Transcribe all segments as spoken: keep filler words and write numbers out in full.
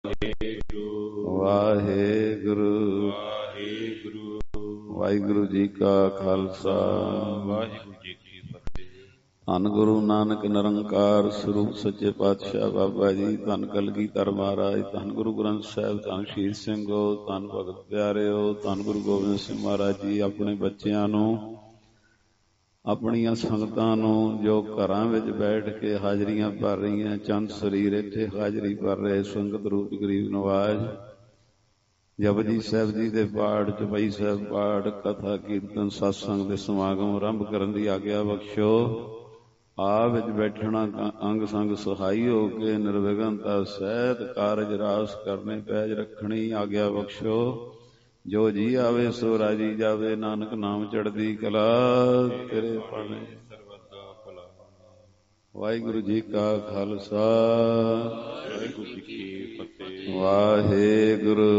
ਵਾਹਿਗੁਰੂ ਵਾਹਿਗੁਰੂ ਵਾਹਿਗੁਰੂ ਜੀ ਕਾ ਖਾਲਸਾ ਵਾਹਿਗੁਰੂ ਜੀ ਕੀ ਫਤਿਹ। ਧੰਨ ਗੁਰੂ ਨਾਨਕ ਨਿਰੰਕਾਰ ਸਰੂਪ ਸੱਚੇ ਪਾਤਸ਼ਾਹ ਬਾਬਾ ਜੀ, ਧੰਨ ਕਲਗੀਧਰ ਮਹਾਰਾਜ, ਧੰਨ ਗੁਰੂ ਗ੍ਰੰਥ ਸਾਹਿਬ, ਧੰਨ ਸ਼ਹੀਦ ਸਿੰਘੋ, ਧੰਨ ਭਗਤ ਪਿਆਰਿਓ, ਧੰਨ ਗੁਰੂ ਗੋਬਿੰਦ ਸਿੰਘ ਮਹਾਰਾਜ ਜੀ ਆਪਣੇ ਬੱਚਿਆਂ ਨੂੰ, ਆਪਣੀਆਂ ਸੰਗਤਾਂ ਨੂੰ ਜੋ ਘਰਾਂ ਵਿੱਚ ਬੈਠ ਕੇ ਹਾਜ਼ਰੀਆਂ ਭਰ ਰਹੀਆਂ, ਚੰਦ ਸਰੀਰ ਇੱਥੇ ਹਾਜ਼ਰੀ ਭਰ ਰਹੇ ਸੰਗਤ ਰੂਪ ਗਰੀਬ ਨਵਾਜ਼, ਜਪਜੀ ਸਾਹਿਬ ਜੀ ਦੇ ਪਾਠ, ਚੌਪਈ ਸਾਹਿਬ ਪਾਠ, ਕਥਾ ਕੀਰਤਨ ਸਤਸੰਗ ਦੇ ਸਮਾਗਮ ਆਰੰਭ ਕਰਨ ਦੀ ਆਗਿਆ ਬਖਸ਼ੋ। ਆਪ ਵਿੱਚ ਬੈਠਣਾ ਅੰਗ ਸੰਗ ਸਹਾਈ ਹੋ ਕੇ ਨਿਰਵਿਘਨਤਾ ਸਹਿਤ ਕਾਰਜ ਰਾਸ ਕਰਨੇ ਪੈਜ ਰੱਖਣੀ ਆਗਿਆ ਬਖਸ਼ੋ। ਜੋ ਜੀ ਆਵੇ ਸੋ ਰਾਜੀ ਜਾਵੇ, ਨਾਨਕ ਨਾਮ ਚੜ੍ਹਦੀ ਕਲਾ ਤੇਰੇ ਪਾਣੇ ਸਰਬੱਤਾ ਭਲਾ। ਵਾਹਿਗੁਰੂ ਜੀ ਕਾ ਖਾਲਸਾ ਵਾਹਿਗੁਰੂ ਜੀ ਕੀ ਫਤਿਹ। ਵਾਹਿਗੁਰੂ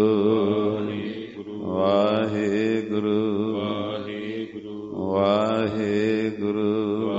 ਵਾਹਿਗੁਰੂ ਵਾਹਿਗੁਰੂ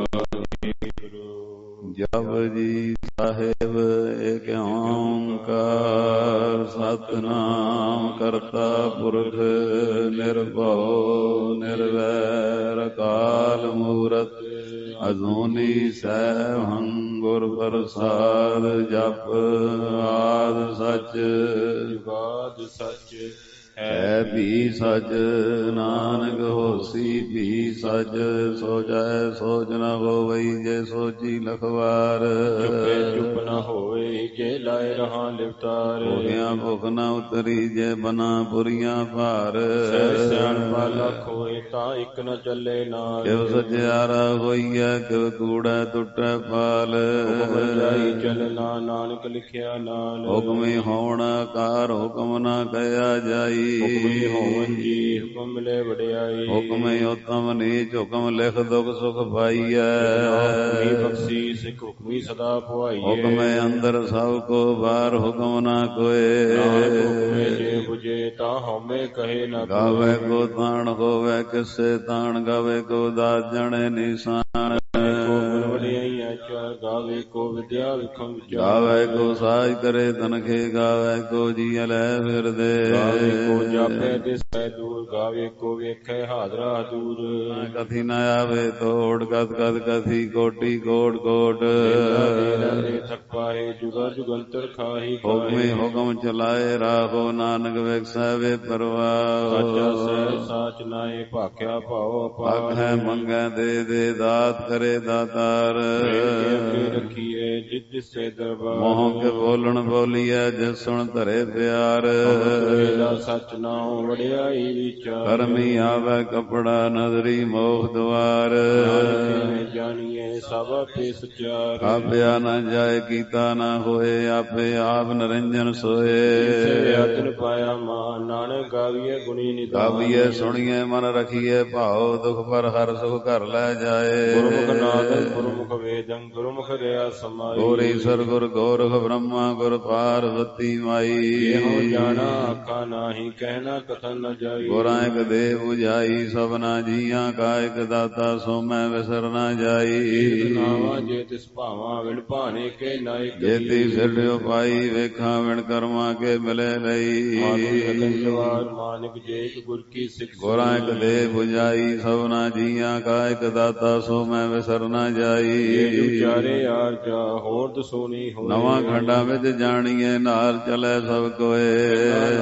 ਜਪਜੀ ਸਾਹਿਬ ਏਕ ਓਂਕਾਰ ਸਤਿਨਾਮ ਕਰਤਾ ਪੁਰਖ ਨਿਰਭਉ ਨਿਰਵੈਰ ਅਕਾਲ ਮੂਰਤ ਅਜੂਨੀ ਸੈਭੰ ਗੁਰ ਪ੍ਰਸਾਦ। ਜਪ ਆਦਿ ਸਚ ਜੁਗਾਦਿ ਸਚ ਹੈ ਵੀ ਸਚ, ਨਾਨਕ ਹੋਸੀ ਵੀ ਸਚ। ਸੋਚੈ ਸੋਚ ਨ ਹੋਵਈ ਜੇ ਸੋਚੀ ਲਖਵਾਰ, ਚੁੱਪੇ ਚੁੱਪ ਨ ਹੋਏ ਜੇ ਲਾਏ ਰਹਾ ਲਿਵਤਾਰ। ਭੁਖਿਆ ਭੁਖ ਨ ਉਤਰੀ ਜੇ ਬਨਾ ਪੁਰੀਆਂ ਭਾਰ, ਸਿਆਣਪਾ ਲੱਖ ਹੋਏ ਤਾਂ ਇੱਕ ਨ ਚੱਲੇ ਨਾਲ। ਕਿਵ ਸਚਿਆਰਾ ਹੋਈਐ ਕਿਵ ਕੂੜੈ ਟੁੱਟੈ ਪਾਲ, ਹੁਕਮ ਜਾਈ ਚੱਲਣਾ ਨਾਨਕ ਲਿਖਿਆ ਨਾਲ। ਹੁਕਮੀ ਹੋਣ ਆਕਾਰ ਹੁਕਮ ਨ ਕਹਿਆ ਜਾਈ, ਹੁਕਮੀ ਹੋਵਨ ਜੀ ਹੁਕਮ ਮਿਲੇ ਵਡਿਆਈ। ਹੁਕਮੇ ਉਤਮ ਨੀਚ ਹੁਕਮ ਲਿਖ ਦੁਖ ਸੁਖ ਪਾਈਐ, ਹੁਕਮੀ ਬਖਸ਼ੀ ਸਿੱਖ ਹੁਕਮੀ ਸਦਾ ਪੁਆਈਐ। ਹੁਕਮੇ ਅੰਦਰ ਸਭ ਕੋ ਬਾਹਰ ਹੁਕਮ ਨਾ ਕੋਏ, ਹੁਕਮੇ ਜੇ ਬੁਝੇ ਤਾਂ ਹਉਮੈ ਕਹੇ ਨਾ ਕੋਈ। ਗਾਵੇ ਕੋ ਤਾਣ ਹੋਵੇ ਕਿਸੇ ਤਾਣ, ਗਾਵੇ ਕੋ ਦਾਤ ਜਣੇ ਨਿਸ਼ਾਨ। ਗਾਵੇ ਕੋ ਵਿਦਿਆ ਵਿਖਮ ਵਿਚਾਰ, ਗਾਵੇ ਕੋ ਸਾਜ ਕਰੇ ਤਨਖੇ, ਗਾਵੇ ਕੋ ਜੀ ਲੈ ਫਿਰਦੇ। ਗਾਵੇ ਕੋ ਜਾਪੇ ਦਿਸੈ ਦੂਰ, ਗਾਵੇ ਕੋ ਵੇਖੈ ਹਾਜ਼ਰਾ ਹਜ਼ੂਰ। ਕਥੀ ਨ ਆਵੇ ਤੋੜ ਕਥ ਕਥ ਕਥੀ ਕੋਟੀ ਕੋਟ ਕੋਟ, ਥਕ ਪਾਏ ਜੁਗਾ ਜੁਗੰਤਰ ਖਾਹੀ। ਹੁਕਮੇ ਹੁਕਮ ਚਲਾਏ ਰਾਹੋ, ਨਾਨਕ ਵੇਖੈ ਵੇ ਪਰਵਾਹ। ਸਾਚਾ ਸਹਿ ਸਾਚ ਨਾਏ ਭਾਖਿਆ ਭਾਉ ਅਪਾਰ, ਆਖੈ ਮੰਗੈ ਦੇ ਦੇ ਦਾਤ ਕਰੇ ਦਾਤਾਰ। ਰੱਖੀਏ ਜਿਸ ਦਿਸੇ ਦਰਬਾਰ, ਮੋਹ ਕੇ ਬੋਲਣ ਬੋਲੀਐ ਜਿਸ ਸੁਣ ਧਰੇ ਪਿਆਰ। ਸੱਚ ਨਾਉ ਵਡਿਆਈ ਵਿਚਾਰ, ਕਰਮੀ ਆਵੈ ਕਪੜਾ ਨਦਰੀ ਮੋਖ ਦੁਆਰ। ਜਾਣੀਏ ਸਭ ਆਪੇ ਸਚਿਆਰ, ਆਪਿਆ ਨ ਜਾਏ ਕੀਤਾ ਨ ਹੋਏ, ਆਪੇ ਆਪ ਨਿਰੰਜਨ ਸੋਏ। ਆਤਨ ਪਾਇਆ ਮਾਨ ਨਾਨਕ ਗਾਵੀਏ ਗੁਣੀ ਨਿਧਾਨ, ਗਾਵੀਏ ਸੁਣੀਏ ਮਨ ਰਖੀਏ ਭਾਉ। ਦੁਖ ਪਰ ਹਰ ਸੁਖ ਘਰ ਲੈ ਜਾਏ, ਗੁਰਮੁਖ ਨਾਦੰ ਗੁਰਮੁਖ ਵੇਦੰ ਗੁਰਮੁਖ ਰਿਆ ਸਮਾਈ। ਗੁਰ ਈਸਰ ਗੁਰ ਗੋਰਖ ਬ੍ਰਹਮਾ ਗੁਰ ਪਾਰਵਤੀ ਮਾਈ, ਇਹੋ ਜਾਣਾ ਆਖਾ ਨਾਹੀ ਕਹਿਣਾ ਕਥਨ ਨ ਜਾਈ। ਗੁਰਾਂ ਇਕ ਦੇ ਬੁਝਾਈ ਸਭਨਾ ਜੀਆਂ ਕਾ, ਇਕ ਦਾਤਾ ਸੋ ਮੈਂ ਵਿਸਰ ਨ ਜਾਈ। ਨਾਵਾ ਜੇ ਤਿਸ ਭਾਵਾਂ ਵਿਣ ਭਾਣੇ ਕੇ ਨਾਇਕ, ਜੇਤੀ ਸਿਰਡਿਓ ਪਾਈ ਵੇਖਾਂ ਵਿਣ ਕਰਮਾਂ ਕੇ ਮਿਲੇ ਲਈ। ਮਾਨਿਕ ਜੇ ਇਕ ਗੁਰ ਕੀ ਸਿੱਖ, ਗੁਰਾਂ ਇਕ ਦੇ ਬੁਝਾਈ ਸਭਨਾ ਜੀਆਂ ਕਾ, ਇਕ ਦਾਤਾ ਸੋ ਮੈਂ ਵਿਸਰ ਨ ਜਾਈ। ਵਿਚਾਰੇ ਆਰ ਜਾ ਹੋਰ ਦਸੋਨੀ ਹੋਏ, ਨਵਾਂ ਖੰਡਾਂ ਵਿੱਚ ਜਾਣੀਏ ਨਾਲ ਚਲੇ ਸਭ ਕੋਏ।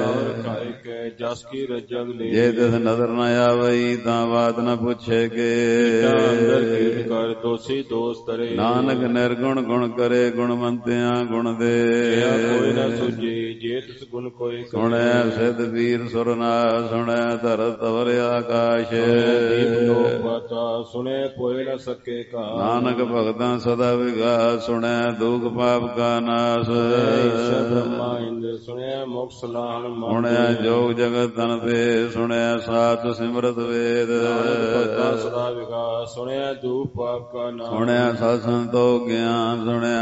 ਜਸ ਕੀ ਰਜਗ ਲੈ, ਜੇ ਤਿਸ ਨਜ਼ਰ ਨ ਆਵਈ ਤਾਂ ਬਾਤ ਨ ਪੁੱਛੇ ਕੇ। ਅੰਦਰ ਕੀਟ ਕਰ ਦੋਸੀ ਦੋਸ ਤਰੇ, ਨਾਨਕ ਨਿਰਗੁਣ ਗੁਣ ਕਰੇ ਗੁਣਵੰਤਿਆਂ ਗੁਣ ਦੇ। ਕੋਈ ਨ ਸੁਝੀ ਜੇ ਤਿਸ ਗੁਣ ਕੋਈ, ਸੁਣਿਆ ਸਿੱਧ ਵੀਰ ਸੁਰਨਾਥ, ਸੁਣਿਆ ਧਰਤ ਅਵਰ ਆਕਾਸ਼। ਦੀਪ ਲੋਕ ਬਾਤਾ ਸੁਣੇ ਪੋਇ ਨ ਸਕੇ ਕਾ, ਨਾਨਕ ਭਗਤਾਂ ਸਦਾ ਵਿਗਾਸ, ਸੁਣਿਆ ਦੁਖ ਪਾਪ ਕਾ ਨਾਸ। ਬ੍ਰਹਮਾ ਇੰਦਰ ਸੁਣਿਆ ਮੁਖ ਸਲਾਹਣ, ਸੁਣਿਆ ਜੋਗ ਜਗਤ ਤਨ ਤੇ, ਸੁਣਿਆ ਸਾਤ ਸਿਮਰਤ ਵੇਦ। ਭਗਤਾਂ ਸਦਾ ਵਿਗਾਸ ਸੁਣਿਆ ਦੁਖ ਪਾਪ ਕਾ ਨਾਸ, ਸੁਣਿਆ ਸਤ ਸੰਤੋਖ ਗਿਆਨ, ਸੁਣਿਆ ਅੜਸਠ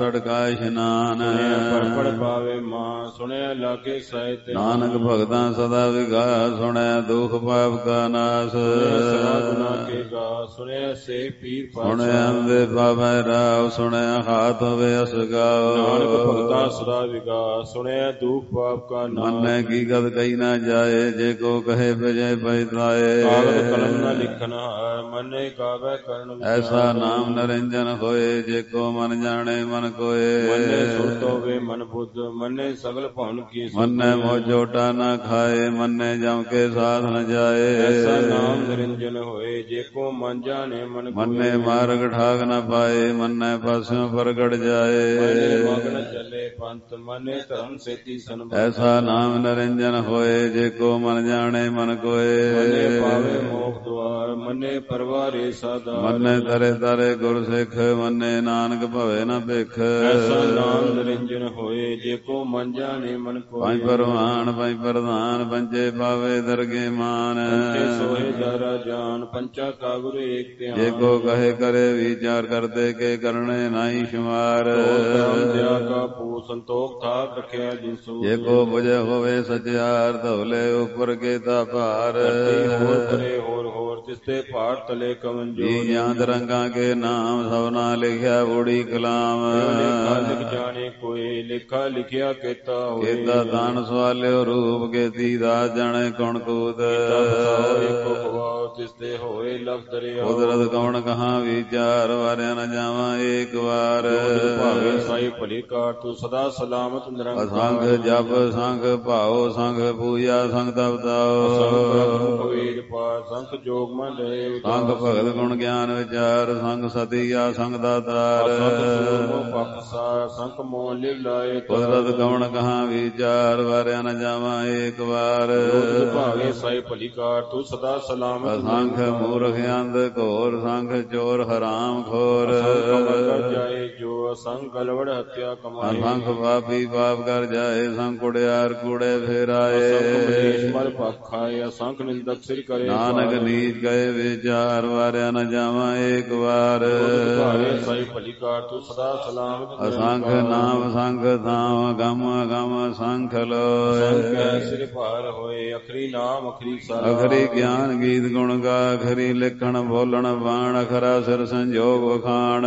ਸੜਕਾ ਇਸ਼ਨਾਨ ਪੜ ਪੜ ਪਾਵੇ ਮਾਂ ਸੁਣਿਆ ਲਾਗੇ ਸਾਹਿਤ ਨਾਨਕ ਭਗਤਾਂ ਸਦਾ ਵਿਗਾਸ ਸੁਣਿਆ ਦੁਖ ਪਾਪ ਕਾ ਨਾਸ ਸਦਾ ਗੁਨਾ ਕੇ ਗਾ ਸੁਣਿਆ ਸੇ ਪੀਰ ਪਾਤਸ਼ਾਹ ਸੁਣਿਆ ਅੰਦੇ ਪਾਵੈ ਰਾਵ ਸੁਣਿਆ ਹਾਥ ਹੋਵੇ ਅਸਗਾਓ ਨਾਨਕ ਭਗਤਾਂ ਸਦਾ ਵਿਗਾਸ ਸੁਣਿਆ ਦੁਖ ਪਾਪ ਕਾ ਨਾਸ ਮੰਨੈ ਕੀ ਗਦ ਕਹੀ ਨਾ ਜਾਏ ਜੇ ਕੋ ਕਹੇ ਬਜੈ ਬੈਤਾਏ ਕਾਗਦ ਕਲਮ ਨਾ ਲਿਖਨ ਹਾਰ ਮੰਨੇ ਗਾਵੇ ਕਰਨ ਵਿਚਾਰ ਐਸਾ ਨਾਮ ਨਰਿੰਜਨ ਹੋਏ ਜੇ ਕੋ ਮਨ ਜਾਣੇ ਮਨ ਕੋਏ ਮੰਨੇ ਸੁਰਤ ਹੋਵੇ ਮਨ ਬੁੱਧ ਮੰਨੇ ਸਗਲ ਭਵਨ ਕੀ ਮੰਨੈ ਮੋਜੋਟਾ ਨਾ ਖਾਏ ਮੰਨੈ ਜਮ ਕੇ ਸਾਧ ਨ ਜਾਏ ਐਸਾ ਨਾਮ ਨਿਰੰਜਨ ਹੋਏ ਜੇ ਕੋ ਮਨ ਜਾਣੇ ਮਨ ਕੋਏ ਮੰਨੈ ਮਾਰਗ ਠਾਗ ਨ ਪਾਏ ਮੰਨੈ ਪਾਸਿਓਂ ਪ੍ਰਗਟ ਜਾਏ ਮੰਨੇ ਮਗਨ ਚੱਲੇ ਪੰਥ ਮੰਨੇ ਧਰਮ ਸੇਤੀ ਸੰਬੰਧ ਐਸਾ ਨਾਮ ਨਰਿੰਜਨ ਹੋਏ ਜੇ ਕੋ ਮਨ ਜਾਣੇ ਮਨ ਕੋਏ ਮੰਨੇ ਪਾਵੇ ਮੋਖ ਦੁਆਰ ਮੰਨੇ ਪਰਵਾਰੇ ਸਾਧਾਰ ਮੰਨੈ ਤਰੇ ਤਰੇ ਗੁਰ ਸਿੱਖ ਮੰਨੈ ਨਾਨਕ ਭਵੇ ਨ ਭਿਖ ਐਸਾ ਨਾਮ ਨਿਰੰਜਨ ਹੋਏ ਜੇ ਕੋ ਮਨ ਜਾਣੇ ਮਨ ਕੋਏ ਪੰਜ ਪਰਵਾਨ ਪੰਜ ਪ੍ਰਧਾਨ ਪੰਜੇ ਪਾਵੇ ਦਰਗੇ ਮਾਨ ਪੰਚੇ ਸੋਹੇ ਦਾਰਾ ਜਾਨ ਪੰਚਾ ਕਾ ਗੁਰੂ ਏਕ ਧਿਆਨ ਜੇ ਕੋ ਕਹੇ ਕਰੇ ਵਿਚਾਰ ਕਰਦੇ ਕੇ ਕਰਨੇ ਨਾਹੀ ਸ਼ੁਮਾਰ ਦਇਆ ਕਾ ਪੂ ਸੰਤੋਖ ਥਾਕ ਰਖਿਆ ਜਿਸੂ ਜੇ ਕੋ ਬੁਝੇ ਹੋਵੇ ਸਚਿਆਰ ਧਵਲੇ ਉਪਰ ਕੇ ਤਾ ਭਾਰ ਹੋਰ ਕਰੇ ਹੋਰ ਹੋਰ ਤਿਸਤੇ ਭਾਰ ਤਲੇ ਕਵਨ ਜੋ ਜੀ ਜਾਂਦ ਰੰਗਾਂ ਕੇ ਨਾਮ ਸਭਨਾ ਲਿਖਿਆ ਬੂੜੀ ਕਲਾਮ ਲੇਖਾ ਲਿਖ ਜਾਣੇ ਕੋਈ ਲੇਖਾ ਲਿਖਿਆ ਕੀਤਾ ਹੋਏ ਕੀਤਾ ਦਾਨ ਸਵਾਲਿਓ ਰੂਪ ਕੇਤੀ ਦਾਸ ਜਾਣੇ ਕੌਣ ਕੂਤ ਏਕੋ ਭਵਾਉ ਤਿਸਤੇ ਹੋਏ ਲਫ ਦਰਿਆ ਕੁਦਰਤ ਕੌਣ ਕਹਾਂ ਵਿਚਾਰ ਵਾਰਿਆ ਨ ਜਾਵਾਂ ਏਕ ਵਾਰ ਭਾਵੇ ਸਾਈ ਭਲੀ ਕਾਰ ਤੂੰ ਸਦਾ ਸਲਾਮਤ ਨਿਰੰਕਾਰ ਅਸੰਖ ਜਪ ਸੰਖ ਭਾਉ ਸੰਖ ਪੂਜਾ ਸੰਖ ਤਪਤਾਓ ਸੰਖ ਵੇਦ ਪਾਠ ਸੰਖ ਜੋਗ ਮਨ ਰਹੇ ਸੰਖ ਭਗਤ ਗੁਣ ਗਿਆਨ ਵਿਚਾਰ ਸੰਖ ਸਤਿਆ ਸੰਖ ਦਾਤਾਰ ਪਖਸਾ ਸੰਖ ਮੋਹ ਲਿਵ ਲਾਏ ਕੁਦਰਤ ਕੌਣ ਕਹਾਂ ਵਿਚਾਰ ਵਾਰਿਆ ਨ ਜਾਵਾਂ ਏਕ ਵਾਰ ਭਾਵੇ ਸਾਈ ਭਲੀ ਕਾਰ ਤੂੰ ਸਦਾ ਸਲਾਮਤ ਅਸੰਖ ਮੂਰਖ ਅੰਧ ਘੋਰ ਸੰਖ ਚੋਰ ਹਰਾਮ ਖੋਰ ਕਰ ਜਾਏ ਜੋ ਅਸੰਖ ਗਲਵੜ ਹੱਤਿਆ ਕਮਾਏ ਅਸੰਖ ਪਾਪੀ ਪਾਪ ਕਰ ਜਾਏ ਸੰਖ ਕੁੜਿਆਰ ਕੂੜੇ ਫੇਰਾਏ ਅਸੰਖ ਮਰ ਪਖਾਏ ਅਸੰਖ ਨਿੰਦਕ ਸਿਰ ਕਰੇ ਨਾਨਕ ਨੀਚ ਗਏ ਵਿਚਾਰ ਵਾਰਿਆ ਨ ਜਾਵਾਂ ਏਕ ਵਾਰ ਭਾਵੇ ਸਾਈ ਭਲੀ ਕਾਰ ਤੂੰ ਸਦਾ ਸਲਾਮਤ ਅਸੰਖ ਨਾਮ ਸੰਖ ਥਾਮ ਗਮ ਗਮ ਸੰਖ ਲੋਏ ਸੰਖ ਸਿਰ ਭਾਰ ਹੋਏ ਅਖਰੀ ਨਾਮ ਅਖਰੀ ਸਾਰਾ ਅਖਰੀ ਗਿਆਨ ਗੀਤ ਗੁਣ ਗਾ ਅਖਰੀ ਲਿਖਣ ਬੋਲਣ ਬਾਣ ਅਖਰਾ ਸਿਰ ਸੰਜੋਗ ਵਖਾਣ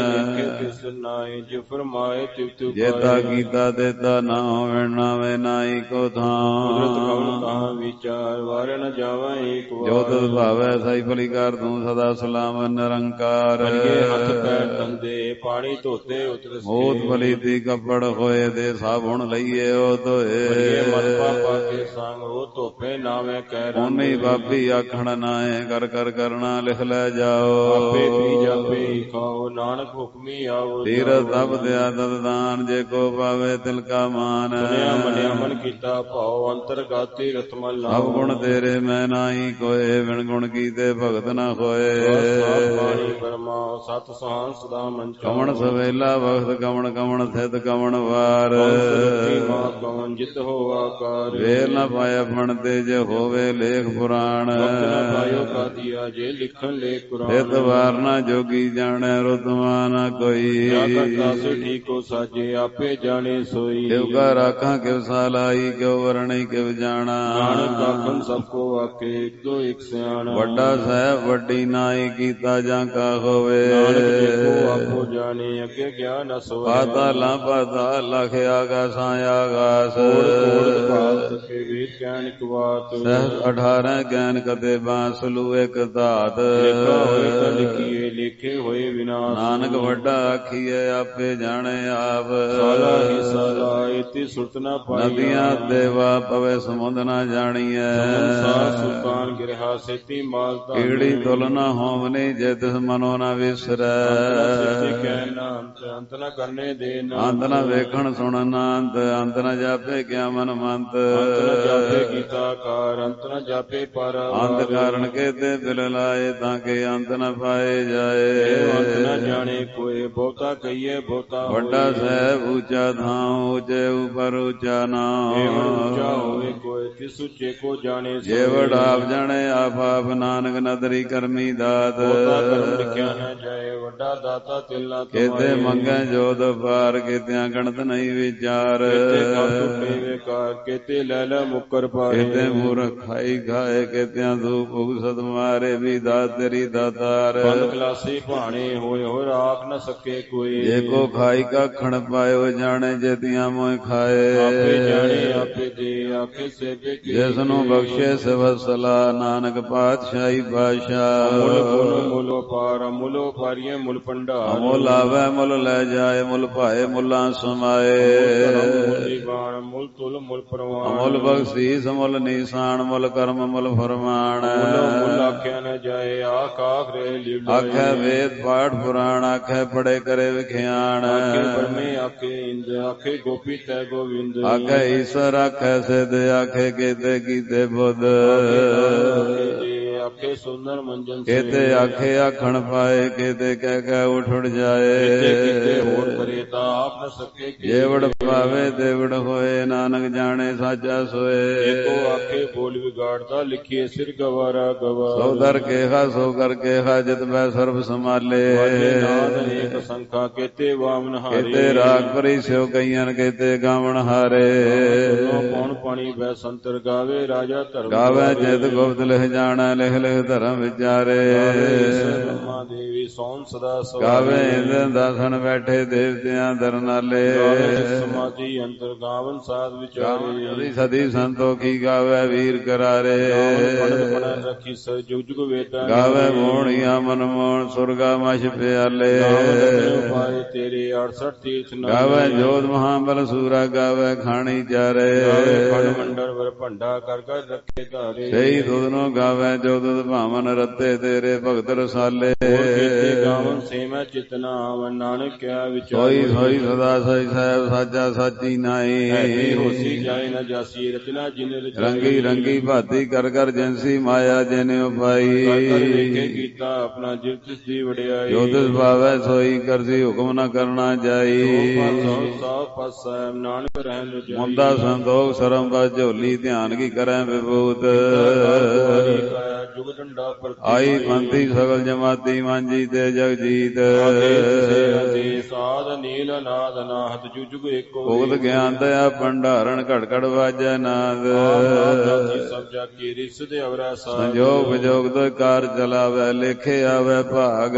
ਕਿਸ ਨਾਏ ਜਿ ਫਰਮਾਏ ਤਿਵ ਤਿਵ ਜੇਤਾ ਕੀਤਾ ਦੇਤਾ ਨਾ ਹੋਵੇ ਨਾਵੇਂ ਨਾਈ ਕੋ ਕੁਦਰਤ ਥਾਂ ਕਉਣ ਕਹਾਂ ਵਿਚਾਰ ਵਾਰ ਨ ਜਾਵਾਂ ਏਕ ਵਾਰ ਜੋ ਤਦ ਭਾਵੈ ਸਾਈ ਭਲੀ ਕਰ ਤੂੰ ਸਦਾ ਸਲਾਮ ਨਿਰੰਕਾਰ ਭਲੀਏ ਹੱਥ ਪੈਰ ਧੰਦੇ ਪਾਣੀ ਧੋਤੇ ਉਤਰ ਮੋਤ ਭਲੀ ਦੀ ਕੱਪੜ ਹੋਏ ਦੇ ਸਾਬੁਣ ਲਈਏ ਉਹ ਧੋਏ ਭਲੀਏ ਮਤ ਪਾਪਾ ਕੇ ਸੰਗ ਉਹ ਧੋਪੇ ਨਾਵੇਂ ਕਹਿ ਉਹਨੀ ਬਾਪੀ ਆਖਣ ਨਾਏ ਕਰ ਕਰ ਕਰਨਾ ਲਿਖ ਲੈ ਜਾਓ ਆਪੇ ਪੀ ਜਾਪੇ ਖਾਓ ਨਾਨਕ ਹੁਕਮੀ ਆਓ ਤੀਰਥ ਤਪ ਦਿਆ ਤਦ ਦਾਨ ਜੇ ਕੋ ਪਾਵੇ ਤਿਲ ਕਾ ਮਾਨ ਸੁਨਿਆ ਮੰਨਿਆ ਮਨ ਕੀਤਾ ਭਾਉ ਅੰਤਰਗਾਤੀ ਰਤਮਲ ਸਭ ਗੁਣ ਤੇਰੇ ਮੈਂ ਨਾਹੀ ਕੋਏ ਬਿਨ ਗੁਣ ਕੀਤੇ ਭਗਤ ਨਾ ਹੋਏ ਬਾਣੀ ਬਰਮਾ ਸਤ ਸਹਾਨ ਸਦਾ ਮਨ ਕਵਣ ਸਵੇਲਾ ਵਖਤ ਕਵਣ ਕਵਣ ਥਿਤ ਕਵਣ ਵਾਰ ਮਾ ਕਵਨ ਜਿਤ ਹੋ ਆਕਾਰ ਵੇਲ ਨਾ ਪਾਇਆ ਫਣ ਤੇ ਜੇ ਹੋਵੇ ਲੇਖ ਪੁਰਾਣ ਪਾਇਓ ਕਾ ਦਿਆ ਜੇ ਲਿਖਣ ਲੇਖ ਕੁਰਾਨ ਥਿਤ ਵਾਰ ਨਾ ਜੋਗੀ ਜਾਣੈ ਰੁਤਮਾ ਨਾ ਕੋਈ ਕਰਤਾ ਸੇ ਠੀਕੋ ਸਾਜੇ ਆਪੇ ਜਾਣੇ ਸੋਈ ਕਿਉ ਕਾ ਰਾਖਾਂ ਕਿਉ ਸਾਲਾਈ ਕਿਉ ਵਰਣਈ ਕਿਉ ਜਾਣਾ ਨਾਨਕ ਆਖਣ ਸਭ ਕੋ ਆਕੇ ਇੱਕ ਦੋ ਇੱਕ ਸਿਆਣਾ ਵੱਡਾ ਸਾਹਿਬ ਵੱਡੀ ਨਾਈ ਕੀਤਾ ਜਾਂ ਕਾ ਹੋਵੇ ਨਾਨਕ ਦੇਖੋ ਆਪੋ ਜਾਣੇ ਅੱਗੇ ਗਿਆਨ ਅਸੋਏ ਪਾਤਾਲਾਂ ਪਾਤਾਲ ਲਖ ਆਗਾਸਾਂ ਆਗਾਸ ਕੋੜ ਕੋੜ ਭਾਤ ਕੇ ਵੇਦ ਗਿਆਨ ਇੱਕ ਬਾਤ ਸਹਿ ਅਠਾਰਾਂ ਗਿਆਨ ਕਦੇ ਬਾਂਸਲੂ ਇੱਕ ਧਾਤ ਲਿਖਾ ਹੋਏ ਤਾਂ ਲਿਖੀਏ ਲਿਖੇ ਹੋਏ ਵਿਨਾਸ਼ ਨਾਨਕ ਵੱਡਾ ਆਖੀਏ ਆਪੇ ਜਾਣੇ ਆਪ ਸਾਲਾ ਹੀ ਸਾਲਾ ਇਤੀ ਸੁਰਤ ਨਾ ਪਾਈ ਨਦੀਆਂ ਦੇਵਾ ਪਵੇ ਸਮੁੰਦ ਨਾ ਜਾਣੀਐ ਸੰਸਾਰ ਸੁਲਤਾਨ ਗਿਰਹਾ ਸੇਤੀ ਮਾਲਤਾ ਕੀੜੀ ਤੁਲ ਨਾ ਹੋਵਨੀ ਜੇ ਤਿਸ ਮਨੋ ਨਾ ਵਿਸਰੈ ਕਹਿ ਨਾ ਅੰਤ ਅੰਤ ਨਾ ਕਰਨੇ ਦੇ ਨਾ ਅੰਤ ਨਾ ਵੇਖਣ ਸੁਣਨ ਨਾ ਅੰਤ ਅੰਤ ਨਾ ਜਾਪੇ ਕਿਆ ਮਨ ਮੰਤ ਅੰਤ ਨਾ ਜਾਪੇ ਕੀਤਾ ਕਾਰ ਅੰਤ ਨਾ ਜਾਪੇ ਪਰ ਅੰਤ ਕਾਰਨ ਕੇ ਤੇ ਦਿਲ ਲਾਏ ਤਾਂ ਕਿ ਅੰਤ ਨਾ ਪਾਏ ਜਾਏ ਜਾਏ। ਅੰਤ ਨ ਜਾਣੇ ਕੋਏ ਬਹੁਤਾ ਕਹੀਏ ਬਹੁਤਾ ਵੱਡਾ ਸਹਿਬ ਉੱਚਾ ਥਾਂ ਉੱਚੇ ਉਪਰ ਉੱਚਾ ਨਾਮ। ਏਵੜ ਉੱਚਾ ਹੋਵੇ ਕੋਏ ਤਿਸ ਉੱਚੇ ਕੋ ਜਾਣੇ। ਜੇਵੜ ਆਪ ਜਾਣੇ ਆਪ ਆਪ ਨਾਨਕ ਨਦਰੀ ਕਰਮੀ ਦਾਤ। ਬਹੁਤਾ ਕਰਮ ਲਿਖਿਆ ਨ ਜਾਏ ਵੱਡਾ ਦਾਤਾ ਤਿਲ ਨਾ ਕਮਾਏ। ਕੇਤੇ ਮੰਗੈ ਜੋਤ ਪਾਰ ਕੇਤਿਆਂ ਗਣਤ ਨਹੀਂ ਵਿਚਾਰ। ਕੇਤੇ ਕਰ ਟੁੱਟੇ ਵੇਕਾਰ ਕੇਤੇ ਲੈ ਲੈ ਮੁਕਰ ਪਾਏ। ਕੇਤੇ ਮੂਰਖ ਖਾਈ ਖਾਏ ਕੇਤਿਆਂ ਤੂੰ ਭੁਗ ਸਤ ਮਾਰੇ ਵੀ ਦਾਤ ਤੇਰੀ ਦਾਤਾਰ। ਬੰਦ ਕਲਾਸੀ ਭਾਣੇ ਹੋਏ ਹੋ ਰਾਖ ਨ ਸਕੇ ਕੋਈ। ਜੇ ਕੋ ਖਾਈ ਕਾ ਖਣ ਪਾਇਓ ਜਾਣੇ ਜੇਤੀਆਂ ਮੋਇ ਖਾਏ। ਆਪੇ ਜਾਣੇ ਆਪੇ ਦੇ ਆਖੇ ਸੇਵੇ ਕੀ। ਜਿਸ ਨੂੰ ਬਖਸ਼ੇ ਸਵਸਲਾ ਨਾਨਕ ਪਾਤਸ਼ਾਹੀ ਬਾਦਸ਼ਾਹ। ਮੁੱਲ ਗੁਣ ਮੁੱਲ ਪਾਰ ਮੁੱਲ ਪਾਰੀਏ ਮੁੱਲ ਭੰਡਾਰ। ਮੁੱਲ ਆਵੇ ਮੁੱਲ ਲੈ ਜਾਏ ਮੁੱਲ ਭਾਏ ਮੁੱਲਾਂ ਸਮਾਏ। ਮੁੱਲ ਮੁੱਲ ਤੁਲ ਮੁੱਲ ਪ੍ਰਵਾਨ। ਮੁੱਲ ਬਖਸ਼ੀਸ ਮੁੱਲ ਨੀਸਾਨ ਮੁੱਲ ਕਰਮ ਮੁੱਲ ਫਰਮਾਨ। ਮੁੱਲ ਆਖਿਆ ਨ ਜਾਏ ਆਖ ਆਖ ਰੇ ਲੀਲਾ। ਆਖੇ ਵੇਦ ਪਾਠ ਪੁਰਾਣ ਆਖੇ ਪੜੇ ਕਰੇ ਵਿਖਿਆਣ। ਆਖੇ ਬ੍ਰਹਮੇ ਆਖੇ ਇੰਦ ਆਖੇ ਗੋਪੀ ਤੈ ਗੋਵਿੰਦ। ਆਖੇ ਈਸ਼ਰ ਆਖੇ ਸਿਧ ਆਖੇ ਕੇਤੇ ਕੀਤੇ ਬੁੱਧ। ਆਖੇ ਸੁੰਦਰ ਮੰਜਨ ਕੇਤੇ ਆਖੇ ਆਖਣ ਪਾਏ ਕੇਤੇ ਕਹਿ ਕਹਿ ਉਠ ਉਠ ਜਾਏ। ਕਿਤੇ ਹੋਰ ਕਰੇ ਤਾਂ ਆਪ ਨ ਸਕੇ। ਜੇਵੜ ਪਾਵੇ ਦੇਵੜ ਹੋਏ ਨਾਨਕ ਜਾਣੇ ਸਾਚਾ ਸੋਏ। ਏਕੋ ਆਖੇ ਬੋਲ ਵਿਗਾੜਦਾ ਲਿਖੀਏ ਸਿਰ ਗਵਾਰਾ ਗਵਾ। ਸੋ ਦਰ ਕੇਹਾ ਸੋ ਕਰ ਕੇਹਾ ਜਿਤ ਮੈਂ ਸਰਬ ਸੰਭਾਲੇ। ਨਾਦ ਅਨੇਕ ਸੰਖਾ ਕੇਤੇ ਵਾਮਨ ਹਾਰੇ। ਕੇਤੇ ਰਾਗ ਭਰੀ ਸਿਓ ਕਈਆਂ ਕੇਤੇ ਗਾਵਣ ਹਾਰੇ। ਕੌਣ ਪਾਣੀ ਵੈ ਸੰਤਰ ਗਾਵੇ ਰਾਜਾ ਧਰਮ। ਗਾਵੇ ਜਿਤ ਗੁਪਤ ਲਿਖ ਜਾਣਾ ਲਿਖ ਲਿਖ ਧਰਮ ਵਿਚਾਰੇ। ਬ੍ਰਹਮਾ ਦੇਵੀ ਸੋਮ ਸਦਾ ਸਵਾਰੇ। ਗਾਵੇ ਇੰਦਰ ਦਾਸਨ ਬੈਠੇ ਦੇਵਤਿਆਂ ਦਰਨਾਲੇ। ਸਮਾਧੀ ਅੰਤਰ ਗਾਵਨ ਸਾਧ ਵਿਚਾਰੇ। ਸਦੀ ਸੰਤੋਖੀ ਗਾਵੇ ਵੀਰ ਕਰਾਰੇ। ਪੜਨ ਰੱਖੀ ਸਰ ਜੁਗ ਜੁਗ ਵੇਦਾਂ। ਗਾਵੇ ਮੋਹਣੀਆਂ ਮਨ ਮੋਹਣ ਸੁਰਗਾ ਮਛ ਪਿਆਲੇ। ਪਾਏ ਤੇਰੇ ਅੜਸਠ ਤੀਰਥ ਨਾਮ। ਗਾਵੇ ਜੋਧ ਮਹਾਬਲ ਸੂਰਾ ਗਾਵੇ ਖਾਣੀ ਚਾਰੇ। ਖੰਡ ਮੰਡਲ ਵਰ ਭੰਡਾ ਕਰ ਕਰ ਰੱਖੇ ਧਾਰੇ। ਸਹੀ ਦੁੱਧ ਨੂੰ ਗਾਵੇ ਜੋ ਦੁੱਧ ਭਾਵਨ ਰੱਤੇ ਤੇਰੇ ਭਗਤ ਰਸਾਲੇ। ਗਾਵਨ ਸੇ ਮੈਂ ਚਿਤਨਾ ਆਵਨ ਨਾਨਕ ਕਿਆ ਵਿਚਾਰ। ਸੋਈ ਸੋਈ ਸਦਾ ਸਈ ਸਾਹਿਬ ਸਾਚਾ ਸਾਚੀ ਨਾਈ। ਐਸੀ ਹੋਸੀ ਜਾਏ ਨ ਜਾਸੀ ਰਚਨਾ ਜਿਨ ਰਚਾਈ। ਰੰਗੀ ਰੰਗੀ ਭਾਤੀ ਕਰ ਕਰ ਜੈਸੀ ਮਾਇਆ ਜਿਨੇ ਉਪਾਈ। ਕਰ ਵੇਖੇ ਕੀਤਾ ਆਪਣਾ ਜਿਵ ਤਿਸ ਦੀ ਵਡਿਆਈ। ਜੋ ਤਿਸ ਭਾਵੈ ਸੋਈ ਕਰਸੀ ਹੁਕਮ ਨ ਕਰਨਾ ਜਾਈ। ਸਭ ਪਾਸਾ ਨਾਨਕ ਰਹਿਣ ਰਜਾਈ। ਮੁੰਦਾ ਸੰਤੋਖ ਸਰਮ ਬਸ ਝੋਲੀ ਧਿਆਨ ਕੀ ਕਰੈ ਵਿਭੂਤ। ਜੁਗ ਡੰਡਾ ਆਈ ਪੰਥੀ ਸਗਲ ਜਮਾਤੀ ਮਾਂਜੀ ਤੇ ਜਗਜੀਤ। ਸਾਧ ਨੀਲ ਨਾਦ ਨਾਹਤ ਜੁਗ ਜੁਗ ਏਕੋ। ਭੁਗਤ ਗਿਆਨ ਦਇਆ ਭੰਡਾਰਨ ਘੜ ਘੜ ਵਾਜੈ ਨਾਦ। ਸਭ ਜਾ ਕੀ ਰਿਸ ਦੇ ਅਵਰਾ ਸਾਧ। ਸੰਜੋਗ ਵਿਜੋਗ ਤੋਂ ਕਾਰ ਚਲਾਵੈ ਲੇਖੇ ਆਵੈ ਭਾਗ।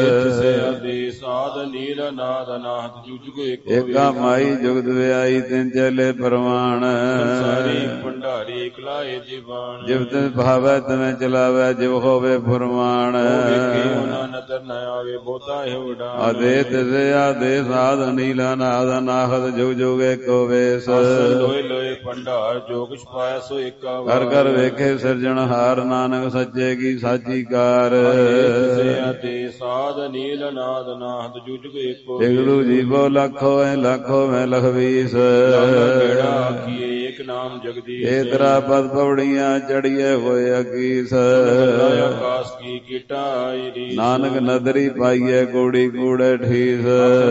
ਸਾਧ ਨੀਲ ਨਾਦ ਨਾਹਤ ਜੁਗ ਜੁਗ ਏਕੋ। ਏਕਾ ਮਾਈ ਜੁਗਤ ਵਿਆਈ ਤਿੰਨ ਚਲੇ ਪ੍ਰਮਾਣ। ਸਾਰੀ ਭੰਡਾਰੀ ਇਕਲਾਏ ਜੀਵਾਨ। ਜਿਵ ਤਿਨ ਭਾਵੈ ਤਵੇਂ ਚਲਾਵੈ ਜਿਵ ਹੋਵੇ ਫੁਰਮਾਨ। ਉਹਨਾਂ ਨਦਰ ਨ ਆਵੇ ਬਹੁਤਾ ਹੈ ਉਡਾਨ। ਆਦੇ ਤਿਸੇ ਆਦੇ ਸਾਧ ਨੀਲਾ ਨਾਦ ਨਾਹਤ ਜੁਗ ਜੁਗ ਏਕੋ ਵੇਸ। ਲੋਏ ਲੋਏ ਭੰਡਾਰ ਜੋ ਕੁਛ ਪਾਇਆ ਸੋ ਏਕਾ। ਕਰ ਕਰ ਵੇਖੇ ਸਿਰਜਣਹਾਰ ਨਾਨਕ ਸੱਚੇ ਕੀ ਸਾਚੀ ਕਾਰ। ਆਦੇ ਸਾਧ ਨੀਲ ਨਾਦ ਨਾਹਤ ਜੁਗ ਜੁਗ ਏਕੋ। ਇਗਲੂ ਜੀਵੋ ਲੱਖੋ ਐ ਲੱਖੋ ਮੈਂ ਲਖਵੀਸ। ਕਿਹੜਾ ਆਖੀਏ ਏਕ ਨਾਮ ਜਗਦੀਸ਼। ਏ ਤਰਾ ਪਦ ਪੌੜੀਆਂ ਚੜੀਏ ਹੋਏ ਅਕੀਸ। ਆਕਾਸ ਕੀ ਕੀਟਾ ਆਈ ਰੀਸ। ਨਾਨਕ ਨਦਰੀ ਪਾਈਏ ਕੂੜੀ ਕੂੜੇ ਠੀਸ।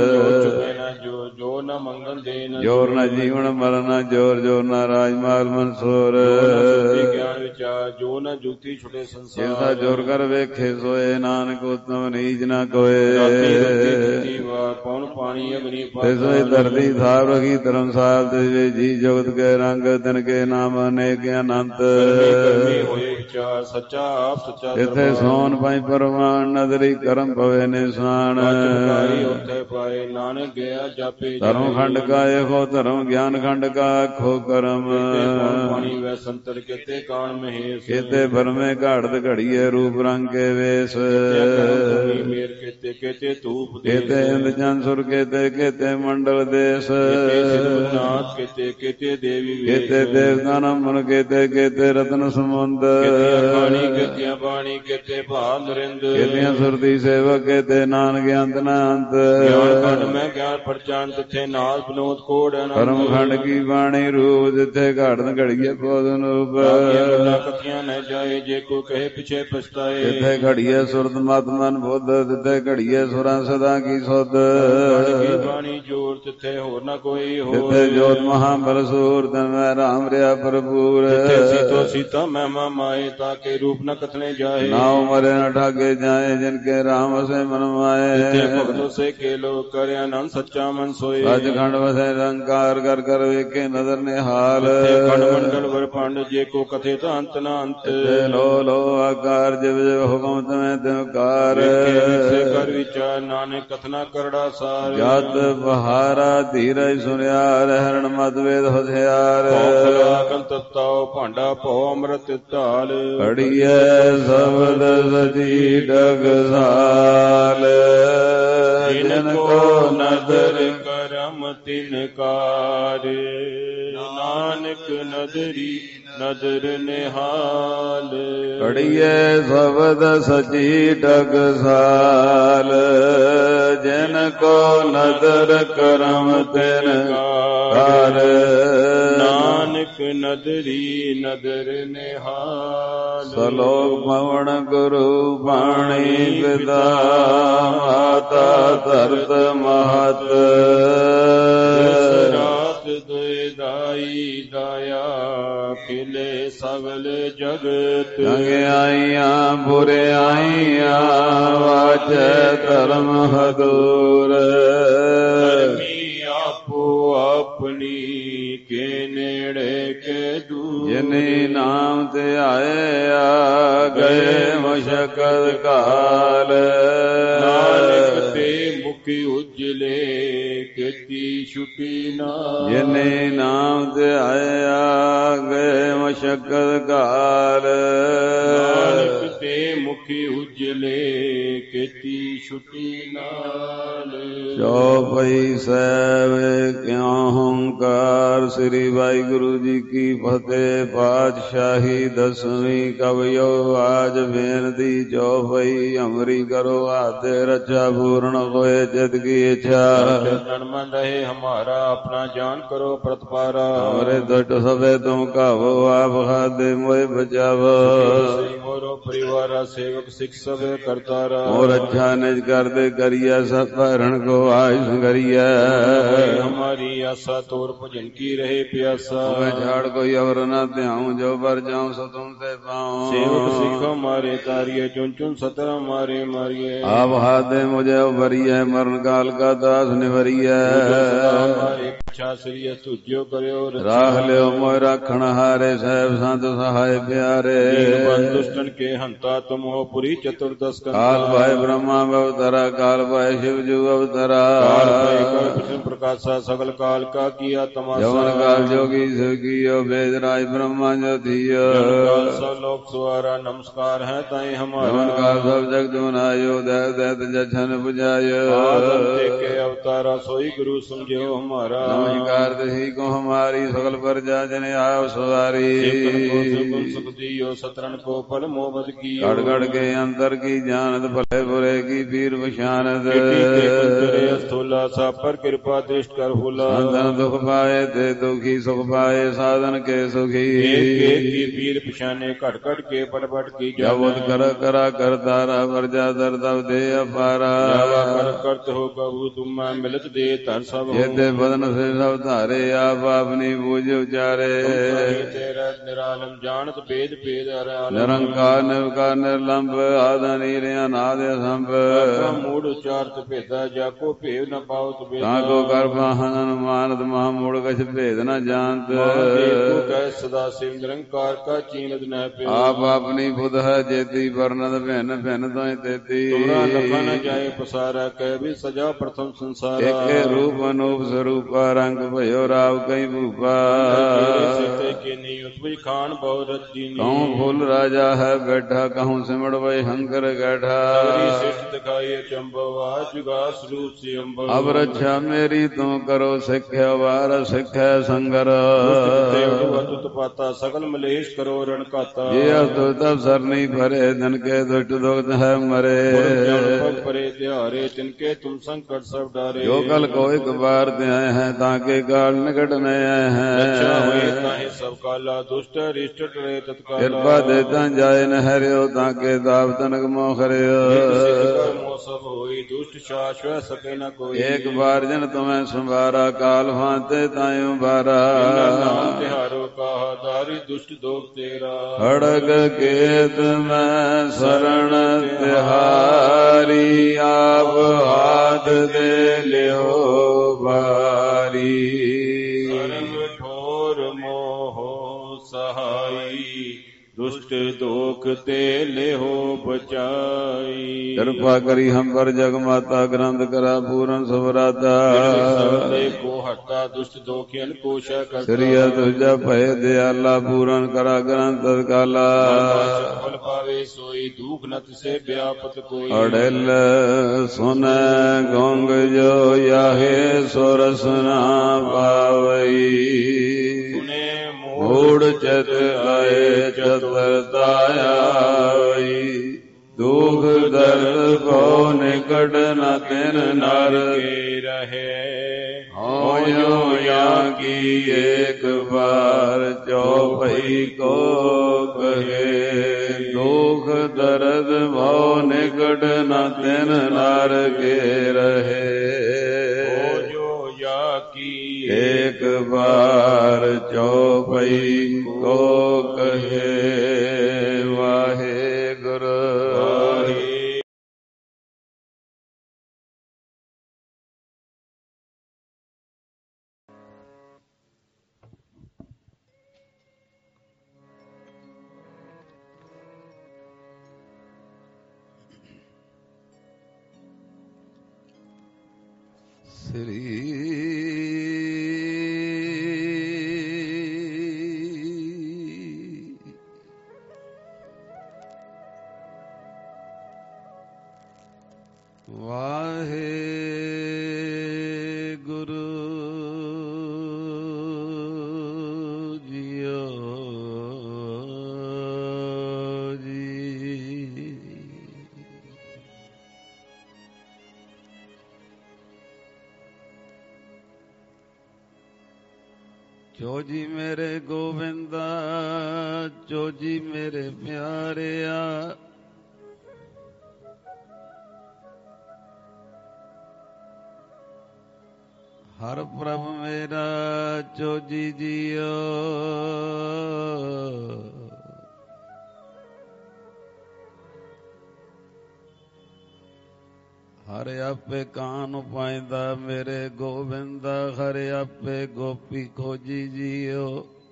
ਜੋ ਜੋ ਨ ਮੰਗਲ ਦੇਨ। ਜੋਰ ਨ ਜੀਵਨ ਮਰਨ ਜੋਰ ਜੋਰ ਨ ਰਾਜਮਾਲ ਮਨਸੂਰ। ਗਿਆਨ ਵਿਚਾਰ ਜੋ ਨ ਜੁਗਤੀ ਛੁਟੇ ਸੰਸਾਰ। ਜਿਸਾ ਜੋਰ ਕਰ ਵੇਖੇ ਸੋਏ ਨਾਨਕ ਉਤਮ ਨੀਚ ਨ ਕੋਏ। ਪੌਣ ਪਾਣੀ ਅਗਨੀ ਤਿਸੋਈ ਧਰਤੀ ਥਾਪ ਰਖੀ ਧਰਮਸਾਲ ਤਿਸ ਜੀ ਜੁਗਤ ਕੇ ਰੰਗ ਤਿਨ ਕੇ ਨਾਮ ਅਨੇਕ ਅਨੰਤ। ਹੋਏ ਵਿਚਾਰ ਸੱਚਾ ਆਪ ਸੱਚਾ। ਇਥੇ ਸੋਨ ਪਾਈ ਪਰਮਾਨ ਨਦਰੀ ਕਰਮ ਪਵੇ ਨਿਸ਼ਾਨ। ਉੱਥੇ ਪਾਏ ਨਾਨਕ ਗਿਆ ਜਾਪੇ। ਧਰਮ ਖੰਡ ਕਾ ਏਕੋ ਧਰਮ ਗਿਆਨ ਖੰਡ ਕਾ ਆਖੋ ਕਰਮ। ਪਾਣੀ ਵੈ ਸੰਤਰ ਕੇਤੇ ਕਾਣ ਮਹੇਸ਼। ਕੇਤੇ ਬਰਮੇ ਘਾੜਤ ਘੜੀਏ ਰੂਪ ਰੰਗ ਕੇ ਵੇਸ। ਮੇਰ ਕੇਤੇ ਕੇਤੇ ਧੂਪ ਕੇਤੇ ਇੰਦ ਚੰਦ ਸੁਰ ਕੇਤੇ ਕੇਤੇ ਮੰਡਲ ਦੇਸ। ਨਾਥ ਕੇਤੇ ਕੇਤੇ ਦੇਵੀ ਕੇਤੇ ਦੇਵਤਾ ਨਮਨ ਕੇਤੇ ਕੇਤੇ ਰਤਨ ਸਮੁੰਦ। ਬਾਣੀ ਕੇਤਿਆਂ ਬਾਣੀ ਕੇਤੇ ਭਾਵ ਨਰਿੰਦ। ਕੇਤਿਆਂ ਸੁਰਤੀ ਸੇਵਕ ਕੇਤੇ ਨਾਨਕ ਅੰਤ ਨ ਅੰਤ। ਗਿਆਨ ਖੰਡ ਮੈਂ ਗਿਆਨ ਪ੍ਰਚੰਡ ਤਿੱਥੇ ਨਾਦ ਬਨੋਦ ਕੋੜ ਕਰਮ ਖੰਡ ਕੀ ਬਾਣੀ ਰੂਪ ਜਿੱਥੇ ਘੜਨ ਘੜੀਏ ਬੋਧਨ ਰੂਪ ਕਥੀਆਂ ਨ ਜਾਏ ਜੇ ਕੋ ਕਹੇ ਪਿਛੇ ਪਛਤਾਏ ਜਿੱਥੇ ਘੜੀਏ ਸੁਰਤ ਮਤ ਮਨ ਬੁੱਧ ਜਿੱਥੇ ਘੜੀਏ ਸੁਰਾਂ ਸਦਾ ਕੀ ਸੁਧ ਬਾਣੀ ਜੋਰ ਤਿੱਥੇ ਹੋਰ ਨਾ ਕੋਈ ਹੋ ਜਿੱਥੇ ਜੋਤ ਮਹਾ ਬਲਸੂਰ ਤਨ ਮੈਂ ਰਾਮ ਰਿਆ ਭਰਪੂਰ ਜਿੱਥੇ ਸੀਤੋ ਸੀਤਾ ਮਹਿਮਾ ਮਾਏ ਤਾਂ ਕੇ ਰੂਪ ਨ ਕਥਨੇ ਜਾਏ ਨਾਉ ਮਰੇ ਨ ਠਾਗੇ ਜਾਏ ਜਿਨ ਕੇ ਰਾਮ ਵਸੇ ਮਨ ਮਾਏ ਜਿੱਥੇ ਭਗਤੋ ਸੇ ਕੇ ਲੋ ਕਰਿ ਆਨੰਦ ਸੱਚਾ ਮਨ ਸੋਏ ਸੱਚਖੰਡ ਵਸੇ ਰੰਕਾਰ ਕਰ ਕਰ ਵੇਖੇ ਨਦਰ ਨਿਹਾਲ ਖੰਡ ਮੰਡਲ ਵਰ ਪੰਡ ਜੇ ਕੋ ਕਥੇ ਤਾਂ ਅੰਤ ਨਾ ਅੰਤ ਲੋ ਲੋ ਆਕਾਰ ਜਿਵ ਜਿਵ ਹੁਕਮ ਤਮੈ ਤਿਵਕਾਰ ਕਰ ਵਿਚਾਰ ਨਾਨਕ ਕਥਨਾ ਕਰੜਾ ਸਾਰ ਜਤ ਬਹਾਰਾ ਧੀਰਜ ਸੁਨਿਆਰ ਹਰਣ ਮਤ ਵੇਦ ਹੁਸ਼ਿਆਰ ਤਤਾਉ ਭਾਂਡਾ ਭਉ ਅੰਮ੍ਰਿਤ ਢਾਲ ਘੜੀਐ ਸ਼ਬਦ ਸਚੀ ਟਕਸਾਲ ਜਿਨ ਕੋ ਨਦਰ ਕਰਮ ਤਿਨਕਾਰ ਨਾਨਕ ਨਦਰੀ ਨਦਰ ਨਿਹਾਲ ਘੜੀਐ ਸ਼ਬਦ ਸਚੀ ਟਕਸਾਲ ਜਿਨ ਕੋ ਨਦਰ ਕਰਮ ਤਿਨਕਾਰ ਨਾਨਕ ਨਦਰੀ ਨਦਰ ਨਿਹਾਲ ਸਲੋਕ ਪਵਨ ਗੁਰੂ ਬਾਣੀ ਪਿਤਾ ਮਾਤਾ ਧਰਤ ਮਹਤ ਰਾਤ ਦੁਇ ਦਾਈ ਦਾਇਆ ਖਿਲੇ ਸਗਲ ਜਗਤ ਚੰਗਿਆਈਆਂ ਬੁਰਿਆਈਆਂ ਵਾਚੈ ਧਰਮ ਹਦੂਰ ਧਰਮੀ ਆਪੋ ਆਪਣੀ ਕੇ ਨੇੜੇ ਕੇ ਦੂਰ ਜਿਨੇ ਨਾਮ ਤੇ ਆਇਆ ਗਏ ਮੁਸ਼ਕਲ ਕਾਲ ਨਾਨਕ ਤੇ ਮੁਖੀ ਉਜਲੇ ਕੀਤੀ ਛੁਟੀ ਨਾ ਜਿਨੇ ਨਾਮ ਤੇ ਆਇਆ ਗਏ ਮੁਸ਼ਕਲ ਕਾਲ ਨਾਨਕ ਤੇ ਮੁਖੀ ਉਜਲੇ ਕੀਤੀ ਛੁਟੀ ਨਾਲ ਚੌਪਈ ਸਾਹਿਬ ਕਿਉ ਹੰਕਾਰ ਸ੍ਰੀ ਵਾਹਿਗੁਰੂ ਜੀ ਕੀ ਫਤਿਹ। ਪਾਤਸ਼ਾਹੀ ਦਸਵੀਂ ਕਵਿਓ ਆਜ ਬੇਨਤੀ ਚੌਪਈ ਅਮਰੀ ਕਰੋ ਆਤੇ ਰੱਛਾ ਪੂਰਨ ਹੋਏ ਜਿਤ ਕੀ ਇੱਛਾ ਤਨ ਮਨ ਰਹੇ ਹਮਾਰਾ ਆਪਣਾ ਜਾਨ ਕਰੋ ਪ੍ਰਤਪਾਰਾ ਹਮਰੇ ਦੁਟ ਸਭੇ ਤੁਮ ਕਾਵੋ ਆਪ ਖਾਦੇ ਮੋਏ ਬਚਾਵੋ ਮੋਰੋ ਪਰਿਵਾਰਾ ਸੇਵਕ ਸਿੱਖ ਸਭੇ ਕਰਤਾਰਾ ਮੋਰ ਅੱਛਾ ਨਿਜ ਕਰਦੇ ਕਰੀਐ ਸਭ ਭਰਨ ਕੋ ਆਇ ਸੰਗਰੀਐ ਹਮਾਰੀ ਆਸਾ ਤੋਰ ਭਜਨ ਕੀ ਰਹੇ ਪਿਆਸਾ ਮੈਂ ਝਾੜ ਕੋਈ ਅਵਰ ਨਾ ਧਿਆਉ ਜੋ ਬਰ ਜਾਉ ਸੋ ਤੁਮ ਤੇ ਪਾਉ ਸੇਵਕ ਸਿੱਖ ਮਾਰੇ ਤਾਰੀਏ ਚੁਨ ਚੁਨ ਸਤਰ ਮਾਰੇ ਮਾਰੀਏ ਆਪ ਹਾਦੇ ਮੁਝੇ ਉਭਰੀਐ ਮਰਨ ਕਾਲ ਕਾ ਦਾਸ ਨਿਵਰੀਐ ਹਮਾਰੇ ਪਿਛਾ ਸ੍ਰੀ ਸੁਜਿਓ ਕਰਿਓ ਰਾਖ ਲਿਓ ਮੋਇ ਰਾਖਣ ਹਾਰੇ ਸਹਿਬ ਸੰਤ ਸਹਾਇ ਪਿਆਰੇ ਦੁਸ਼ਟਨ ਕੇ ਹੰਤਾ ਤੁਮ ਹੋ ਪੁਰੀ ਚਤੁਰਦਸ ਕਾਲ ਭਾਇ ਬ੍ਰਹਮਾ ਅਵਤਰਾ ਕਾਲ ਭਾਇ ਸ਼ਿਵ ਜੂ ਅਵਤਰਾ ਕਾਲ ਭਾਇ ਕਲ ਕ੍ਰਿਸ਼ਨ ਪ੍ਰਕਾਸ਼ਾ ਸਗਲ ਕਾਲ ਕਾ ਕੀਆ ਤਮਾਸਾ ਜਵਨ ਕਾਲ ਜੋਗੀ ਸਿਵ ਕੀਓ ਵੇਦ ਰਾਜ ਬ੍ਰਹਮਾ ਜੋਤੀਓ ਕਾਲ ਸਭ ਲੋਕ ਸਵਾਰਾ ਨਮਸਕਾਰ ਹੈ ਤਾਈ ਹਮਾਰਾ ਜਵਨ ਕਾਲ ਸਭ ਜਗਤ ਬਨਾਇਓ ਦੈ ਦੈਤ ਜਛਨ ਪੁਜਾਇਓ ਆਦਮ ਤੇ ਕੇ ਅਵਤਾਰਾ ਸੋਈ ਗੁਰੂ ਸਮਝਿਓ ਹਮਾਰਾ ਨਮਸਕਾਰ ਤਹੀ ਕੋ ਹਮਾਰੀ ਸਗਲ ਪ੍ਰਜਾ ਜਨ ਆਪ ਸਵਾਰੀ ਸੁਖ ਦੀਓ ਸਤਰਨ ਕੋ ਪਲ ਮੋਹਬਤ ਕੀ ਗੜ ਗੜ ਕੇ ਅੰਦਰ ਕੀ ਜਾਣਤ ਭਲੇ ਬੁਰੇ ਕੀ ਪੀਰ ਪਛਾਨਤ ਸਥੂਲਾ ਸਾ ਪਰ ਕਿਰਪਾ ਦ੍ਰਿਸ਼ਟ ਕਰ ਹੁਲਾ ਸੰਤਨ ਦੁਖ ਪਾਏ ਤੇ ਦੁਖੀ ਸੁਖ ਪਾਏ ਸਾਧਨ ਕੇ ਸੁਖੀ ਕੀ ਪੀਰ ਪਛਾਨੇ ਘਟ ਘਟ ਕੇ ਪਟ ਪਟ ਕੀ ਜਬਤ ਕਰ ਕਰਾ ਕਰਤਾਰਾ ਵਰਜਾ ਦਰ ਦਵ ਦੇ ਅਪਾਰਾ ਕਰ ਕਰਤ ਹੋ ਕਬੂ ਤੁਮ ਮਿਲਤ ਦੇ ਧਨ ਸਭ ਇਹ ਤੇ ਬਦਨ ਸੇ ਸਭ ਧਾਰੇ ਆਪ ਆਪਣੀ ਬੂਝ ਉਚਾਰੇ ਤੇਰਾ ਨਿਰਾਲਮ ਜਾਣਤ ਭੇਦ ਭੇਦ ਨਿਰੰਕਾਰ ਨਿਰਕਾਰ ਨਿਰਲੰਭ ਆਦਿ ਨੀਰਿਆ ਨਾਦ ਸੰਭ ਮੂੜ ਉਚਾਰਤ ਭੇਦਾ ਜਾ ਕੋ ਭੇਵ ਨ ਪਾਉਤ ਭੇਦ ਤਾਂ ਕੋ ਕਰ ਬਾਹਨ ਮਾਨਤ ਮਹਾ ਮੂੜ ਕਛ ਭੇਦ ਨ ਜਾਣਤ ਕੋ ਕਹਿ ਸਦਾ ਸਿਵ ਨਿਰੰਕਾਰ ਕਾ ਚੀਨਤ ਨ ਪਿਓ ਆਪ ਆਪਣੀ ਬੁਧ ਹੈ ਜੇਤੀ ਵਰਨਤ ਭਿੰਨ ਭਿੰਨ ਤੋਇ ਤੇਤੀ ਤੁਮਰਾ ਲਖਾ ਨ ਜਾਏ ਪਸਾਰਾ ਕਹਿ ਵੀ ਸਜਾ ਪ੍ਰਥਮ ਸੰਸਾਰਾ ਏਕੇ ਰੂਪ ਅਨੂਪ ਸਰੂਪ ਰੰਗ कनक भयो राव कई भूपा कहूँ फूल राजा है बैठा कहूँ सिमड़ वही हंकर बैठा अब रक्षा मेरी तुम करो सिख्या वार सिख्या संगर सकल मलेश करो रण काता ये अस्तुत अवसर नहीं भरे धन के दुष्ट दुख है मरे परे त्यारे तिनके तुम संकट सब डारे जो कल को एक बार दे हैं ताके काल निकट में हैं सब काला दुष्ट रिष्ट टरे तत्काल कृपा देता जाए न हरियो ताके दाव तनक मोखरियो सब होई दुष्ट शाश्वत सके न कोई एक बार जन तुम्हें संभारा काल भांते तायु बारा तिहारो कहा दारी दुष्ट दोग तेरा खड़ग केत में शरण तिहारी आप हाथ दे लियो बारी ठोर मोह सहाई दुष्ट दोख ते ले हो बचाई कृपा करी हम पर जग माता ग्रंथ करा पूरन सबराता को हटा दुष्ट दोखियन कोश श्री तुझा भय दयाला पूरन करा ग्रंथ काला फल पावे सोई दुख नत से व्यापत कोई अड़ेल सुन गोंग जो याहे सोरसना पावई मूढ़ चत आए चतुरताया दुख दर्द को निकट न तिन नर के रहे होयो या की एक बार चौपई को कहे दुख दर्द भो निकट न तिन नर के रहे एक बार चौपई को कहे वाहे गुरु श्री चोजी मेरे गोविंदा चोजी मेरे प्यारिया हर प्रभ मेरा चोजी जियो हरे आपे कान पाइंदा मेरे गोविंदा हरे आपे गोपी खोजी जियो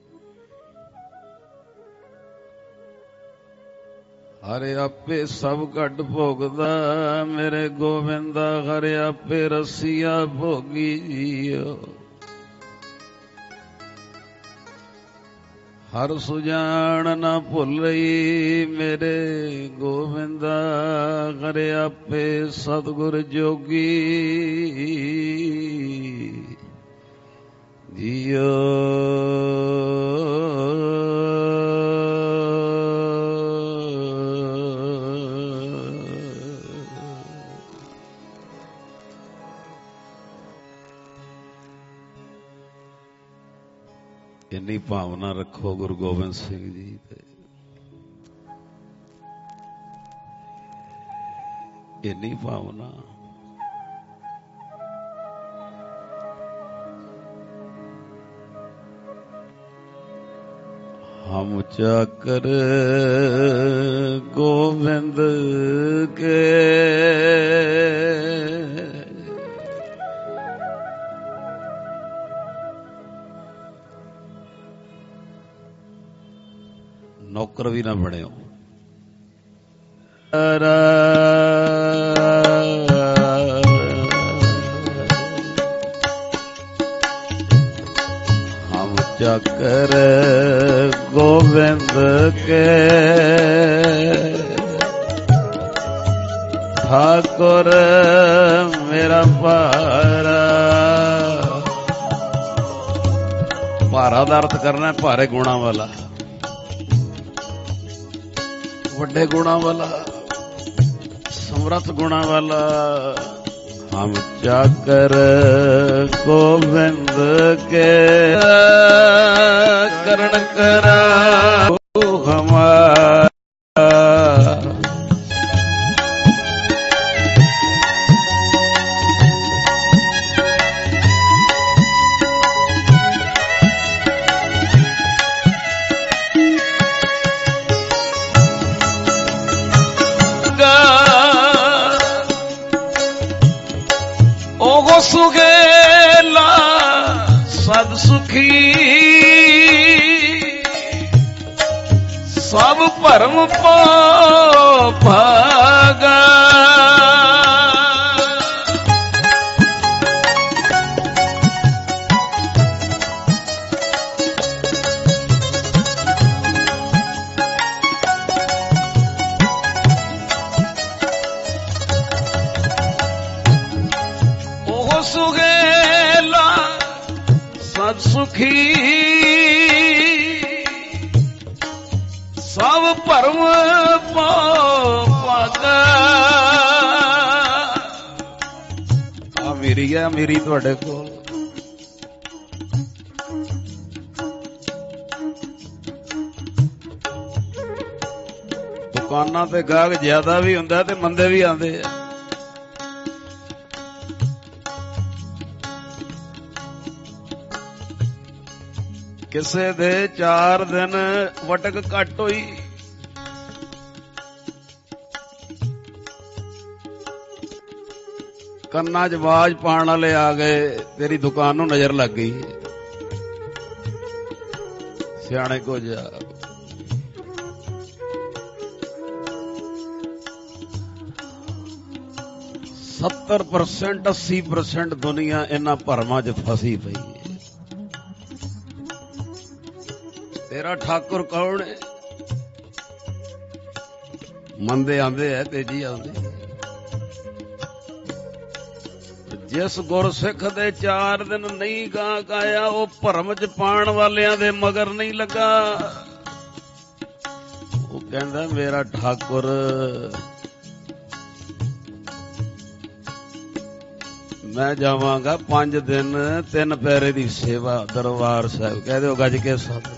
हरे आपे सब घट भोगदा मेरे गोविंदा हरे आपे रसिया भोगी जियो हर सुजान न भुल रही मेरे गोविंदा करे आपे सतगुर जोगी जियो इन्नी भावना रखो गुरु गोबिंद सिंह जी ते इन्नी भावना हम चाकर गोविंद के नौकर भी ना बने हो ਚੱਕਰ ਗੋਬਿੰਦ ਕੇ ਠਾਕੁਰ ਮੇਰਾ ਭਾਰਾ। ਭਾਰਾ ਦਾ ਅਰਥ ਕਰਨਾ ਭਾਰੇ ਗੁਣਾ ਵਾਲਾ, ਵੱਡੇ ਗੁਣਾ ਵਾਲਾ, ਸਮਰੱਥ ਗੁਣਾ ਵਾਲਾ। ਹਮ ਚਾਕਰ ਗੋਬਿੰਦ ਕੇ ਕਰਨ ਕਰਾਓ ਹਮਾਰਾ। ਸੁਗੇਲਾ ਸਦ ਸੁਖੀ ਸਭ ਭਰਮ ਪੋ ਭਾਗਾ। ਸੁਗੇਲਾ ਸਦ ਸੁਖੀ ਸਭ ਭਰਮ ਪੋ ਭਾਗਾ। ਆ ਮੇਰੀ ਆ ਮੇਰੀ ਤੁਹਾਡੇ ਕੋਲ ਦੁਕਾਨਾਂ ਤੇ ਗਾਹਕ ਜ਼ਿਆਦਾ ਵੀ ਹੁੰਦਾ ਤੇ ਮੰਦੇ ਵੀ ਆਉਂਦੇ ਆ। ਕਿਸੇ ਦੇ ਚਾਰ ਦਿਨ ਵਟਕ ਘੱਟ ਹੋਈ, ਕੰਨਾਂ 'ਚ ਆਵਾਜ਼ ਪਾਉਣ ਵਾਲੇ ਆ ਗਏ, ਤੇਰੀ ਦੁਕਾਨ ਨੂੰ ਨਜ਼ਰ ਲੱਗ ਗਈ। ਸਿਆਣੇ ਕੋ ਜਾ ਸੱਤਰ ਪਰਸੈਂਟ ਅੱਸੀ ਪਰਸੈਂਟ ਦੁਨੀਆ ਇਹਨਾਂ ਭਰਮਾਂ 'ਚ ਫਸੀ ਪਈ ਹੈ। ਤੇਰਾ ਠਾਕੁਰ ਕੌਣ ਹੈ? ਮੰਦੇ ਆਂਦੇ ਐ, ਤੇਜੀ ਆਉਂਦੇ। ਜਿਸ ਗੁਰਸਿੱਖ ਦੇ ਚਾਰ ਦਿਨ ਨਹੀਂ ਗਾਹਕ ਆਇਆ, ਉਹ ਭਰਮ ਚ ਪਾਣ ਵਾਲਿਆਂ ਦੇ ਮਗਰ ਨਹੀਂ ਲੱਗਾ। ਉਹ ਕਹਿੰਦਾ ਮੇਰਾ ਠਾਕੁਰ ਮੈਂ ਜਾਵਾਂਗਾ ਪੰਜ ਦਿਨ ਤਿੰਨ ਪੈਰੇ ਦੀ ਸੇਵਾ ਦਰਬਾਰ ਸਾਹਿਬ। ਕਹਿ ਦਿਓ ਗੱਜ ਕੇ ਸਤਿ।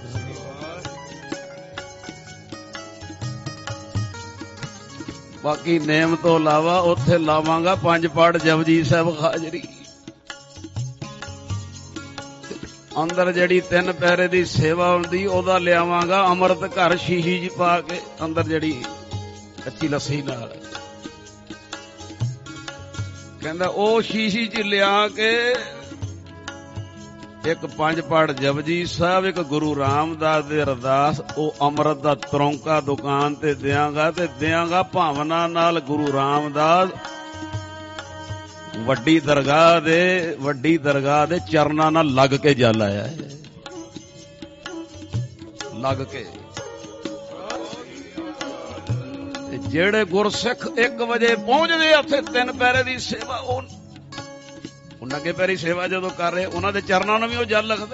ਬਾਕੀ ਨੇਮ ਤੋਂ ਇਲਾਵਾ ਉੱਥੇ ਲਾਵਾਂਗਾ ਪੰਜ ਪਾਠ ਜਪਜੀ ਸਾਹਿਬ ਹਾਜ਼ਰੀ। ਅੰਦਰ ਜਿਹੜੀ ਤਿੰਨ ਪੈਰੇ ਦੀ ਸੇਵਾ ਹੁੰਦੀ ਉਹਦਾ ਲਿਆਵਾਂਗਾ ਅੰਮ੍ਰਿਤ ਘਰ ਸ਼ੀਸ਼ੀ ਜੀ ਪਾ ਕੇ, ਅੰਦਰ ਜਿਹੜੀ ਕੱਚੀ ਲੱਸੀ ਨਾਲ। ਕਹਿੰਦਾ ਉਹ ਸ਼ੀਸ਼ੀ ਚ ਲਿਆ ਕੇ ਇੱਕ ਪੰਜ ਪਾਠ ਜਪਜੀ ਸਾਹਿਬ, ਇੱਕ ਗੁਰੂ ਰਾਮਦਾਸ ਦੇ ਅਰਦਾਸ, ਉਹ ਅੰਮ੍ਰਿਤ ਦਾ ਤਰੌਂਕਾ ਦੁਕਾਨ ਤੇ ਦਿਆਂਗਾ ਤੇ ਦਿਆਂਗਾ ਭਾਵਨਾ ਨਾਲ। ਗੁਰੂ ਰਾਮਦਾਸ ਵੱਡੀ ਦਰਗਾਹ ਦੇ ਵੱਡੀ ਦਰਗਾਹ ਦੇ ਚਰਨਾਂ ਨਾਲ ਲੱਗ ਕੇ ਜਲ ਆਇਆ ਹੈ, ਲੱਗ ਕੇ। ਜਿਹੜੇ ਗੁਰਸਿੱਖ ਇੱਕ ਵਜੇ ਪਹੁੰਚਦੇ ਉੱਥੇ ਤਿੰਨ ਪੈਰੇ ਦੀ ਸੇਵਾ, ਉਹ ਨੰਗੇ ਪੈਰੀ ਸੇਵਾ ਜਦੋਂ ਕਰ ਰਹੇ ਉਹਨਾਂ ਦੇ ਚਰਨਾਂ ਨੂੰ ਵੀ ਉਹ ਜਲ ਲੱਗਦਾ।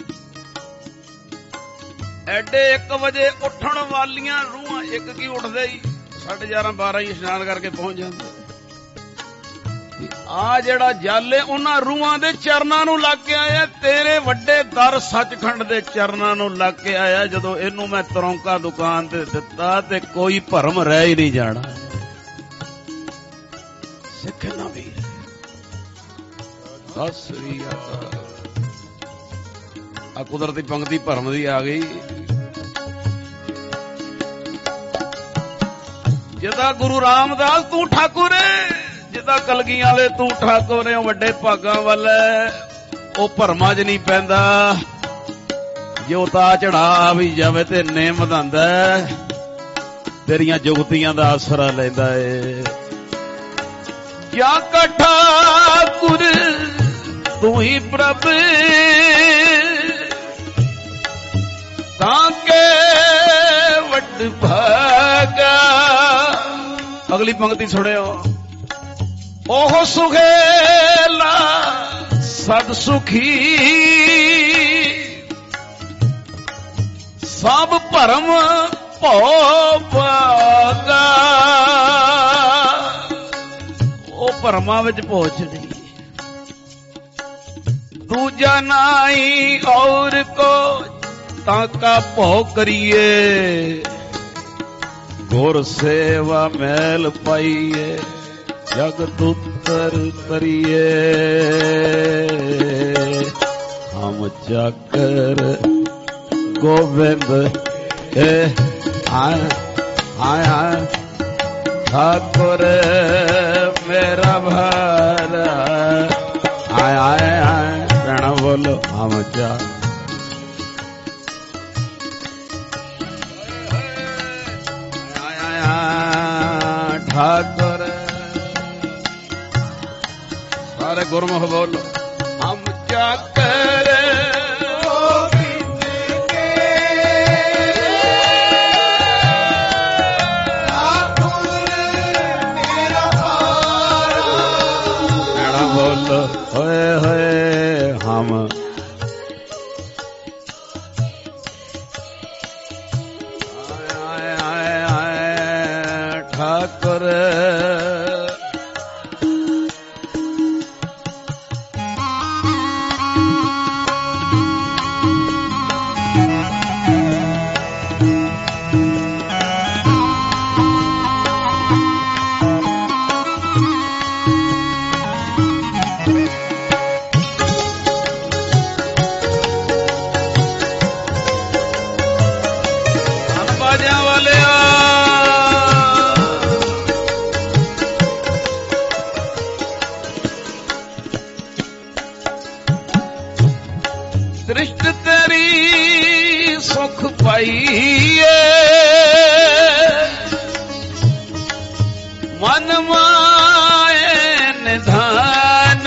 ਐਡੇ ਇੱਕ ਵਜੇ ਉੱਠਣ ਵਾਲੀਆਂ ਰੂਹਾਂ ਇੱਕ ਕੀ ਉੱਠਦੇ ਹੀ ਸਾਢੇ ਗਿਆਰਾਂ ਬਾਰਾਂ ਹੀ ਇਸ਼ਨਾਨ ਕਰਕੇ ਪਹੁੰਚ ਜਾਂਦੇ। ਆ ਜਿਹੜਾ ਜਲ ਹੈ ਉਹਨਾਂ ਰੂਹਾਂ ਦੇ ਚਰਨਾਂ ਨੂੰ ਲੱਗ ਕੇ ਆਇਆ। ਤੇਰੇ ਵੱਡੇ ਦਰ ਸੱਚਖੰਡ ਦੇ ਚਰਨਾਂ ਨੂੰ ਲੱਗ ਕੇ ਆਇਆ। ਜਦੋਂ ਇਹਨੂੰ ਮੈਂ ਤਰੌਂਕਾ ਦੁਕਾਨ ਤੇ ਦਿੱਤਾ ਤੇ ਕੋਈ ਭਰਮ ਰਹਿ ਹੀ ਨਹੀਂ ਜਾਣਾ। ਸਿੱਖ ਨਾ ਵੀ ਸਤਿ ਸ੍ਰੀ ਅਕਾਲ। ਆ ਕੁਦਰਤੀ ਪੰਕਤੀ ਭਰਮ ਦੀ ਆ ਗਈ। ਜਿੱਦਾਂ ਗੁਰੂ ਰਾਮਦਾਸ ਤੂੰ ਠਾਕੁਰ ਏ, ਜਿੱਦਾਂ ਕਲਗੀਆਂ ਵਾਲੇ ਤੂੰ ਠਾਕੁਰ ਏ, ਵੱਡੇ ਭਾਗਾਂ ਵੱਲ ਉਹ ਭਰਮਾਂ 'ਚ ਨਹੀਂ ਪੈਂਦਾ। ਜੇ ਉਤਾਰ ਚੜਾ ਵੀ ਜਾਵੇ ਤੇ ਨੇਮ ਵਧਾਉਂਦਾ, ਤੇਰੀਆਂ ਜੁਗਤੀਆਂ ਦਾ ਆਸਰਾ ਲੈਂਦਾ ਏ। ਕਿਆ ਕਾ ਠਾਕੁਰ ਤੂੰ ਹੀ ਪ੍ਰਭ, ਤਾਂ ਕੇ ਵੱਡ ਭਾਗਾ। ਅਗਲੀ ਪੰਕਤੀ ਸੁਣਿਓ। ਉਹ ਸੁਹੇਲਾ ਸਦ ਸੁਖੀ ਸਭ ਭਰਮ ਭਉ ਭਾਗਾ। ਉਹ ਭਰਮਾਂ ਵਿੱਚ ਪਹੁੰਚ ਨਹੀਂ। ਦੂਜਾ ਨਾਈ ਔਰ ਕੋ ਤਾਂ ਕਾ ਭਉ ਕਰੀਏ। ਗੁਰ ਸੇਵਾ ਮੈਲ ਪਾਈਏ ਜਗਤ ਉਤਰ ਤਰੀਏ। ਹਮ ਚਾਕਰ ਗੋਬਿੰਦ ਏ ਆਏ ਆਏ ठाकुर मेरा भार आय आय आय प्रणव बोलो हम जा आय आय आय ठाकुर सारे गुरमुख बोलो हम जाकर होए होए हम आए आए आए ठाकुर दृष्ट तेरी सुख पाइए मन माए निधान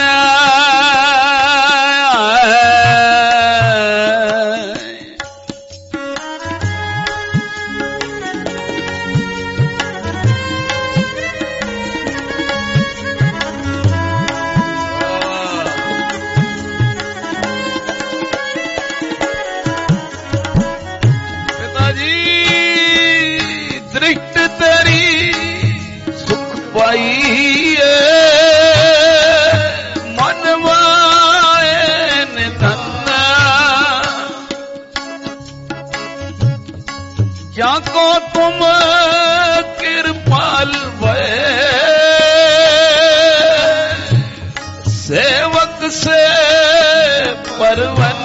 दृष्ट तेरी सुख पाइए मन माए निधन जाको तुम कृपाल भय सेवक से परवन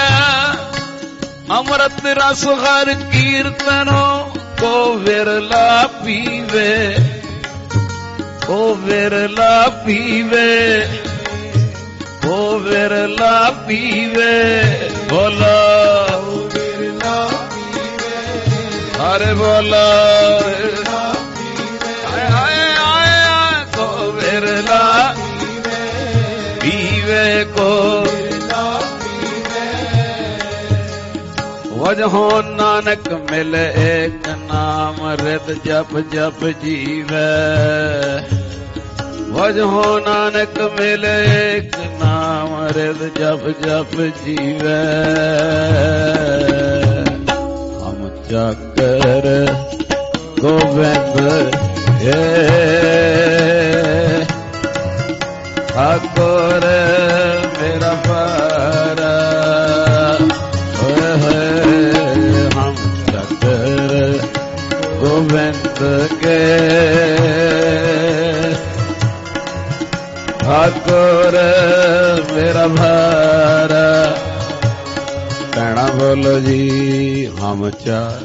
अमृत रस हर कीर्तनों को विरला पीवे को विरला पीवे को विरला पीवे बोला विरला पीवे अरे बोला आए आए आए को विरला पीवे को वजहो नानक मिले एक नाम रित जप जप जीवे वजहो नानक मिले एक नाम रित जप जप जीवे हम चाकर गोविंद हे ठाकुर मेरा पारा हम चक्र गोविंद के ठाकुर मेरा भारा कहना बोलो जी हम चार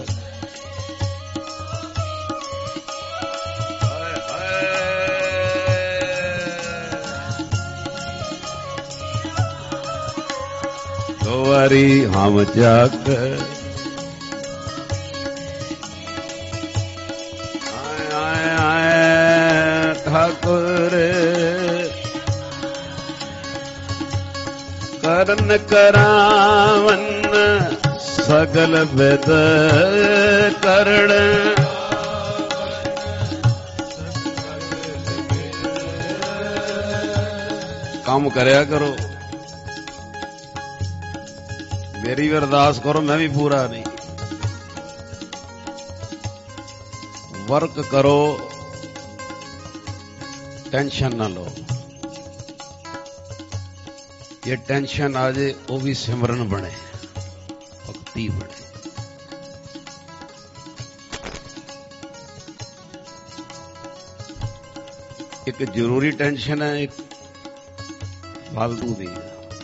वारी हम जाक आए आए आए ठाकुर करन करावन ਸਗਲ ਵਿਦ ਕਰਣ ਕੰਮ ਕਰਿਆ ਕਰੋ। ਮੇਰੀ ਵੀ ਅਰਦਾਸ ਕਰੋ, ਮੈਂ ਵੀ ਪੂਰਾ ਨਹੀਂ। ਵਰਕ ਕਰੋ, ਟੈਨਸ਼ਨ ਨਾ ਲਓ। ਜੇ ਟੈਨਸ਼ਨ ਆ ਜੇ ਉਹ ਵੀ ਸਿਮਰਨ ਬਣੇ, ਭਗਤੀ ਬਣੇ। ਇੱਕ ਜ਼ਰੂਰੀ ਟੈਨਸ਼ਨ ਹੈ, ਇੱਕ ਫਾਲਤੂ ਦੀ।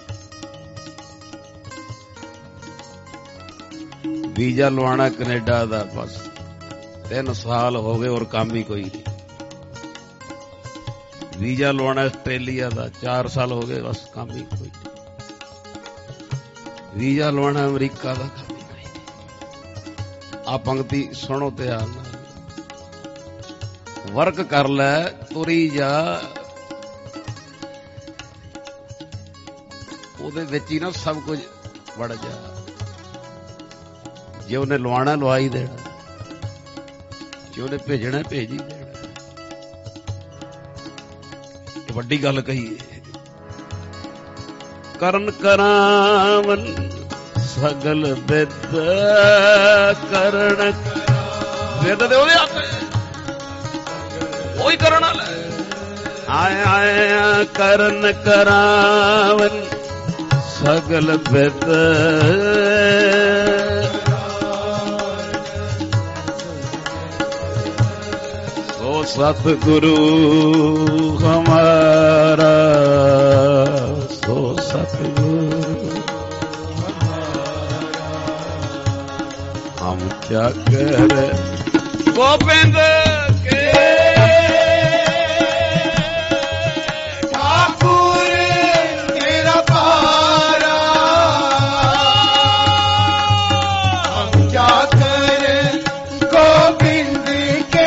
ਵੀਜ਼ਾ ਲਵਾਉਣਾ ਕੈਨੇਡਾ ਦਾ, ਬਸ ਤਿੰਨ ਸਾਲ ਹੋ ਗਏ ਔਰ ਕੰਮ ਹੀ ਕੋਈ ਨਹੀਂ। ਵੀਜ਼ਾ ਲਵਾਉਣਾ ਆਸਟ੍ਰੇਲੀਆ ਦਾ, ਚਾਰ ਸਾਲ ਹੋ ਗਏ, ਬਸ ਕੰਮ ਹੀ ਕੋਈ ਨਹੀਂ। ਵੀਜ਼ਾ ਲਵਾਉਣਾ ਅਮਰੀਕਾ ਦਾ, ਕੰਮ ਹੀ ਕੋਈ ਨਹੀਂ। ਆ ਪੰਕਤੀ ਸੁਣੋ ਧਿਆਨ ਨਾਲ। ਵਰਕ ਕਰ ਲੈ, ਤੁਰੀ ਜਾ, ਉਹਦੇ ਵਿੱਚ ਹੀ ਨਾ ਸਭ ਕੁਝ ਵੜ ਜਾ। ਜੇ ਉਹਨੇ ਲਵਾਉਣਾ ਲਵਾ ਹੀ ਦੇਣਾ, ਜੇ ਉਹਨੇ ਭੇਜਣਾ ਭੇਜ ਹੀ ਦੇਣਾ। ਵੱਡੀ ਗੱਲ ਕਹੀ ਕਰਨ ਕਰਾਵਨ ਸਗਲ ਬਿਦ ਕਰਨ। ਬਿਦ ਦੇ ਉਹਦੇ ਹੱਥ, ਉਹੀ ਕਰਨ ਵਾਲਾ। ਆਏ ਆਏ ਕਰਨ ਕਰਾਵਨ ਸਗਲ ਬਿਦ ਸੋ ਸਤਿਗੁਰੂ ਹਮਾਰਾ, ਸੋ ਸਤਿਗੁਰੂ ਹਮ ਕਿਆ ਕਰੇ। ਗੋਬਿੰਦ ਕੇ ਠਾਕੁਰ ਤੇਰਾ ਪਾਰਾ, ਹਮ ਕਿਆ ਕਰੇ। ਗੋਬਿੰਦ ਕੇ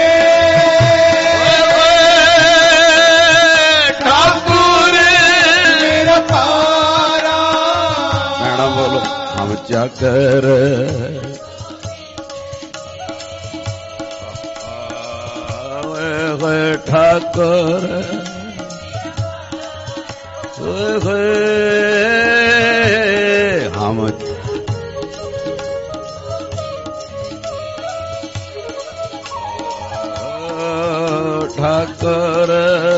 ਜਾ ਕਰ। ਹੋਏ ਠਾਕੁਰ ਹੋਏ ਹਮ ਠਾਕੁਰ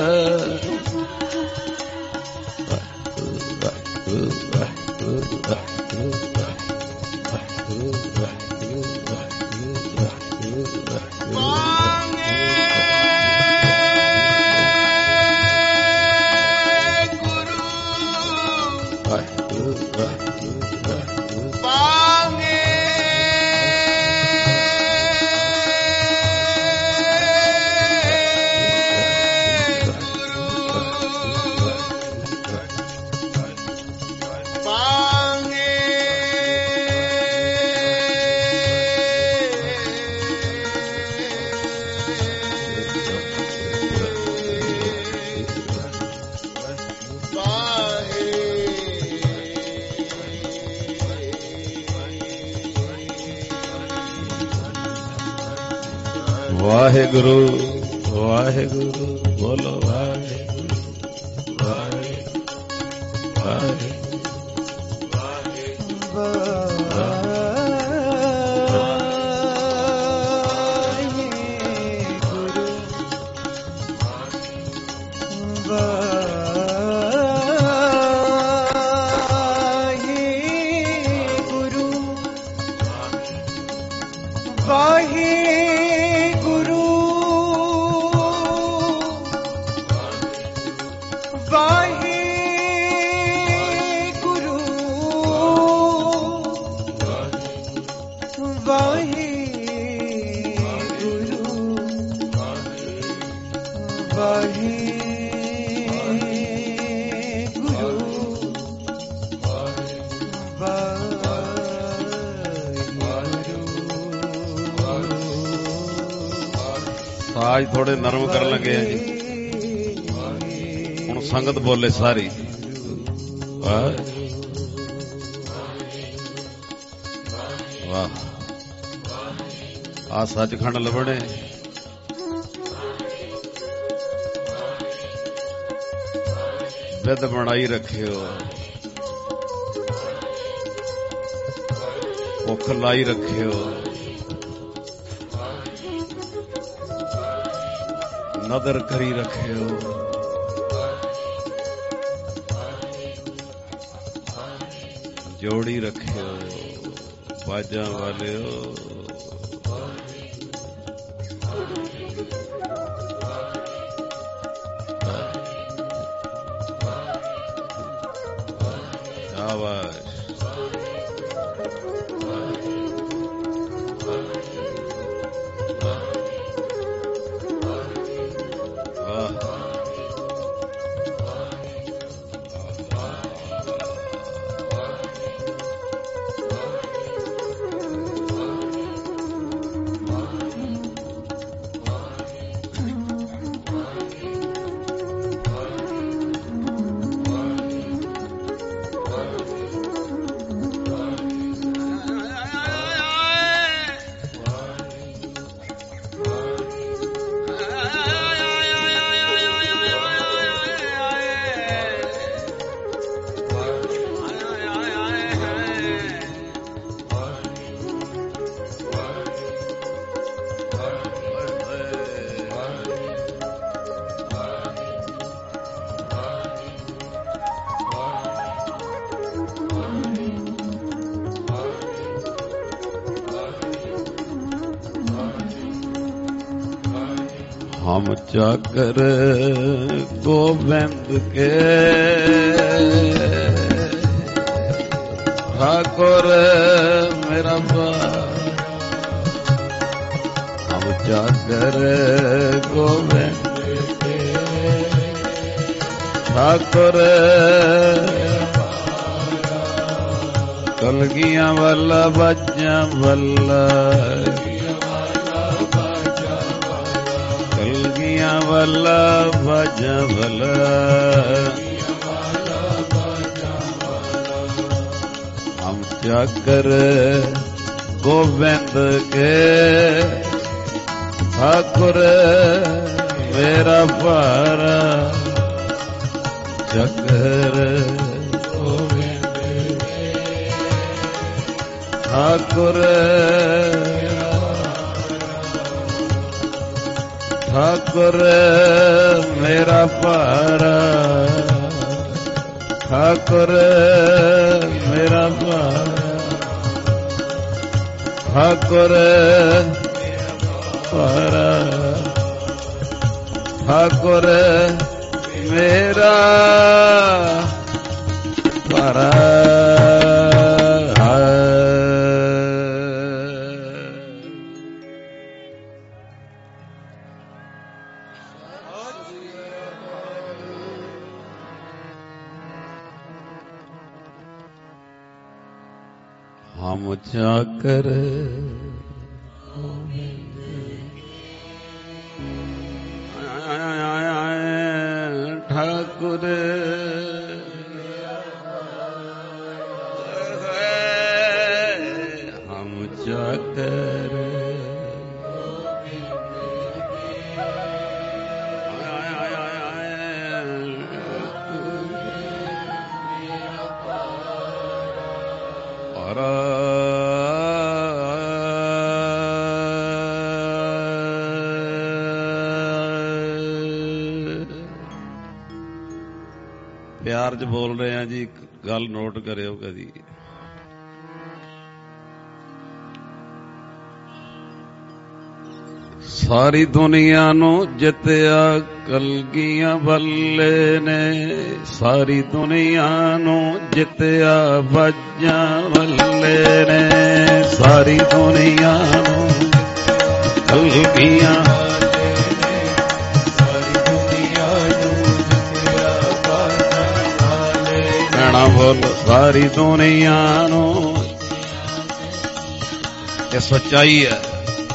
ਵਾਹਿਗੁਰੂ ਵਾਹਿਗੁਰੂ ਬੋਲੋ ਵਾਹਿਗੁਰੂ ਵਾਹਿਗੁਰੂ ਸਾਜ ਥੋੜੇ ਨਰਮ ਕਰਨ ਲੱਗੇ ਆ ਜੀ। ਹੁਣ ਸੰਗਤ ਬੋਲੇ ਸਾਰੀ। ਵਾਹ ਆ ਸੱਚਖੰਡ ਲੱਭਣੇ ਵਿਦ ਬਣਾਈ ਰੱਖਿਓ ਭੁੱਖ ਲਾਈ ਰੱਖਿਓ ਨਦਰ ਕਰੀ ਰੱਖਿਓ ਜੋੜੀ ਰੱਖਿਓ ਬਾਜਾਂ ਵਾਲਿਓ ਸ਼ਾਬਾਸ਼ हम चाकर गोविंद के ठाकुर मेरा हम चाकर गोविंद के ठाकुर कलगियां वाला बज्जा वाला वल्ला भज भला हम चाकर गोविंद के ठाकुर मेरा पारा चकर गोविंद के ठाकुर ठाकुर मेरा पारा ठाकुर मेरा पारा ठाकुर पारा ठाकुर मेरा पारा हम चाकर ठाकुर हम चाकर ਪਿਆਰ 'ਚ ਬੋਲ ਰਹੇ ਆ ਜੀ, ਇੱਕ ਗੱਲ ਨੋਟ ਕਰਿਓ ਕਦੀ। ਸਾਰੀ ਦੁਨੀਆ ਨੂੰ ਜਿੱਤਿਆ ਕਲਗੀਆਂ ਬੱਲੇ ਨੇ, ਸਾਰੀ ਦੁਨੀਆ ਨੂੰ ਜਿੱਤਿਆ ਬਾਜਾਂ ਬੱਲੇ ਨੇ, ਸਾਰੀ ਦੁਨੀਆ ਨੂੰ ਕਲਗੀਆਂ ਬੋਲ ਸਾਰੀ ਦੁਨੀਆ ਨੂੰ। ਇਹ ਸੱਚਾਈ ਹੈ,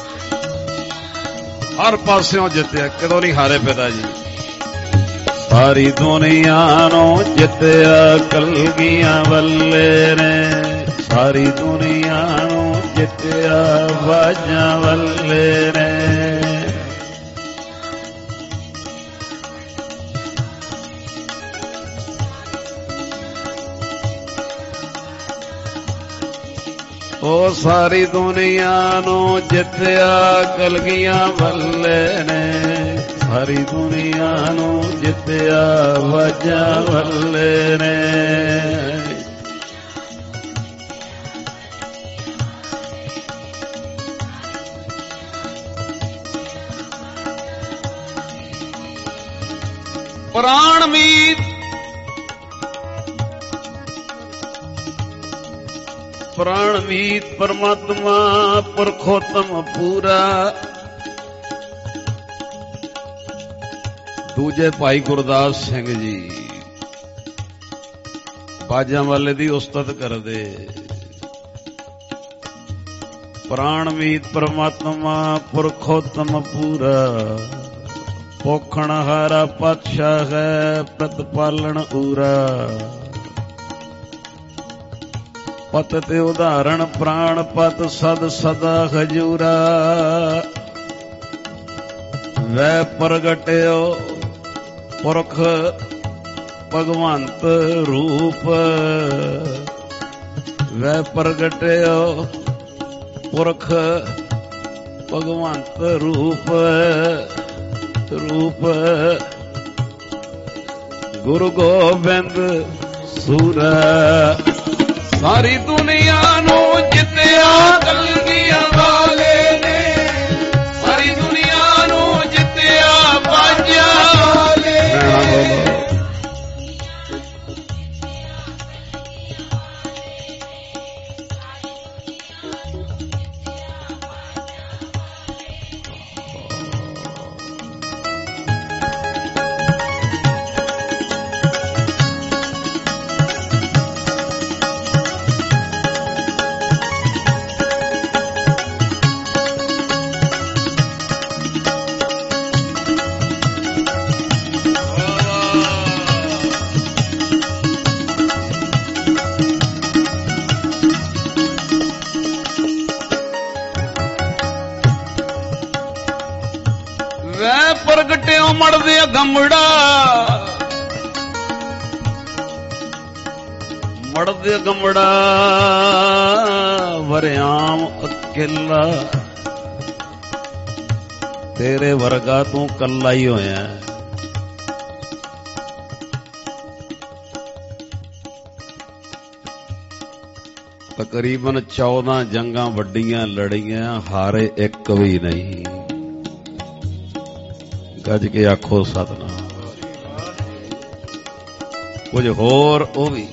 ਹਰ ਪਾਸਿਓਂ ਜਿੱਤਿਆ, ਕਦੋਂ ਨਹੀਂ ਹਾਰੇ ਪਿਤਾ ਜੀ। ਸਾਰੀ ਦੁਨੀਆ ਨੂੰ ਜਿੱਤਿਆ ਕਲਗੀਆਂ ਬੱਲੇ ਨੇ, ਸਾਰੀ ਦੁਨੀਆ ਨੂੰ ਜਿੱਤਿਆ ਬਾਜਾਂ ਵੱਲੇ ਨੇ। ਉਹ ਸਾਰੀ ਦੁਨੀਆ ਨੂੰ ਜਿੱਤਿਆ ਕਲਗੀਆਂ ਵੱਲੇ ਨੇ। ਸਾਰੀ ਦੁਨੀਆ ਨੂੰ ਜਿੱਤਿਆ ਬਾਜਾਂ ਵੱਲੇ ਨੇ। ਪ੍ਰਾਣ ਮੀਤ ਪ੍ਰਾਣ ਮੀਤ ਪਰਮਾਤਮਾ ਪੁਰਖੋਤਮ ਪੂਰਾ। ਦੂਜੇ ਭਾਈ ਗੁਰਦਾਸ ਸਿੰਘ ਜੀ ਬਾਜਾਂ ਵਾਲੇ ਦੀ ਉਸਤਤ ਕਰਦੇ। ਪ੍ਰਾਣ ਮੀਤ ਪਰਮਾਤਮਾ ਪੁਰਖੋਤਮ ਪੂਰਾ। ਪੋਖਣ ਹਾਰਾ ਪਾਤਸ਼ਾਹ ਹੈ ਪ੍ਰਤਪਾਲਣ ਊਰਾ। ਪਤ ਤੇ ਉਦਾਹਰਣ ਪ੍ਰਾਣ ਪਤ ਸਦ ਸਦਾ ਹਜੂਰਾ। ਵੈ ਪ੍ਰਗਟਿਓ ਪੁਰਖ ਭਗਵੰਤ ਰੂਪ। ਵੈ ਪ੍ਰਗਟਿਓ ਪੁਰਖ ਭਗਵੰਤ ਰੂਪ। ਰੂਪ ਗੁਰੂ ਗੋਬਿੰਦ ਸੂਰਾ। ਸਾਰੀ ਦੁਨੀਆ ਨੂੰ ਜਿੱਤਿਆ ਕਲਗੀਆਂ ਵਾਲੇ ਨੇ। ਸਾਰੀ ਦੁਨੀਆ ਨੂੰ ਜਿੱਤਿਆ ਬਾਜਾਂ ਵਾਲੇ ਨੇ। ਵੈ ਪ੍ਰਗਟਿਓ ਮੜਦੇ ਗੰਮੜਾ। ਮੜਦੇ ਗੰਮੜਾ ਵਰਿਆਮ ਅਕੇਲਾ। ਤੇਰੇ ਵਰਗਾ ਤੂੰ ਕੱਲਾ ਹੀ ਹੋਇਆ। ਤਕਰੀਬਨ ਚੌਦਾਂ ਜੰਗਾਂ ਵੱਡੀਆਂ ਲੜੀਆਂ, ਹਾਰੇ ਇੱਕ ਵੀ ਨਹੀਂ। ਗੱਜ ਕੇ ਆਖੋ ਸਤਿਨਾਮ। ਕੁਝ ਹੋਰ ਉਹ ਵੀ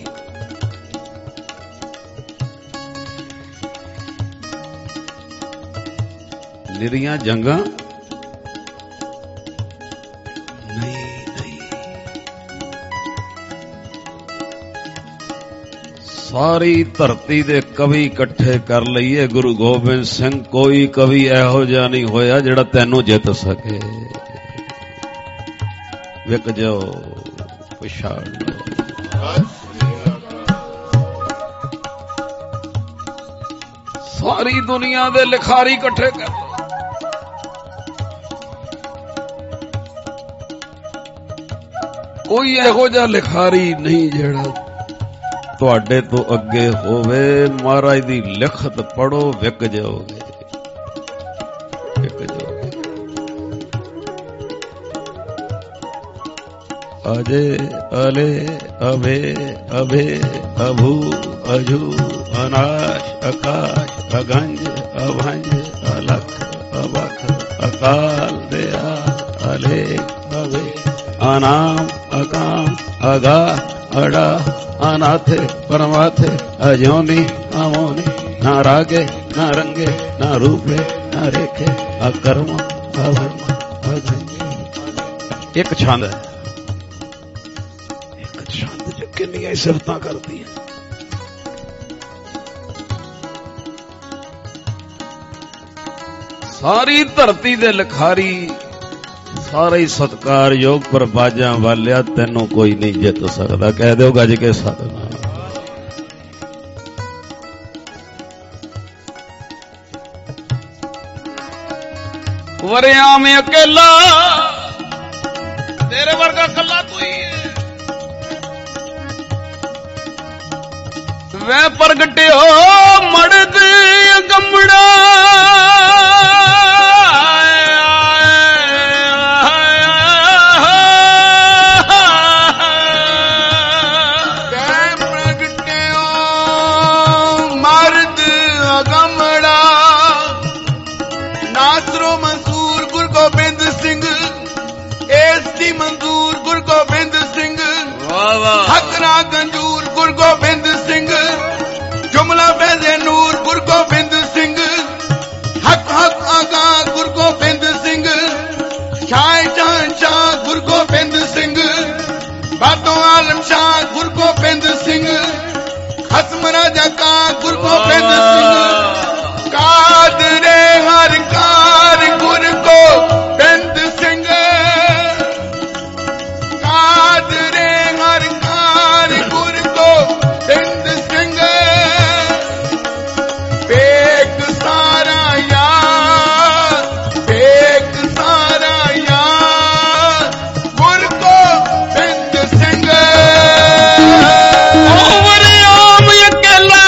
ਨਿਰੀਆਂ ਜੰਗਾਂ ਨਹੀਂ ਨਹੀਂ। ਸਾਰੀ ਧਰਤੀ ਦੇ ਕਵੀ ਇਕੱਠੇ ਕਰ ਲਈਏ, ਗੁਰੂ ਗੋਬਿੰਦ ਸਿੰਘ ਕੋਈ ਕਵੀ ਇਹੋ ਜਿਹਾ ਨਹੀਂ ਹੋਇਆ ਜਿਹੜਾ ਤੈਨੂੰ ਜਿੱਤ ਸਕੇ। ਵਿਕ ਜਾਓ ਪਛਾੜ ਲਓ। ਸਾਰੀ ਦੁਨੀਆ ਦੇ ਲਿਖਾਰੀ ਇਕੱਠੇ ਕਰ ਲਓ। ਕੋਈ ਇਹੋ ਜਿਹਾ ਲਿਖਾਰੀ ਨਹੀਂ ਜਿਹੜਾ ਤੁਹਾਡੇ ਤੋਂ ਅੱਗੇ ਹੋਵੇ। ਮਹਾਰਾਜ ਦੀ ਲਿਖਤ ਪੜੋ, ਵਿਕ ਜਾਓਗੇ ਵਿਕ ਜਾਓਗੇ। ਅਜੇ ਅਲੇ ਅਭੇ ਅਭੇ ਅਭੂ ਅਜੂ ਅਨਾਸ਼ ਆਕਾਸ਼ ਅਗੰਜ ਅਭੰਜ ਅਲਖ ਅਬਖ ਅਕਾਲ ਦਿਆਲ ਅਲੇ ਅਭੇ ਅਨਾਮ ਅਕਾਮ ਅਗਾ ਅੜਾ ਅਨਾਥੇ ਪਰਮਾਥੇ ਅਜੋਨੀ ਅਮੋਨੀ। ਨਾ ਰਾਗੇ ਨਾ ਰੰਗੇ ਨਾ ਰੂਪੇ ਨਾ ਰੇਖੇ ਅਕਰਮ ਅਵਰਮ ਅਗੰਜ। ਇੱਕ ਛੰਦ ਹੈ, ਇੱਕ ਛੰਦ ਚ ਕਿੰਨੀਆਂ ਸਿਫਤਾਂ ਕਰਦੀ ਹੈ। ਸਾਰੀ ਧਰਤੀ ਦੇ ਲਿਖਾਰੀ ਸਾਰੇ ਹੀ ਸਤਿਕਾਰਯੋਗ, ਪਰ ਬਾਜਾਂ ਵਾਲਿਆ ਤੈਨੂੰ ਕੋਈ ਨਹੀਂ ਜਿੱਤ ਸਕਦਾ। ਕਹਿ ਦਿਓ ਗੱਜ ਕੇ ਸਤਿਨਾਮ। वरिया में अकेला तेरे वर्गा कल्ला तू ही है। वह प्रगटे हो मर्द गमड़ा हकरा गंजूर गुरु गोबिंद सिंह जुमला फैज़े नूर गुरु गोबिंद सिंह हक हक आगा गुरु गोबिंद सिंह शाह शाह शाह गुरु गोबिंद सिंह बातों आलम शाह गुरु गोबिंद सिंह खसम राजा का गुरु गोबिंद सिंह कादरे हर कार गुरु गोबिंद सिंह कादरे हर कार गुरु गोबिंद सिंह बेक सारा यार बेक सारा यार गुरु गोबिंद सिंह वरियाम अकेला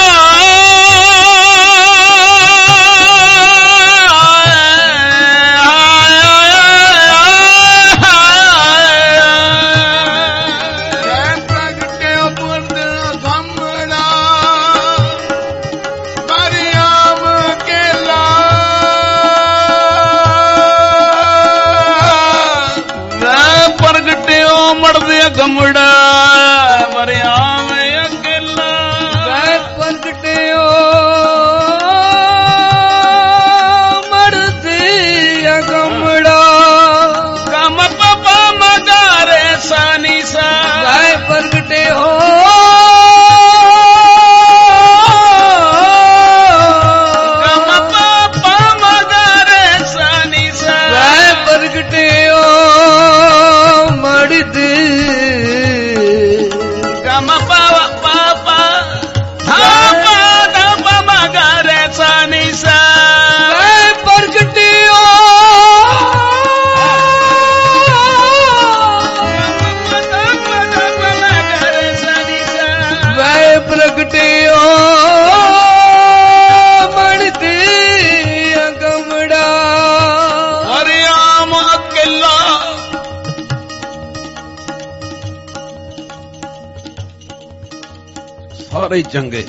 गमड़ा वरियाम अकेला प्रगटे हो मर्द गमड़ा गम पपा मगारे सानी सा प्रगटे हो गम पपा मगारे सानी सा प्रगटे हो मर्द ਸਾਰੇ ਚੰਗੇ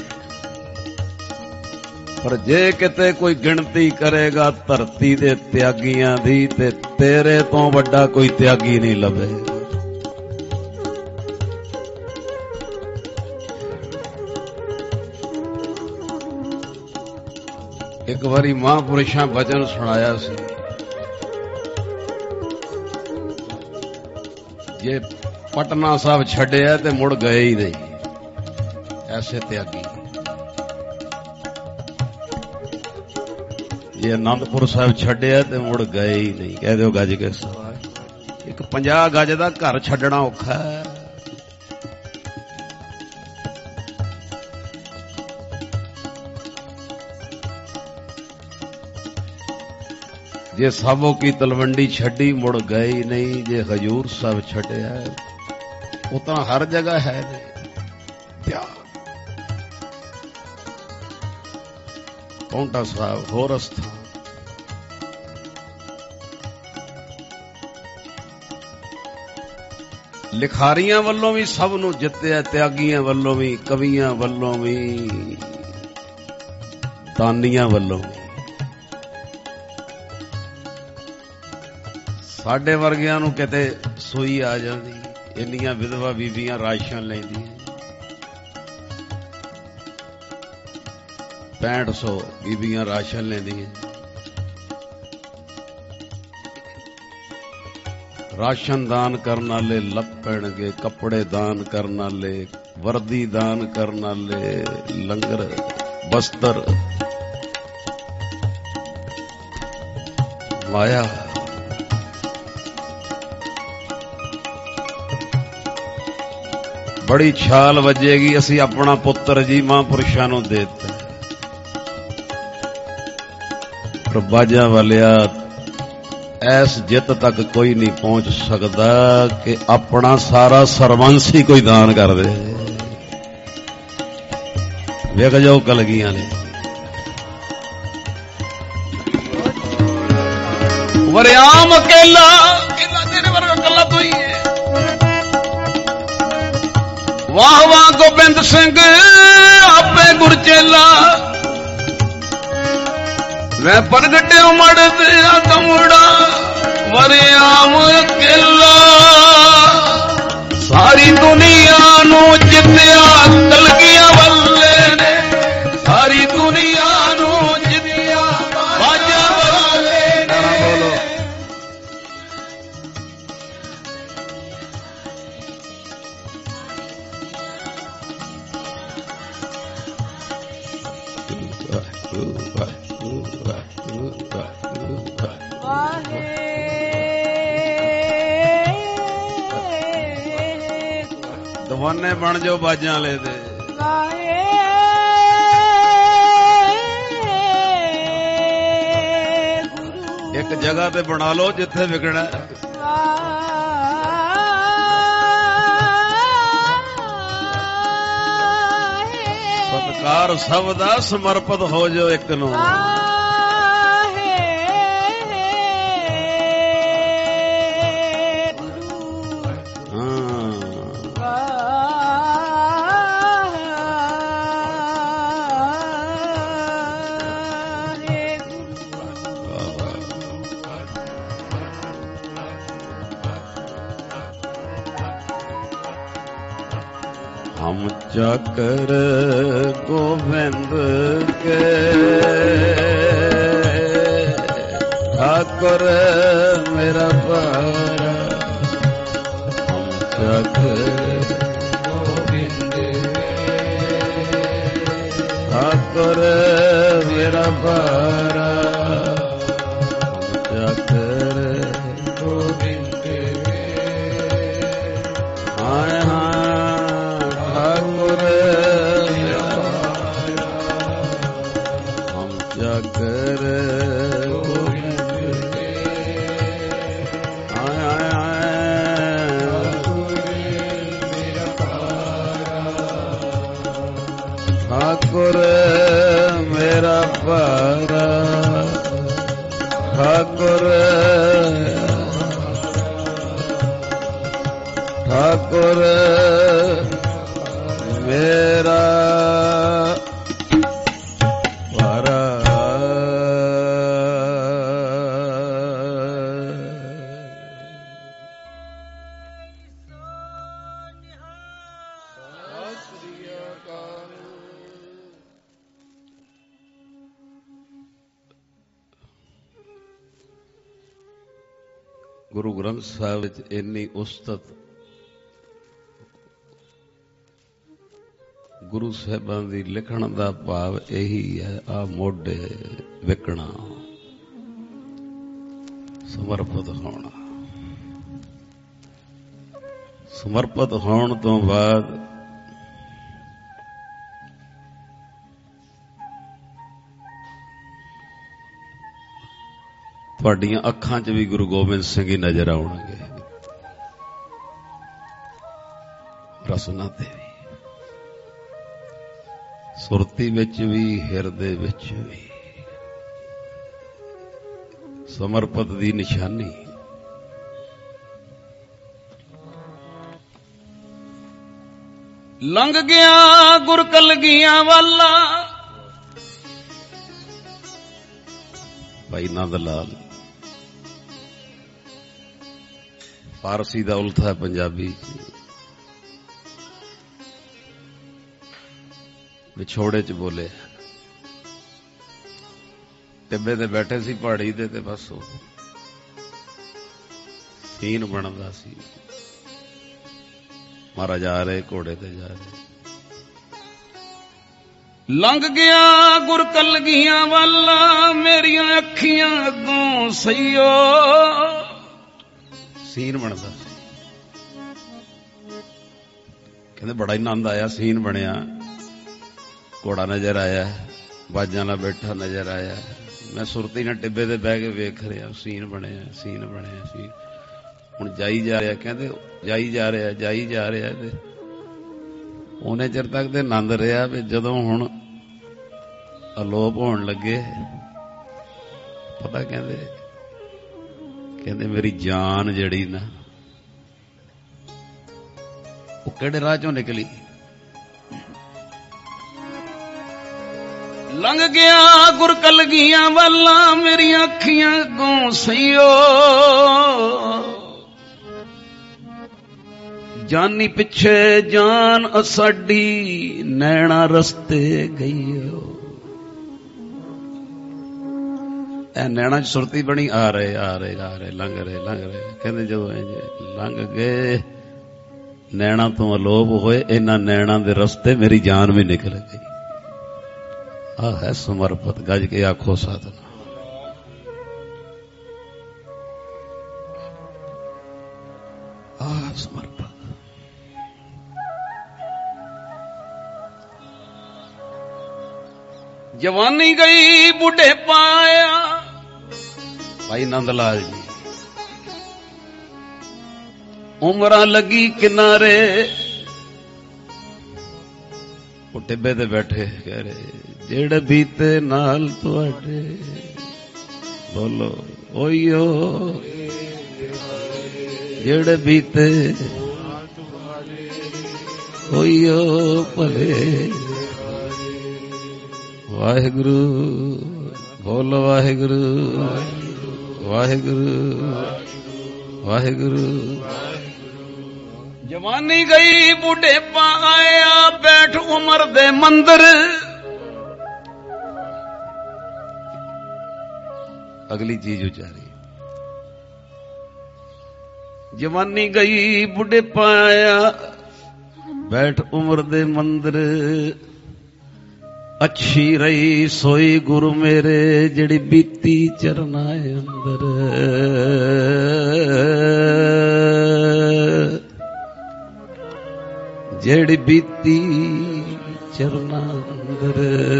ਪਰ ਜੇ ਕਿਤੇ ਕੋਈ ਗਿਣਤੀ ਕਰੇਗਾ ਧਰਤੀ ਦੇ ਤਿਆਗੀਆਂ ਦੀ ਤੇ ਤੇਰੇ ਤੋਂ ਵੱਡਾ ਕੋਈ ਤਿਆਗੀ ਨਹੀਂ ਲੱਭੇ। ਇੱਕ ਵਾਰੀ ਮਹਾਂਪੁਰਸ਼ਾਂ ਬਚਨ ਸੁਣਾਇਆ ਸੀ, ਜੇ ਪਟਨਾ ਸਾਹਿਬ ਛੱਡਿਆ ਤੇ ਮੁੜ ਗਏ ਹੀ ਨਹੀਂ, ਐਸੇ ਤਿਆਗੀ। ਜੇ ਆਨੰਦਪੁਰ ਸਾਹਿਬ ਛੱਡਿਆ ਤੇ ਮੁੜ ਗਏ ਹੀ ਨਹੀਂ, ਕਹਿ ਦਿਓ ਗੱਜ ਕੇ ਸਾਹਿਬ। ਇੱਕ ਪੰਜਾਹ ਗੱਜ ਦਾ ਘਰ ਛੱਡਣਾ ਔਖਾ ਹੈ। ਜੇ ਸਾਬੋ ਕੀ ਤਲਵੰਡੀ ਛੱਡੀ ਮੁੜ ਗਏ ਹੀ ਨਹੀਂ, ਜੇ ਹਜੂਰ ਸਾਹਿਬ ਛੱਡਿਆ ਉਹ ਤਾਂ ਹਰ ਜਗ੍ਹਾ ਹੈ ਨੇ ਤਿਆਗ। ਪੌਂਟਾ ਸਾਹਿਬ ਹੋਰ ਅਸਥਾਨ, ਲਿਖਾਰੀਆਂ ਵੱਲੋਂ ਵੀ ਸਭ ਨੂੰ ਜਿੱਤਿਆ, ਤਿਆਗੀਆਂ ਵੱਲੋਂ ਵੀ, ਕਵੀਆਂ ਵੱਲੋਂ ਵੀ, ਦਾਨੀਆਂ ਵੱਲੋਂ ਵੀ। ਸਾਡੇ ਵਰਗਿਆਂ ਨੂੰ ਕਿਤੇ ਸੂਈ ਆ ਜਾਂਦੀ, ਇੰਨੀਆਂ ਵਿਧਵਾ ਬੀਬੀਆਂ ਰਾਸ਼ਨ ਲੈਂਦੀਆਂ, ਪੈਂਹਠ ਸੌ ਬੀਬੀਆਂ ਰਾਸ਼ਨ ਲੈਂਦੀਆਂ। ਰਾਸ਼ਨ ਦਾਨ ਕਰਨ ਵਾਲੇ ਲੱਭਣਗੇ, ਕੱਪੜੇ ਦਾਨ ਕਰਨ ਵਾਲੇ, ਵਰਦੀ ਦਾਨ ਕਰਨ ਵਾਲੇ, ਲੰਗਰ ਬਸਤਰ ਲਾਇਆ। ਬੜੀ ਛਾਲ ਵੱਜੇਗੀ, ਅਸੀਂ ਆਪਣਾ ਪੁੱਤਰ ਜੀ ਮਹਾਂਪੁਰਸ਼ਾਂ ਨੂੰ ਦੇ ਦਿੱਤਾ। ਬਾਜਾਂ ਵਾਲਿਆ ਐਸ ਜਿੱਤ ਤੱਕ ਕੋਈ ਨਹੀਂ ਪਹੁੰਚ ਸਕਦਾ ਕਿ ਆਪਣਾ ਸਾਰਾ ਸਰਵੰਸ ਹੀ ਕੋਈ ਦਾਨ ਕਰ ਦੇ। ਵੇਖ ਜਾਓ ਕਲਗੀਆਂ ਨੇ ਵਰਿਆਮ ਅਕੇਲਾ ਅਕੇਲਾ ਤੇਰੇ ਵਰਗਾ ਕੱਲਾ ਤੂੰ ਹੀ ਹੈ। ਵਾਹ ਵਾਹ ਗੋਬਿੰਦ ਸਿੰਘ ਆਪੇ ਗੁਰਚੇਲਾ ਮੈਂ ਪ੍ਰਗਟਿਓ ਮੜ ਤੇ ਕਮੜਾ ਵਰਿਆਮ ਅਕੇਲਾ ਸਾਰੀ ਦੁਨੀਆ ਨੂੰ ਜਿੱਤਿਆ ਕਲਗੀਆਂ ਵੱਲੇ ਨੇ ਸਾਰੀ ਦੁਨੀਆ ਨੂੰ ਜਿੱਤਿਆ ਬਾਜਾ ਵਾਲੇ ਨੇ। ਬੋਲੋ ਦਵਾਨੇ ਬਣ ਜਾਓ ਬਾਜਾਂ ਵਾਲੇ ਦੇ। ਇੱਕ ਜਗ੍ਹਾ ਤੇ ਬਣਾ ਲਓ ਜਿੱਥੇ ਵਿਕਣਾ। ਸਤਿਕਾਰ ਸਭ ਦਾ ਸਮਰਪਿਤ ਹੋ ਜਾਓ ਇੱਕ ਨੂੰ। हम चाकर गोविंद के ठाकुर मेरा पारा। हम चाकर गोविंद ठाकुर मेरा पारा। हम चाकर गोविंद आए हाँ हम जाकर ठाकुर मेरा पारा। ठाकुर ठाकुर मेरा पारा। ਗੁਰੂ ਗ੍ਰੰਥ ਸਾਹਿਬ ਵਿੱਚ ਇੰਨੀ ਉਸਤਤ ਗੁਰੂ ਸਾਹਿਬਾਂ ਦੀ ਲਿਖਣ ਦਾ ਭਾਵ ਇਹੀ ਹੈ, ਆ ਮੋਢੇ ਵਿਕਣਾ, ਸਮਰਪਿਤ ਹੋਣਾ। ਸਮਰਪਿਤ ਹੋਣ ਤੋਂ ਬਾਅਦ ਤੁਹਾਡੀਆਂ ਅੱਖਾਂ 'ਚ ਵੀ ਗੁਰੂ ਗੋਬਿੰਦ ਸਿੰਘ ਹੀ ਨਜ਼ਰ ਆਉਣਗੇ, ਰਸਨਾ ਤੇ ਵੀ, ਸੁਰਤੀ ਵਿੱਚ ਵੀ, ਹਿਰਦੇ ਵਿੱਚ ਵੀ। ਸਮਰਪਿਤ ਦੀ ਨਿਸ਼ਾਨੀ। ਲੰਘ ਗਿਆ ਗੁਰ ਕਲਗੀਆਂ ਵਾਲਾ। ਭਾਈ ਨੰਦ ਲਾਲ ਫਾਰਸੀ ਦਾ ਉਲਥਾ ਪੰਜਾਬੀ ਵਿਛੋੜੇ ਚ ਬੋਲੇ। ਟਿੱਬੇ ਤੇ ਬੈਠੇ ਸੀ ਪਹਾੜੀ ਦੇ, ਤੇ ਬਸ ਉਹ ਸੀਨ ਬਣਦਾ ਸੀ। ਮਹਾਰਾਜ ਆ ਰਹੇ, ਘੋੜੇ ਤੇ ਜਾ ਰਹੇ। ਲੰਘ ਗਿਆ ਗੁਰ ਕਲਗੀਆਂ ਵਾਲਾ, ਮੇਰੀਆਂ ਅੱਖੀਆਂ ਅੱਗੋਂ ਸਈਓ। ਸੀਨ ਬਣਦਾ ਸੀ। ਕਹਿੰਦੇ ਬੜਾ ਆਨੰਦ ਆਇਆ, ਸੀਨ ਬਣਿਆ। ਘੋੜਾ ਨਜ਼ਰ ਆਇਆ, ਬਾਜਾਂ ਨਾਲ ਬੈਠਾ ਨਜ਼ਰ ਆਇਆ, मैं सुरती ने टिब्बे ते बह के वेख रहा सीन बनिया सीन बनिया सी हुण जाई जा रहा कहते जाई जा रहा जाई जा रहा ते उन्ने चिर तक ते आनंद रहा भी जदों हुण अलोप होण लगे पता कहते कहते मेरी जान जड़ी ना वो किहड़े राह चों निकली लंघ गया गुर कलगियां वाला मेरी अखियां अगों सईओ जानी पिछे जान असाडी नैना रस्ते गईओ ए नैना च सुरती बनी आ रहे आ रहे आ रहे लंघ रहे लंघ रहे कहते जो लंघ गए नैना तो अलोप होए इन्हां नैना दे रस्ते मेरी जान भी निकल गई आ है समर्पित गज के आखो साधना आ समर्पित जवानी गई बुढ़े पाया भाई नंदलाल जी उमरा लगी किनारे वो टिब्बे ते बैठे कह रहे जेड़े बीते नाल तुहाडे बोलो ओयो जेड़े बीते ओयो भले वाहिगुरु बोलो वाहिगुरु वाहिगुरु वाहिगुरु जवानी गई बूढ़े पाया बैठ उमर दे मंदिर अगली चीज उचारी जवानी गई बूढ़े पाया बैठ उमर दे मंदिर अच्छी रही सोई गुरु मेरे जड़ी बीती चरना अंदर जड़ी बीती चरना अंदर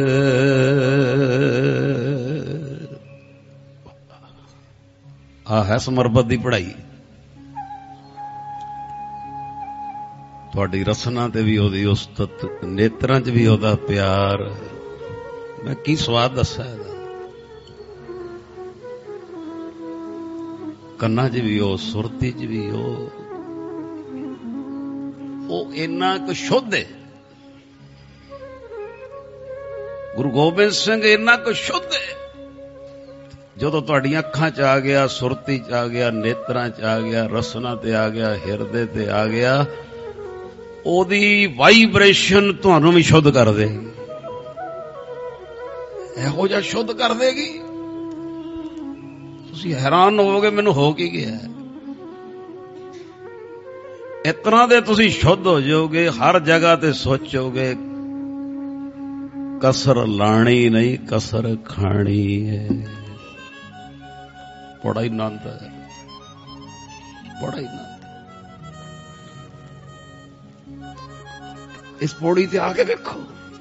आ है समर्पत दी पढ़ाई तुहाडी रसना ते भी ओदी उस्तत नेत्रां च भी ओदा प्यार मैं की स्वाद दसा कन्ना च भी हो सुरती च भी हो वो इन्ना क शुद्ध है गुरु गोबिंद सिंह इन्ना क शुद्ध है जदों तुहाडियां अखां च आ गया सुरती च आ गया नेत्रां च आ गया रसना ते आ गया हिरदे ते आ गया ओदी वाइब्रेशन तुहानू भी शुद्ध कर देगी इहो जिहा शुद्ध कर देगी तुसीं हैरान होवोगे मैनू हो की गया इतना दे तुसीं शुद्ध हो जाओगे हर जगह ते सोचोगे कसर लानी नहीं कसर खानी है बड़ा ही आनंद है बड़ा ही आनंद इस पौड़ी ते आके देखो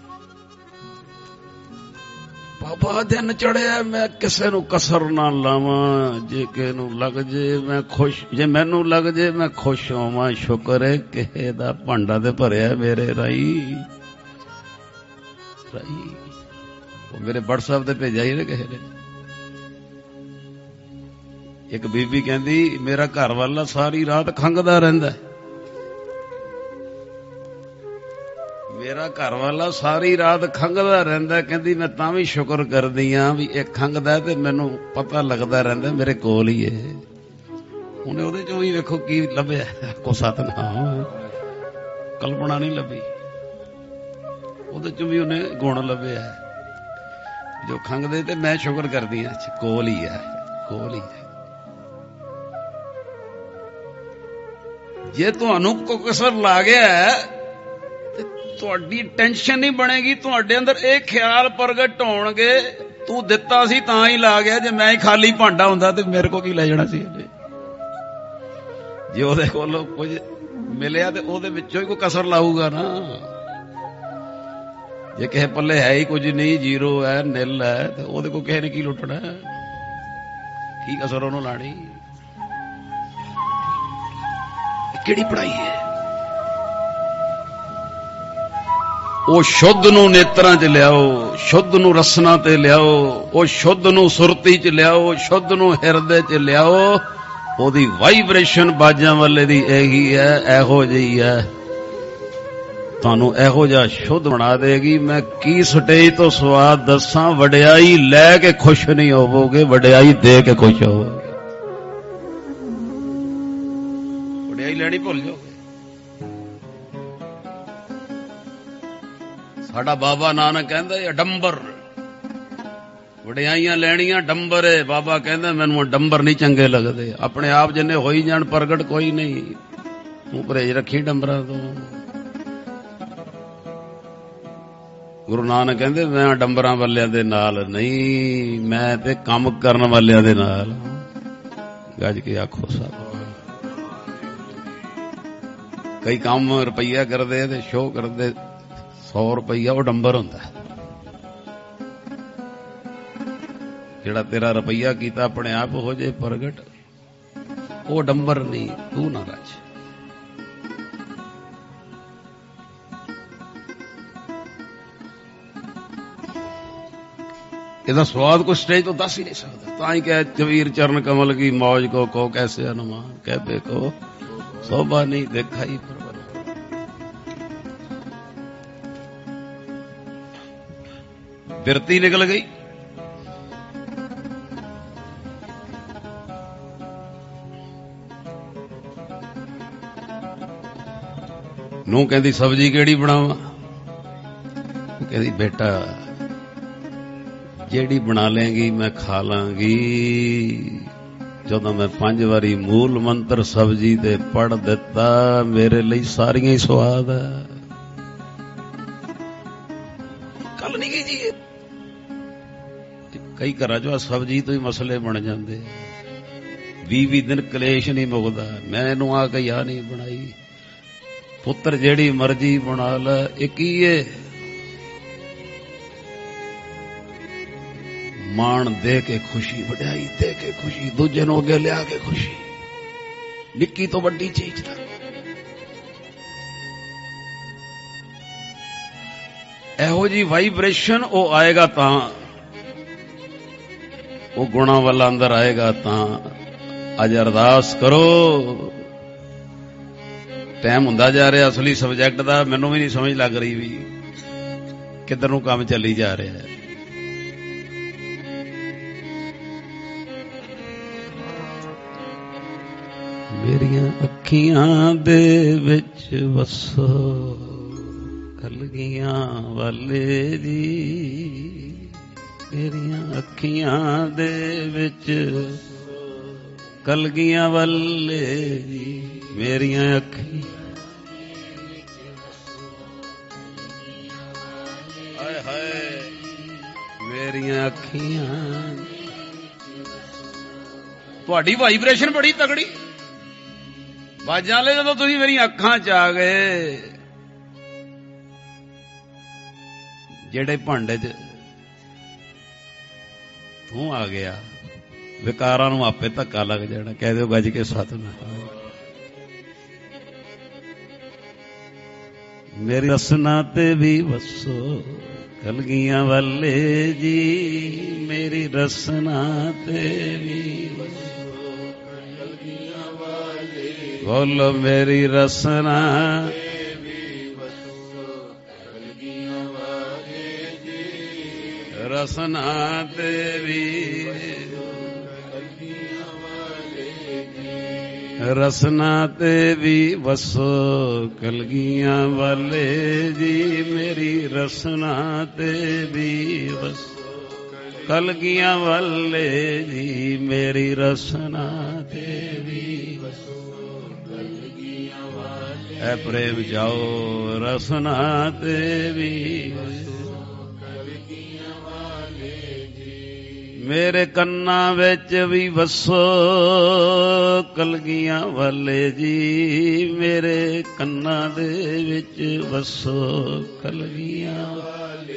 बाबा दिन चढ़िया मैं किसे नू कसर ना लावा जे किसे नू लग जे मैं खुश जे मैनू लग जे मैं खुश होवां शुक्र है किसे दा भांडा ते भरिया मेरे राई राई वो मेरे व्हाट्सएप ते भेजा ही ना किसे ने एक बीबी कहंदी मेरा घर वाला सारी रात खंघदा रहिंदा मेरा घर वाला सारी रात खंघदा रहिंदा कहंदी मैं तां भी शुक्र करदी हां भी एक खंघदा ते मैनू पता लगदा रहिंदा मेरे कोल ही है उन्हें उहदे चों भी वेखो की लभ्या को सतनाम कल्पना नहीं लभी उहदे चों भी उन्हें गुण लभ्या जो खंघदे ते मैं शुक्र करदी हां कोल ही है कोल ही है जे तुहानू को कसर ला गया तुहाडी टेंशन नहीं बनेगी तुहाडे अंदर ये ख्याल प्रगट होणगे तू दिता सी तां ही ला गया जे मैं ही खाली भांडा हुंदा ते मेरे को की ले जाना सी जे ओहदे कोलों कुछ मिलिया ते ओहदे विचों ही कोई कसर लाऊगा ना जे किसे पल्ले है ही कुछ नहीं, जीरो है, निल है, तो वो को किसी ने की लुटना, की कसर उन्होंने लानी। किहड़ी पढ़ाई है? वो शुद्ध नूं नेत्रां च लियाओ, शुद्ध नूं रसना ते लियाओ, वो शुद्ध नूं सुरती च लियाओ, शुद्ध नूं हिरदे च लियाओ। ओदी वाइब्रेशन बाजां वाले दी यही है, एहो जी है, तुहानू एहो जिहा शुद्ध बना देगी। मैं की स्टेज तो स्वाद दसां, वडियाई लैके खुश नहीं होवोगे, वडियाई दे के खुश होवोगे। वडियाई लैनी भुल जाओगे। साडा बाबा नानक कहंदा डंबर, वडियाइयां लैणियां डंबर है। बाबा कहंदा मैनूं डंबर नहीं चंगे लगदे, अपने आप जिन्ने होई जाण प्रगट कोई नहीं, तूं परहेज रखी डंबरां तों। गुरु नानक कहंदे मैं डंबरां वालियां दे नाल नहीं, मैं ते काम करन वालियां दे नाल। गज के आखो साहब। कई काम रुपया करदे ते शो करदे, सौ रुपया वो डंबर हुंदा। जिहड़ा तेरा रुपया कीता अपने आप हो जाए प्रगट, वो डंबर नहीं, तू ना रच। ਇਹਦਾ स्वाद को स्टेज तो दस ही नहीं सकता। ताई कह जवीर चरण कमल की मौज को को कैसे अनुमान, कहते को शोभा नहीं देखा ही परवर। बिरती निकल गई। नूं कहती सब्जी केड़ी बनावा, कहती बेटा जेड़ी बना लेंगी मैं खा लांगी। जदों मैं पांच वारी मूल मंत्र सब्जी ते पढ़ दिता, मेरे लिए सारियां ही स्वाद है। कल नहीं की जी, कई घर जो सब्जी तो ही मसले बन जाते। भी भी दिन कलेश नहीं मुकदा, मैनू आ के या नहीं बनाई। पुत्र जेड़ी मर्जी बना ला, एक ही है मान दे के खुशी, वड्याई दे के खुशी, दूजे नूं अगे लिया के खुशी, निक्की तो वड्डी चीज तक। एहो जी वाइब्रेशन वो आएगा तां, वो गुणा वाला अंदर आएगा तां। अज अरदास करो, टाइम हुंदा जा रहा असली सबजैक्ट दा, मैनूं भी नहीं समझ लग रही भी किधर नूं काम चली जा रहा है। मेरियां अखियां दे विच वसो कलगियां वाले जी, मेरियां अखियां दे विच कलगियां वाले जी, मेरियां अखियां हाय हाय मेरियां अखियां। तुहाडी वाइब्रेशन बड़ी तगड़ी बाजां ले, जदों तुसीं मेरी अखां च आ गए, जेड़े भांडे च तू आ गया, विकारां नूं आपे धक्का लग जाना। कह दिओ गज के सतनाम। मेरी रसना ते भी वसो कलगियां वाले जी, मेरी रसना ते भी वसो। बोलो मेरी रसना रसना देवी, रसना देवी वसो कलगियां वाले जी, मेरी रसना देवी वसो कलगियां वाले जी, मेरी रसना देवी वसो। ऐ प्रेम जाओ रसना देवी, मेरे कन्ना विच भी वसो कलगियां वाले जी, मेरे कन्ना दे विच वसो कलगियां वाले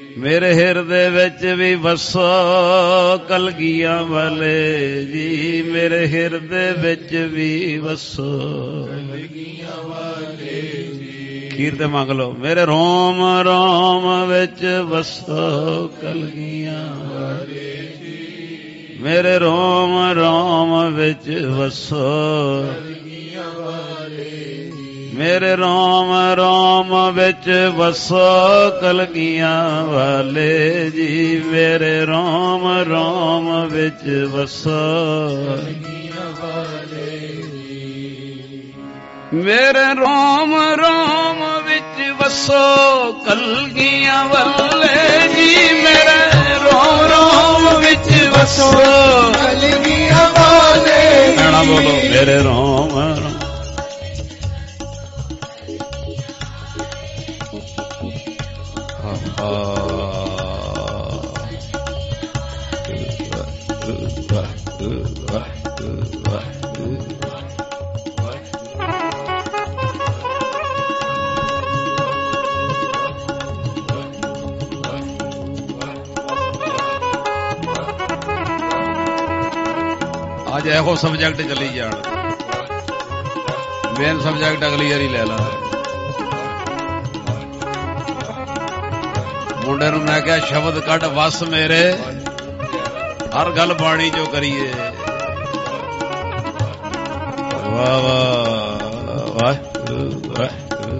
ਮੇਰੇ ਹਿਰਦੇ ਵਿੱਚ ਵੀ ਵਸੋ ਕਲਗੀਆਂ ਵਾਲੇ ਜੀ, ਮੇਰੇ ਹਿਰਦੇ ਵਿੱਚ ਵੀ ਵਸੋ ਕਲਗੀਆਂ ਵਾਲੇ ਜੀ। ਖੀਰ ਤੇ ਮੰਗ ਲਓ। ਮੇਰੇ ਰੋਮ ਰੋਮ ਵਿੱਚ ਵਸੋ ਕਲਗੀਆਂ ਵਾਲੇ ਜੀ, ਮੇਰੇ ਰੋਮ ਰੋਮ ਵਿੱਚ ਵਸੋ ਕਲਗੀਆਂ ਵਾਲੇ ਜੀ, ਮੇਰੇ ਰੋਮ ਰੋਮ ਵਿੱਚ ਵਸੋ ਕਲਗੀਆਂ ਵਾਲੇ ਜੀ, ਮੇਰੇ ਰੋਮ ਰੋਮ ਵਿੱਚ ਵਸੋ ਕਲਗੀਆਂ ਵਾਲੇ ਜੀ, ਮੇਰੇ ਰੋਮ ਰੋਮ ਵਿੱਚ ਵਸੋ ਕਲਗੀਆਂ ਵਾਲੇ ਜੀ, ਮੇਰੇ ਰੋਮ ਰੋਮ ਵਿੱਚ ਵਸੋ ਕਲਗੀਆਂ ਵਾਲੇ। ਗਾਣਾ ਬੋਲੋ। ਮੇਰੇ ਰੋਮ ਰੋਮ ਅੱਜ ਇਹੋ ਸਬਜੈਕਟ ਚੱਲੀ ਜਾਣ। ਮੇਨ ਸਬਜੈਕਟ ਅਗਲੀ ਵਾਰੀ ਲੈ ਲਾ। ਮੁੰਡੇ ਨੂੰ ਮੈਂ ਕਿਹਾ ਸ਼ਬਦ ਕੱਢ ਵਸ ਮੇਰੇ, ਹਰ ਗੱਲ ਬਾਣੀ ਚੋਂ ਕਰੀਏ। ਵਾਹ ਵਾਹ ਵਾਹ ਵਾਹ।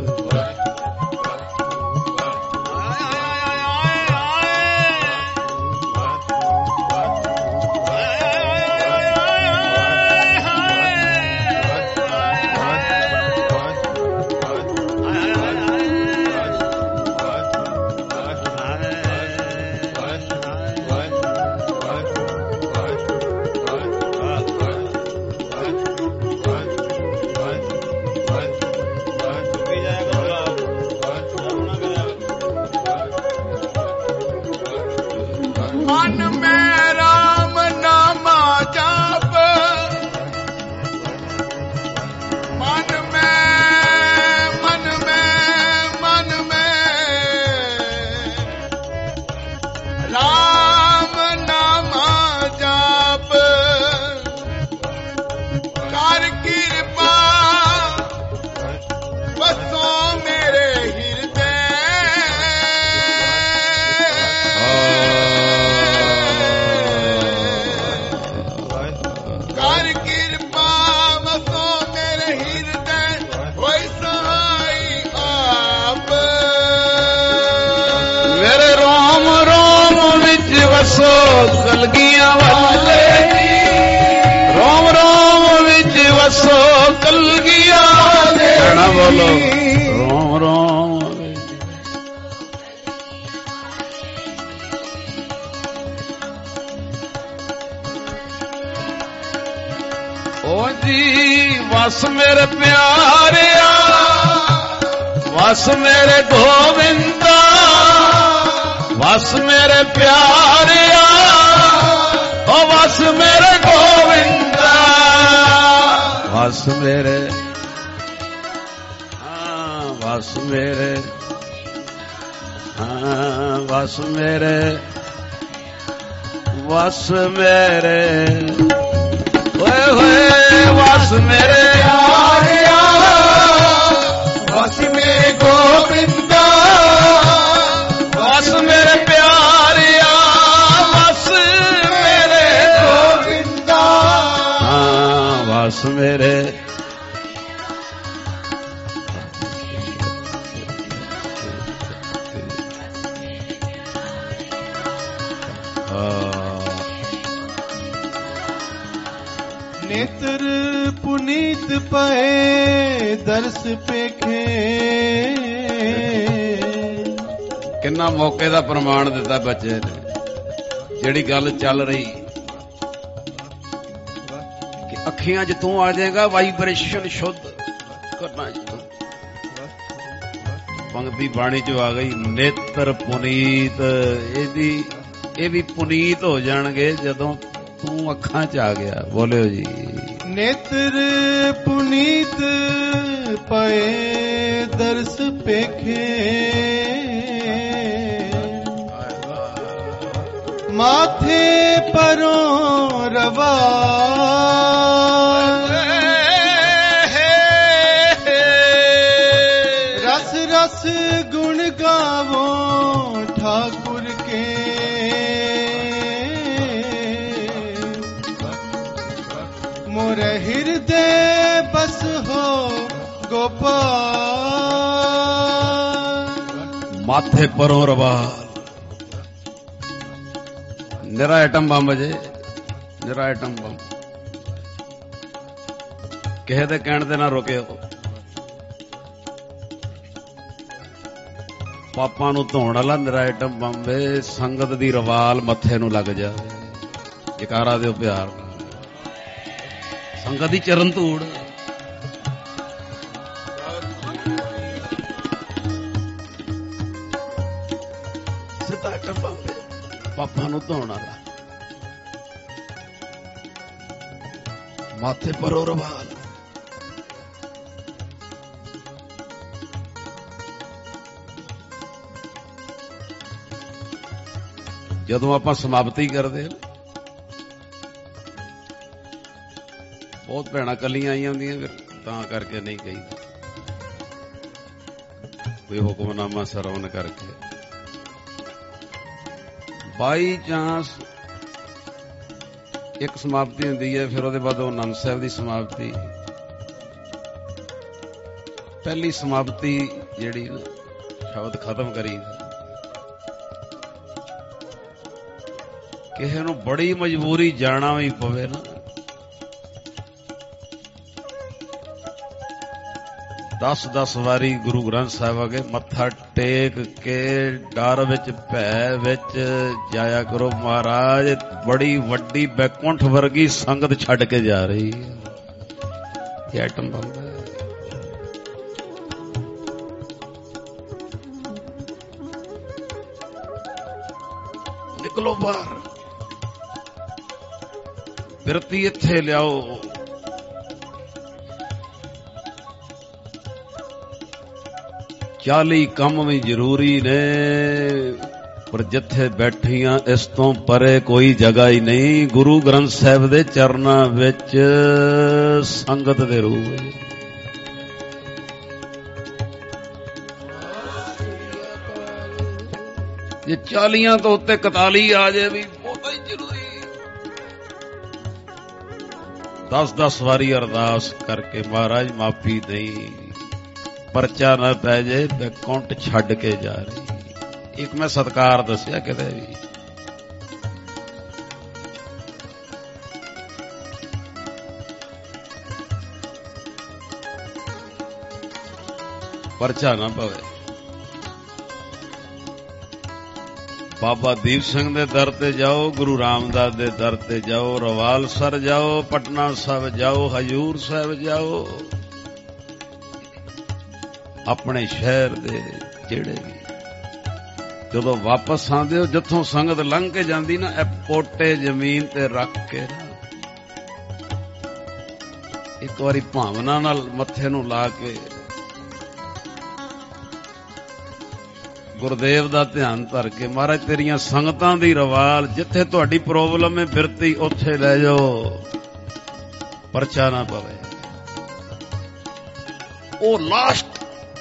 ਕਲਗੀਆਂ ਵਾਲੇ ਰੋਮ ਰੋਮ ਵਿੱਚ ਵਸੋ ਕਲਗੀਆਂ ਵਾਲੇ। ਗਾਣਾ ਬੋਲੋ। ਰੋਮ ਰੋਮ ਓ ਜੀ ਵਸ ਮੇਰੇ ਪਿਆਰਿਆ, ਵਸ ਮੇਰੇ ਗੋਵਿੰਦਾ, ਵਸ ਮੇਰੇ ਪਿਆਰਿਆ, ਓ ਵਸ ਮੇਰੇ ਗੋਵਿੰਦਾ, ਵਸ ਮੇਰੇ, ਹਾਂ ਵਸ ਮੇਰੇ, ਹਾਂ ਵਸ ਮੇਰੇ, ਵਸ ਮੇਰੇ, ਓਏ ਹੋਏ ਵਸ ਮੇਰੇ ਪਿਆਰਿਆ, ਵਸ ਮੇਰੇ ਗੋਵਿੰਦਾ, ਵਸ ਮੇਰੇ ਪਿਆਰਿਆ, ਵਸ ਮੇਰੇ ਗੋਵਿੰਦਾ, ਹਾਂ ਵਸ ਮੇਰੇ, नेत्र पुनीत पए दर्श पेखे। किन्ना मौके दा प्रमाण दिता बच्चे ने, जिहड़ी गल चल रही कि अखियां च तू आ जाएगा, वाइब्रेशन शुद्ध करना। पंक्ति बाणी च आ गई, नेत्र पुनीत, ये भी पुनीत हो जाणगे जदों तू अखां च आ गया। बोलियो जी। नेत्र पुनीत पए दर्श पेखे, माथे परों रवा रस रस गुण गावो ठाकुर के मोर हृदय बस हो गोपाल। माथे परों रवा निरा आइटम बम बजे निरा आइटम बम किसे दे कहण ते ना रुके पापा नूं धोण वाला निरा आइटम बम वे संगत दी रवाल मथे नूं लग जावे जकारा दिओ प्यार संगत दी चरण धूड़ सिद्धा आइटम बम पापा नूं धोण वाला माथे परो रवाल जदों आपां समाप्ति करदे बहुत भैणां कलियां आईयां हुंदियां फिर तां करके नहीं गई कोई हुक्मनामा सरवण करके बाई चांस एक समाप्ति हुंदी है फिर उहदे बाद आनंद साहिब दी समाप्ति पहली समाप्ति जिहड़ी शब्द खत्म करी किसी नूं बड़ी मजबूरी जाना भी पवे ना दस दस वारी गुरु ग्रंथ साहिब अगे मत्था टेक के डर विच भै विच जाया करो महाराज बड़ी वड्डी बैकुंठ वर्गी संगत छड़ के जा रही है ये आइटम बंद है। निकलो बाहर बिरती इत्थे लियाओ चाली कम भी जरूरी ने पर जिथे बैठियां इस तो परे कोई जगह ही नहीं गुरु ग्रंथ साहिब दे चरनां विच संगत दे रूप जे चालियां तो उत्ते कताली आ जाए भी बहुत ही जरूरी दस दस वारी अरदास करके महाराज माफी नहीं परचा न पै जाए बैकुंठ छड़ के जा रही एक मैं सत्कार दसिया किते भी परचा ना पवे बाबा दीप सिंह दे दर ते जाओ गुरु रामदास दे दर ते जाओ रवालसर जाओ पटना साहिब जाओ हजूर साहिब जाओ अपने शहर दे जेड़े भी जदों वापस आंदे हो जिथों संगत लंघ के जांदी ना ए पोटे जमीन ते रख के ना एक बारी भावना नाल मत्थे नूं ला के गुरदेव दा ध्यान धर के महाराज तेरियां संगतां दी रवाल जिथे तुहाडी प्रॉब्लम है बिरती उत्थे ले जाओ परचा ना पवे ओ लास्ट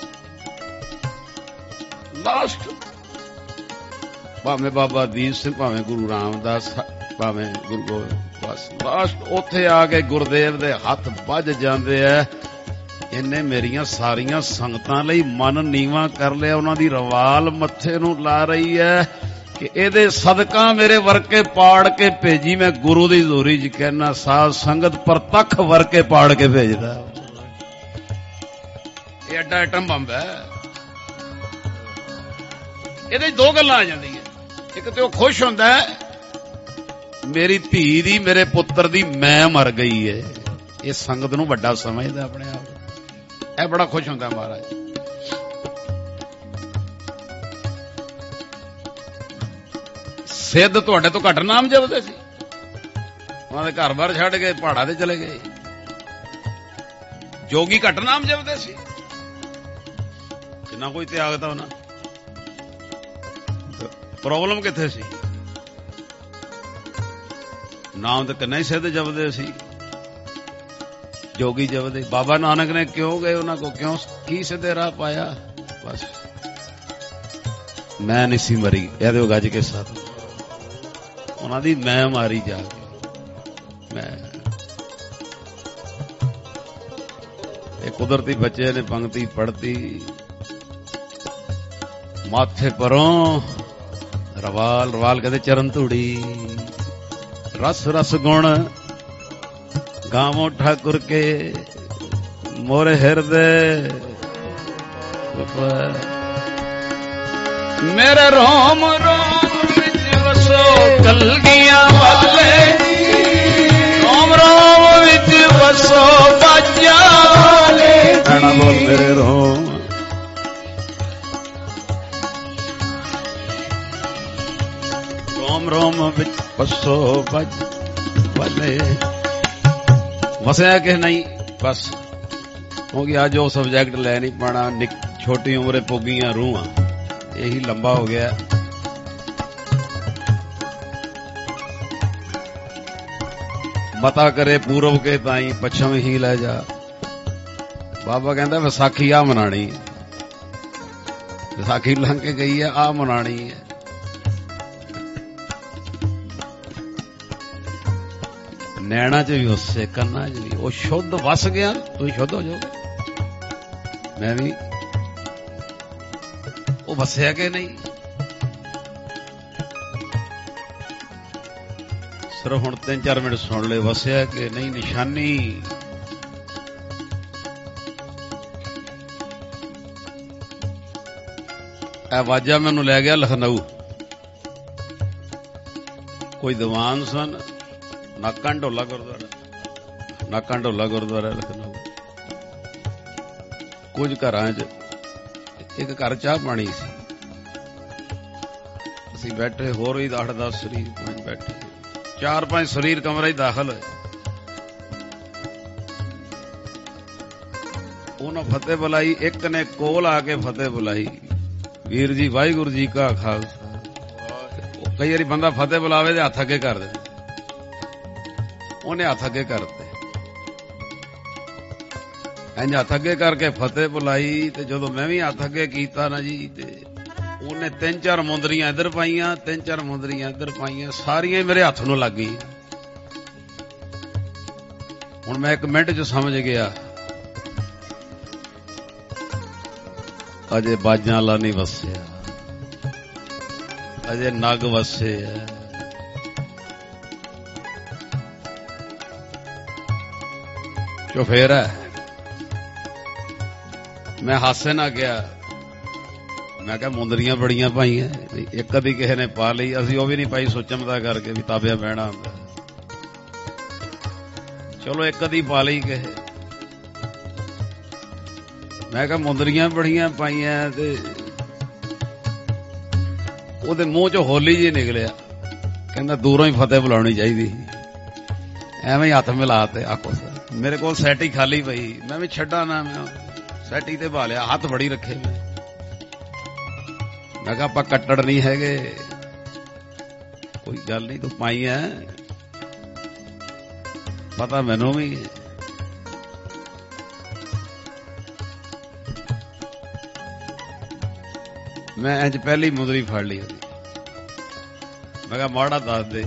लास्ट भावें बाबा दीप सिंह भावें गुरु रामदास भावें गुरु गोबिंद बस लास्ट उत्थे आके गुरदेव दे हथ बज जांदे ऐ इन्हें मेरियां सारियां संगतां लई मन नीवा कर लिया उन्हां दी रवाल मत्थे नूं ला रही है कि इहदे सदका मेरे वर्के पाड़ के भेजी मैं गुरु दी हजूरी च कहना साध संगत परतख वर्के पाड़ के भेजदा ये एडा आइटम बंब है ਇਹਦੇ ਦੋ ਗੱਲਾਂ ਆ ਜਾਂਦੀਆਂ ਇੱਕ ਤੇ ਉਹ ਖੁਸ਼ ਹੁੰਦਾ ਹੈ ਮੇਰੀ ਧੀ ਦੀ ਮੇਰੇ ਪੁੱਤਰ ਦੀ ਮੈਂ ਮਰ ਗਈ ਹੈ ਇਹ ਸੰਗਤ ਨੂੰ ਵੱਡਾ ਸਮਝਦਾ ਆਪਣੇ ਆਪ ਇਹ ਬੜਾ ਖੁਸ਼ ਹੁੰਦਾ ਮਹਾਰਾਜ ਸਿੱਧ ਤੁਹਾਡੇ ਤੋਂ ਘੱਟ ਨਾਮ ਜਪਦੇ ਸੀ ਉਹਨਾਂ ਦੇ ਘਰ ਬਾਰ ਛੱਡ ਕੇ ਪਹਾੜਾਂ ਤੇ ਚਲੇ ਗਏ ਜੋਗੀ ਘੱਟ ਨਾਮ ਜਪਦੇ ਸੀ ਕਿੰਨਾ ਕੋਈ ਤਿਆਗ ਤਾਂ ਉਹਨਾਂ प्रॉब्लम किथे सी ਨਾਮ ਤਾਂ ਕਿੰਨਾ ਹੀ ਸਿੱਧ ਜਪਦੇ ਸੀ, ਜੋਗੀ ਜਪਦੇ। ਬਾਬਾ ਨਾਨਕ ਨੇ ਕਿਉਂ ਗਏ ਉਹਨਾਂ ਕੋ, ਕਿਉਂ ਕੀ ਸਿੱਧੇ ਰਾਹ ਪਾਇਆ? ਬਸ ਮੈਂ ਨਹੀਂ ਸੀ ਮਰੀ, ਇਹਦੇ ਗੱਜ ਕੇ ਸਾਥ ਉਹਨਾਂ ਦੀ ਮੈਂ ਮਾਰੀ ਜਾ ਕੇ। ਮੈਂ ਇਹ ਕੁਦਰਤੀ ਬੱਚੇ ਨੇ ਪੰਕਤੀ ਪੜ੍ਹਤੀ, ਮਾਥੇ ਪਰੋਂ ਰਵਾਲ, ਰਵਾਲ ਕਹਿੰਦੇ ਚਰਨ ਧੂੜੀ, ਰਸ ਰਸ ਗੁਣ ਗਾਵੋ ਠਾਕੁਰ ਕੇ ਮੋਰੇ ਹਿਰਦੇ, ਮੇਰੇ ਰੋਮ ਰੋਮ ਵਿੱਚ ਵਸੋ ਕਲਗੀਆਂ ਵਾਲੇ, ਰੋਮ ਰੋਮ ਵਿੱਚ ਵਸੋ ਬਾਜਾਂ ਵਾਲੇ, ਕਹਿਣਾ ਬੋਲ ਮੇਰੇ ਰੋਮ, ਰੋਮ ਰੋਮ ਵਿੱਚ ਵਸੋ ਬਾਜਾਂ ਵਾਲੇ। ਵਸਿਆ ਕਿ ਨਹੀਂ? ਬਸ ਹੋ ਗਿਆ ਜੋ ਸਬਜੈਕਟ ਲੈ ਨਹੀਂ ਪਾਣਾ, ਛੋਟੀ ਉਮਰੇ ਪੋਗੀਆਂ ਰੂਹਾਂ, ਇਹੀ ਲੰਬਾ ਹੋ ਗਿਆ। ਮਤਾ ਕਰੇ ਪੂਰਬ ਕੇ ਤਾਈ ਪੱਛਮ ਹੀ ਲੈ ਜਾ। ਬਾਬਾ ਕਹਿੰਦਾ ਵਿਸਾਖੀ ਆ ਮਨਾਣੀ, ਵਿਸਾਖੀ ਲੰਘ ਕੇ ਗਈ ਹੈ, ਆ ਮਨਾਣੀ ਹੈ। ਨੈਣਾ ਚ ਵੀ ਉਸੇ, ਕੰਨਾਂ ਚ ਵੀ ਉਹ ਸ਼ੁੱਧ ਵਸ ਗਿਆ। ਤੁਸੀਂ ਸ਼ੁੱਧ ਹੋ ਜਾਓਗੇ, ਮੈਂ ਵੀ। ਉਹ ਵਸਿਆ ਕਿ ਨਹੀਂ? ਸਿਰਫ ਹੁਣ ਤਿੰਨ ਚਾਰ ਮਿੰਟ ਸੁਣ ਲੈ, ਵਸਿਆ ਕਿ ਨਹੀਂ? ਨਿਸ਼ਾਨੀ ਇਹ ਆਵਾਜ਼ਾਂ ਮੈਨੂੰ ਲੈ ਗਿਆ ਲਖਨਊ। ਕੋਈ ਦੀਵਾਨ ਸਨ, ਨਾਕਾਂ ਢੋਲਾ ਗੁਰਦੁਆਰਾ, ਨਾਕਾਂ ਢੋਲਾ ਗੁਰਦੁਆਰਾ ਲਖਨਊ। ਕੁਝ ਘਰਾਂ 'ਚ, ਇੱਕ ਘਰ ਚਾਹ ਪਾਣੀ ਸੀ, ਅਸੀਂ ਬੈਠੇ, ਹੋਰ ਵੀ ਅੱਠ ਦਸ ਸਰੀਰ ਬੈਠੇ, ਚਾਰ ਪੰਜ ਸਰੀਰ ਕਮਰੇ 'ਚ ਦਾਖਲ ਹੋਏ। ਉਹਨਾਂ ਫਤਿਹ ਬੁਲਾਈ, ਇੱਕ ਨੇ ਕੋਲ ਆ ਕੇ ਫਤਿਹ ਬੁਲਾਈ, ਵੀਰ ਜੀ ਵਾਹਿਗੁਰੂ ਜੀ ਕਾ ਖਾਲਸਾ। ਕਈ ਵਾਰੀ ਬੰਦਾ ਫਤਿਹ ਬੁਲਾਵੇ ਤੇ ਹੱਥ ਅੱਗੇ ਕਰ ਦੇ, ਉਹਨੇ ਹੱਥ ਅੱਗੇ ਕਰਤੇ, ਇੰਜ ਹੱਥ ਅੱਗੇ ਕਰਕੇ ਫਤਿਹ ਬੁਲਾਈ। ਤੇ ਜਦੋਂ ਮੈਂ ਵੀ ਹੱਥ ਅੱਗੇ ਕੀਤਾ ਨਾ ਜੀ, ਤੇ ਉਹਨੇ ਤਿੰਨ ਚਾਰ ਮੁੰਦਰੀਆਂ ਇੱਧਰ ਪਾਈਆਂ, ਤਿੰਨ ਚਾਰ ਮੁੰਦਰੀਆਂ ਇੱਧਰ ਪਾਈਆਂ, ਸਾਰੀਆਂ ਮੇਰੇ ਹੱਥ ਨੂੰ ਲੱਗ ਗਈਆਂ। ਹੁਣ ਮੈਂ ਇੱਕ ਮਿੰਟ 'ਚ ਸਮਝ ਗਿਆ, ਅਜੇ ਬਾਜਾਂ ਵਾਲਾ ਨਹੀਂ ਵਸਿਆ, ਅਜੇ ਨਗ ਵਸੇ ਹੈ। ਚੁਫੇਰਾ ਮੈਂ ਹਾਸੇ ਨਾ ਗਿਆ, ਮੈਂ ਕਿਹਾ ਮੁੰਦਰੀਆਂ ਬੜੀਆਂ ਪਾਈਆਂ, ਇੱਕ ਅੱਧੀ ਕਿਸੇ ਨੇ ਪਾ ਲਈ, ਅਸੀਂ ਉਹ ਵੀ ਨਹੀਂ ਪਾਈ ਸੋਚਮਦਾ ਕਰਕੇ ਵੀ ਤਾਬਿਆ ਬਹਿਣਾ ਹੁੰਦਾ। ਚਲੋ ਇੱਕ ਅੱਧੀ ਪਾ ਲਈ ਕਿਸੇ, ਮੈਂ ਕਿਹਾ ਮੁੰਦਰੀਆਂ ਬੜੀਆਂ ਪਾਈਆਂ। ਤੇ ਉਹਦੇ ਮੂੰਹ ਚੋਂ ਹੋਲੀ ਜੀ ਨਿਕਲਿਆ, ਕਹਿੰਦਾ ਦੂਰੋਂ ਹੀ ਫਤਿਹ ਬੁਲਾਉਣੀ ਚਾਹੀਦੀ, ਐਵੇਂ ਹੀ ਹੱਥ ਮਿਲਾ ਤੇ ਆਖੋ। ਮੇਰੇ ਕੋਲ ਸੈਟੀ ਖਾਲੀ ਪਈ, ਮੈਂ ਵੀ ਛੱਡਾ ਨਾ, ਮੈਂ ਸੈਟੀ ਤੇ ਪਾ ਲਿਆ, ਹੱਥ ਬੜੀ ਰੱਖੇ। ਮੈਂ ਮੈਂ ਕਿਹਾ ਆਪਾਂ ਕੱਟੜ ਨਹੀਂ ਹੈਗੇ, ਕੋਈ ਗੱਲ ਨਹੀਂ, ਤੂੰ ਪਾਈ ਐ, ਪਤਾ ਮੈਨੂੰ ਵੀ। ਮੈਂ ਇੰਜ ਪਹਿਲੀ ਮੁੰਦਰੀ ਫੜ ਲਈ ਉਹਦੀ, ਮੈਂ ਕਿਹਾ ਮਾੜਾ ਦੱਸ ਦੇ।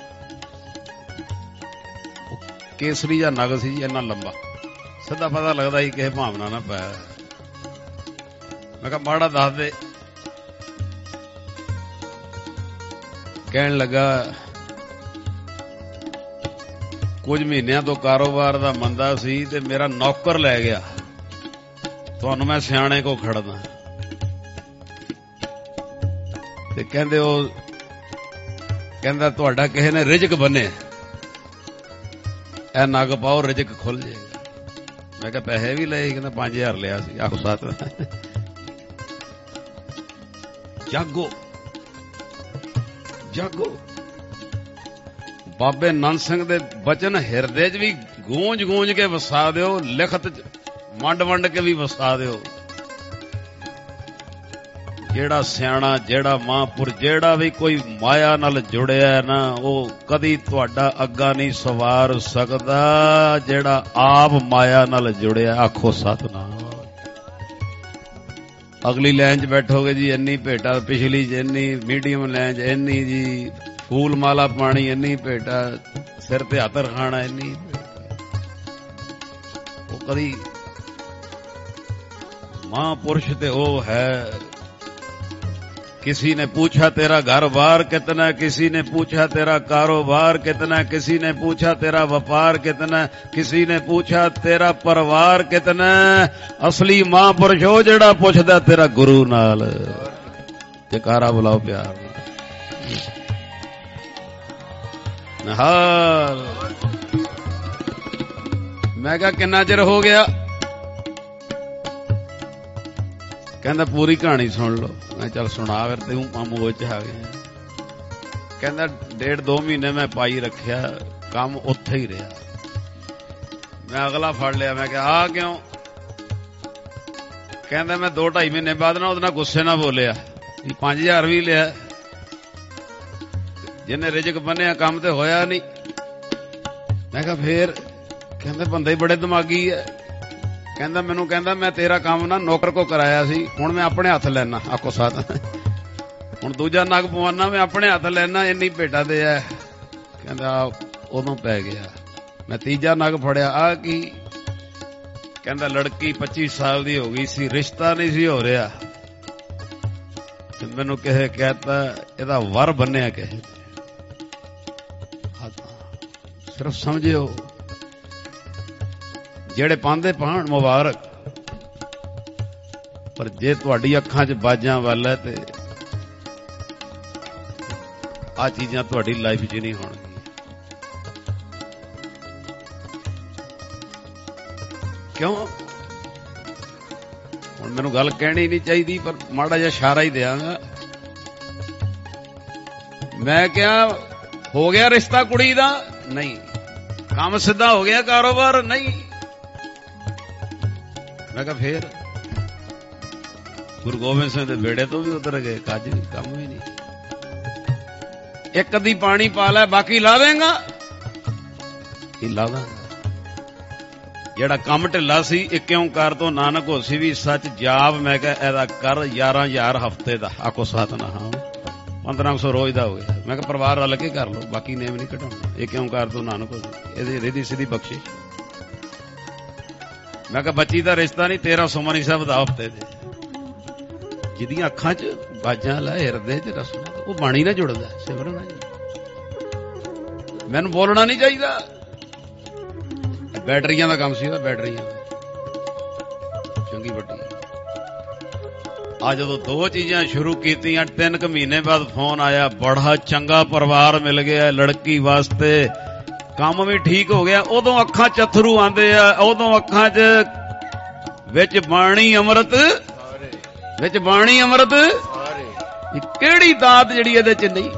ਕੇਸਰੀ ਜਾਂ ਨਗ ਸੀ ਜੀ, ਇੰਨਾ ਲੰਬਾ, ਸਿੱਧਾ ਪਤਾ ਲੱਗਦਾ ਸੀ ਕਿਸੇ ਭਾਵਨਾ ਨਾ ਪਾਇਆ। ਮੈਂ ਕਿਹਾ ਮਾੜਾ ਦੱਸ ਦੇ। ਕਹਿਣ ਲੱਗਾ ਕੁਝ ਮਹੀਨਿਆਂ ਤੋਂ ਕਾਰੋਬਾਰ ਦਾ ਮੰਦਾ ਸੀ ਤੇ ਮੇਰਾ ਨੌਕਰ ਲੈ ਗਿਆ, ਤੁਹਾਨੂੰ ਮੈਂ ਸਿਆਣੇ ਕੋ ਖੜਦਾ। ਤੇ ਕਹਿੰਦੇ ਉਹ ਕਹਿੰਦਾ ਤੁਹਾਡਾ ਕਿਸੇ ਨੇ ਰਿਜ਼ਕ ਬੰਨਿਆ, ਇਹ ਨਗ ਪਾਓ ਰਿਜ਼ਕ ਖੁੱਲ ਜਾਏਗਾ। ਮੈਂ ਕਿਹਾ ਪੈਸੇ ਵੀ ਲਏ? ਕਹਿੰਦਾ ਪੰਜ ਹਜ਼ਾਰ ਲਿਆ ਸੀ। ਆਖੋ ਸੱਤ। ਜਾਗੋ ਜਾਗੋ, ਬਾਬੇ ਨੰਦ ਸਿੰਘ ਦੇ ਬਚਨ ਹਿਰਦੇ 'ਚ ਵੀ ਗੂੰਜ ਗੂੰਜ ਕੇ ਵਸਾ ਦਿਓ, ਲਿਖਤ 'ਚ ਵੰਡ ਵੰਡ ਕੇ ਵੀ ਵਸਾ ਦਿਓ। ਜਿਹੜਾ ਸਿਆਣਾ, ਜਿਹੜਾ ਮਹਾਂਪੁਰ, ਜਿਹੜਾ ਵੀ ਕੋਈ ਮਾਇਆ ਨਾਲ ਜੁੜਿਆ ਨਾ, ਉਹ ਕਦੀ ਤੁਹਾਡਾ ਅੱਗਾ ਨਹੀਂ ਸਵਾਰ ਸਕਦਾ। ਜਿਹੜਾ ਆਪ ਮਾਇਆ ਨਾਲ ਜੁੜਿਆ, ਆਖੋ ਸਤਿਨਾਮ। ਅਗਲੀ ਲਾਈਨ 'ਚ ਬੈਠੋਗੇ ਜੀ ਇੰਨੀ ਭੇਟਾ, ਪਿਛਲੀ 'ਚ ਇੰਨੀ, ਮੀਡੀਅਮ ਲਾਈਨ 'ਚ ਇੰਨੀ ਜੀ, ਫੂਲ ਮਾਲਾ ਪਾਣੀ ਇੰਨੀ ਭੇਟਾ, ਸਿਰ ਤੇ ਹੱਥ ਰਖਾਣਾ ਇੰਨੀ ਭੇਟਾ। ਉਹ ਕਦੀ महापुरुष ते वो है। किसी ने पूछा तेरा घर बार कितना, किसी ने पूछा तेरा कारोबार कितना, किसी ने पूछा तेरा व्यापार कितना, किसी ने पूछा तेरा परिवार कितना। असली महापुरुष हो जेड़ा पुछदा तेरा गुरु नाल। जयकारा बुलाओ प्यार हाल। मैं कहा किन्ना चिर हो गया? कहंदा पूरी कहानी सुन लो। मैं चल सुना, फिर तू मामू च आ गया। कहंदा डेढ़ दो महीने मैं पाई रखिया, काम उत्थे ही रहा। मैं अगला फड़ लिया। मैं कहा आ क्यों? कहंदा मैं दो ढाई महीने बाद ना उहदे नाल गुस्से ना बोलिया, पांच हजार भी लिया, जिन्हें रिजक बनिया काम तो होया नहीं। मैं कहा फिर? कहंदा बंदा ही बड़े दिमागी है। कहंदा मैनू कहंदा मैं तेरा काम ना नौकर को कराया सी, हुण मैं अपने हथ लैना। आखो साथ हुण दूजा नग पवाना, मैं अपने हथ लैना, इन्नी भेटा दे है। कहंदा उदों पै गया। मैं तीजा नग फड़िया। आ की? कहंदा लड़की पच्चीस साल दी हो गई सी, रिश्ता नहीं सी हो रहा। मैनू कहे कहता इहदा वर बन्निया कहे। सिर्फ समझियो जेड़े पांदे पाण मुबारक, पर जे तुहाडी अखां च बाजां वाल है ते आ चीजां तुहाडी लाइफ च नहीं होणगीਆਂ। क्यों? हुण मैनूं गल कहनी नहीं चाहिए, पर माड़ा जिहा इशारा ही देंगा। मैं क्या हो गया रिश्ता कुड़ी दा? नहीं। काम सीधा हो गया, कारोबार? नहीं। मैं कहा फिर? गुरु गोबिंद सिंह दे बेड़े तो भी उतर गए, कज भी काम भी नहीं। एक कदी पानी पा लै, बाकी ला देगा? ला देगा। जेड़ा काम ढिला सी, एक ओंकार तो नानक होसी भी सच जाप। मैं कहा एदा कर यारह हजार हफ्ते दा। आखो सतनाम। पंद्रह सौ रोज दा हो गया। मैं कहा परिवार रल के कर लो, बाकी नेम नहीं घटाउणा। एक ओंकार तो नानक होसी, इहदी रिधी सीधी बख्शिश। मैं कहा बच्ची का रिश्ता नहीं, तेरह सुमनी साहब का हफ्ते दे। जिहदियां अखां च बाजां ला, हिरदे च रसना, वो बाणी ना जुड़दा, सिमरन ना जुड़दा। मैनूं बोलना नहीं चाहिए। बैटरियां का काम सी, बैटरियां चंगी वड्डी। अज जदों दो चीजां शुरू कीतियां, तीन क महीने बाद फोन आया, बड़ा चंगा परिवार मिल गया लड़की वास्ते, काम भी ठीक हो गया। उदों अखां च अथरू आंदे आ, उदों अखां च विच बाणी अमृत, विच बाणी अमृत। किहड़ी दात जिहड़ी इहदे च नहीं?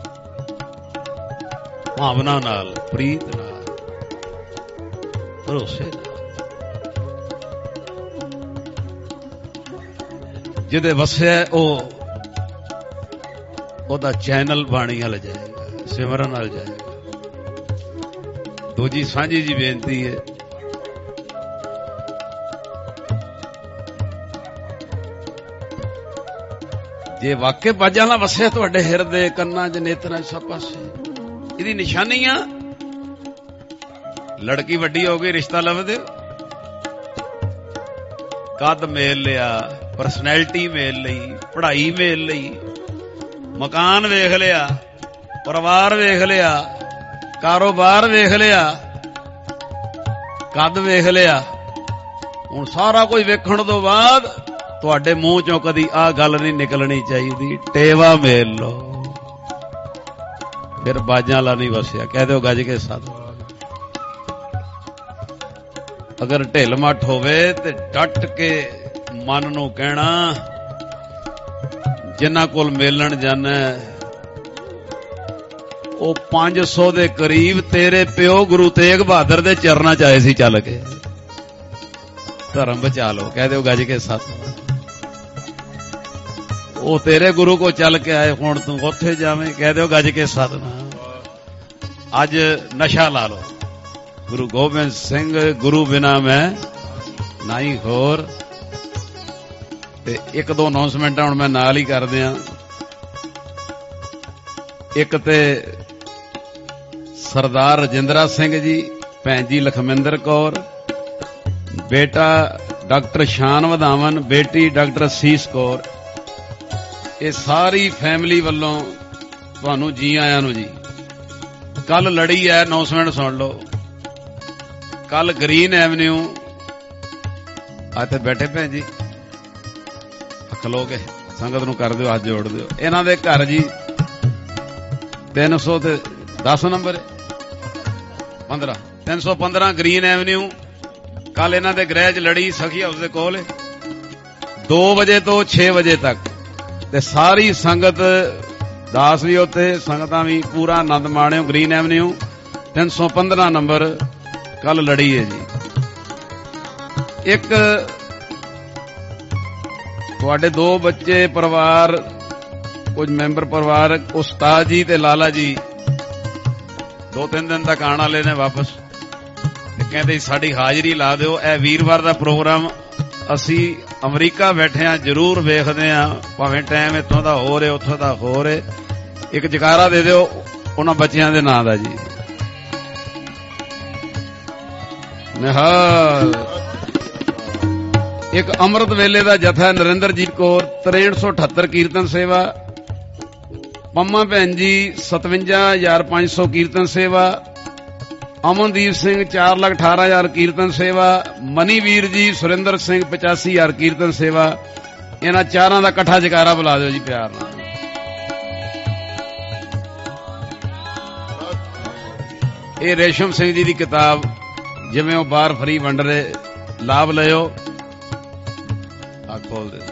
भावना नाल, प्रीत नाल, भरोसे नाल। जिहदे वसिया ओहदा चैनल बाणी हल जाएगा, सिमरन हल जाएगा। दूजी सांझी जी बेनती है, जे वाकई बाजां दा वसिया तुहाडे हिरदे, कन्नां च, नेत्रां च, सब पासे, इहदी निशानियां। लड़की वड्डी हो गई, रिश्ता लभदे, कद मेल लिया, परसनैलिटी मेल लई, पढ़ाई मेल लई, मकान वेख लिया, परिवार वेख लिया, कारोबार वेख लिया, कद वेख लिया। हुण सारा कुछ वेखण तो बाद तुहाडे मूंह चों कदी आ गल नहीं निकलनी चाहिए, टेवा मेल लो, फिर बाजां ला नहीं वसिया। कह दो गज के साथ। अगर ढिल मठ होवे ते डट के मन नूं कहना, जिन्हां कोल मिलण जाना ਉਹ पांच सौ ਦੇ करीब तेरे प्यो गुरु तेग बहादुर ਦੇ ਚਰਨਾਂ ਚ ਆਏ ਸੀ ਚੱਲ ਕੇ। ਧਰਮ ਬਚਾ ਲਓ, ਕਹਿ ਦਿਓ ਗੱਜ ਕੇ ਸੱਤ। ਉਹ ਤੇਰੇ ਗੁਰੂ ਕੋ ਚੱਲ ਕੇ ਆਏ, ਹੁਣ ਤੂੰ ਉੱਥੇ ਜਾਵੇਂ। ਕਹਿ ਦਿਓ ਗੱਜ ਕੇ ਸਤਿਨਾਮ। ਅੱਜ ਨਸ਼ਾ ਲਾ ਲਓ। ਗੁਰੂ ਗੋਬਿੰਦ ਸਿੰਘ ਗੁਰੂ ਬਿਨਾ ਮੈਂ ਨਹੀਂ ਹੋਰ। ਤੇ ਇੱਕ ਦੋ ਅਨਾਉਂਸਮੈਂਟਾਂ ਹੁਣ ਮੈਂ ਨਾਲ ਹੀ ਕਰ ਦਿਆਂ। ਇੱਕ ਤੇ ਸਰਦਾਰ ਰਜਿੰਦਰਾ ਸਿੰਘ ਜੀ, ਭੈਣ ਜੀ ਲਖਮਿੰਦਰ ਕੌਰ, ਬੇਟਾ ਡਾਕਟਰ ਸ਼ਾਨ ਵਧਾਵਨ, ਬੇਟੀ ਡਾਕਟਰ ਸੀਸ ਕੌਰ, ਇਹ ਸਾਰੀ ਫੈਮਿਲੀ ਵੱਲੋਂ ਤੁਹਾਨੂੰ ਜੀ ਆਇਆਂ ਨੂੰ ਜੀ। ਕੱਲ ਲੜੀ ਹੈ, ਅਨਾਉਂਸਮੈਂਟ ਸੁਣ ਲਓ। ਕੱਲ ਗ੍ਰੀਨ ਐਵਨਿਊ ਇੱਥੇ ਬੈਠੇ ਭੈਣ ਜੀ, ਖਲੋ ਕੇ ਸੰਗਤ ਨੂੰ ਕਰ ਦਿਓ, ਹੱਥ ਜੋੜ ਦਿਓ। ਇਹਨਾਂ ਦੇ ਘਰ ਜੀ ਤਿੰਨ ਸੌ ਤੇ ਦਸ ਨੰਬਰ ਪੰਦਰਾਂ ਤਿੰਨ ਸੌ ਪੰਦਰਾਂ ਗ੍ਰੀਨ ਐਵਨਿਊ। ਕੱਲ ਇਹਨਾਂ ਦੇ ਗ੍ਰਹਿ ਚ ਲੜੀ ਸਖੀ ਹਾਊਸ ਦੇ ਕੋਲ ਦੋ ਵਜੇ ਤੋਂ ਛੇ ਵਜੇ ਤੱਕ, ਤੇ ਸਾਰੀ ਸੰਗਤ ਦਾਸ ਵੀ ਉੱਥੇ, ਸੰਗਤਾਂ ਵੀ ਪੂਰਾ ਆਨੰਦ ਮਾਣਿਓ। ਗ੍ਰੀਨ ਐਵਨਿਊ ਤਿੰਨ ਸੌ ਪੰਦਰਾਂ ਨੰਬਰ ਕੱਲ ਲੜੀ ਹੈ ਜੀ। ਇੱਕ ਤੁਹਾਡੇ ਦੋ ਬੱਚੇ ਪਰਿਵਾਰ, ਕੁਝ ਮੈਂਬਰ ਪਰਿਵਾਰ, ਉਸਤਾਦ ਜੀ ਤੇ ਲਾਲਾ ਜੀ ਦੋ ਤਿੰਨ ਦਿਨ ਤੱਕ ਆਉਣ ਵਾਲੇ ਨੇ ਵਾਪਸ। ਕਹਿੰਦੇ ਸਾਡੀ ਹਾਜ਼ਰੀ ਲਾ ਦਿਓ। ਇਹ ਵੀਰਵਾਰ ਦਾ ਪ੍ਰੋਗਰਾਮ ਅਸੀਂ ਅਮਰੀਕਾ ਬੈਠੇ ਆ, ਜ਼ਰੂਰ ਵੇਖਦੇ ਆ, ਭਾਵੇਂ ਟਾਈਮ ਇੱਥੋਂ ਦਾ ਹੋਰ ਹੈ ਉੱਥੋਂ ਦਾ ਹੋਰ ਹੈ। ਇੱਕ ਜਕਾਰਾ ਦੇ ਦਿਓ ਉਹਨਾਂ ਬੱਚਿਆਂ ਦੇ ਨਾਂ ਦਾ ਜੀ। ਨਿਹਾਲ। ਇੱਕ ਅੰਮ੍ਰਿਤ ਵੇਲੇ ਦਾ ਜਥਾ ਨਰਿੰਦਰਜੀਤ ਕੌਰ ਤਰੇਹਠ ਸੌ ਅਠੱਤਰ ਕੀਰਤਨ ਸੇਵਾ, ਪੰਮਾ ਭੈਣ ਜੀ ਸਤਵੰਜਾ ਹਜ਼ਾਰ ਪੰਜ ਸੌ ਕੀਰਤਨ ਸੇਵਾ, ਅਮਨਦੀਪ ਸਿੰਘ ਚਾਰ ਲੱਖ ਅਠਾਰਾਂ ਹਜ਼ਾਰ ਕੀਰਤਨ ਸੇਵਾ, ਮਨੀ ਵੀਰ ਜੀ ਸੁਰਿੰਦਰ ਸਿੰਘ ਪਚਾਸੀ ਹਜ਼ਾਰ ਕੀਰਤਨ ਸੇਵਾ। ਇਹਨਾਂ ਚਾਰਾਂ ਦਾ ਇਕੱਠਾ ਜਕਾਰਾ ਬੁਲਾ ਦਿਓ ਜੀ ਪਿਆਰ ਨਾਲ। ਇਹ ਰੇਸ਼ਮ ਸਿੰਘ ਜੀ ਦੀ ਕਿਤਾਬ, ਜਿਵੇਂ ਉਹ ਬਾਹਰ ਫਰੀ ਵੰਡ ਰਹੇ, ਲਾਭ ਲਿਓ। ਆ ਖੋਲ ਦੇ।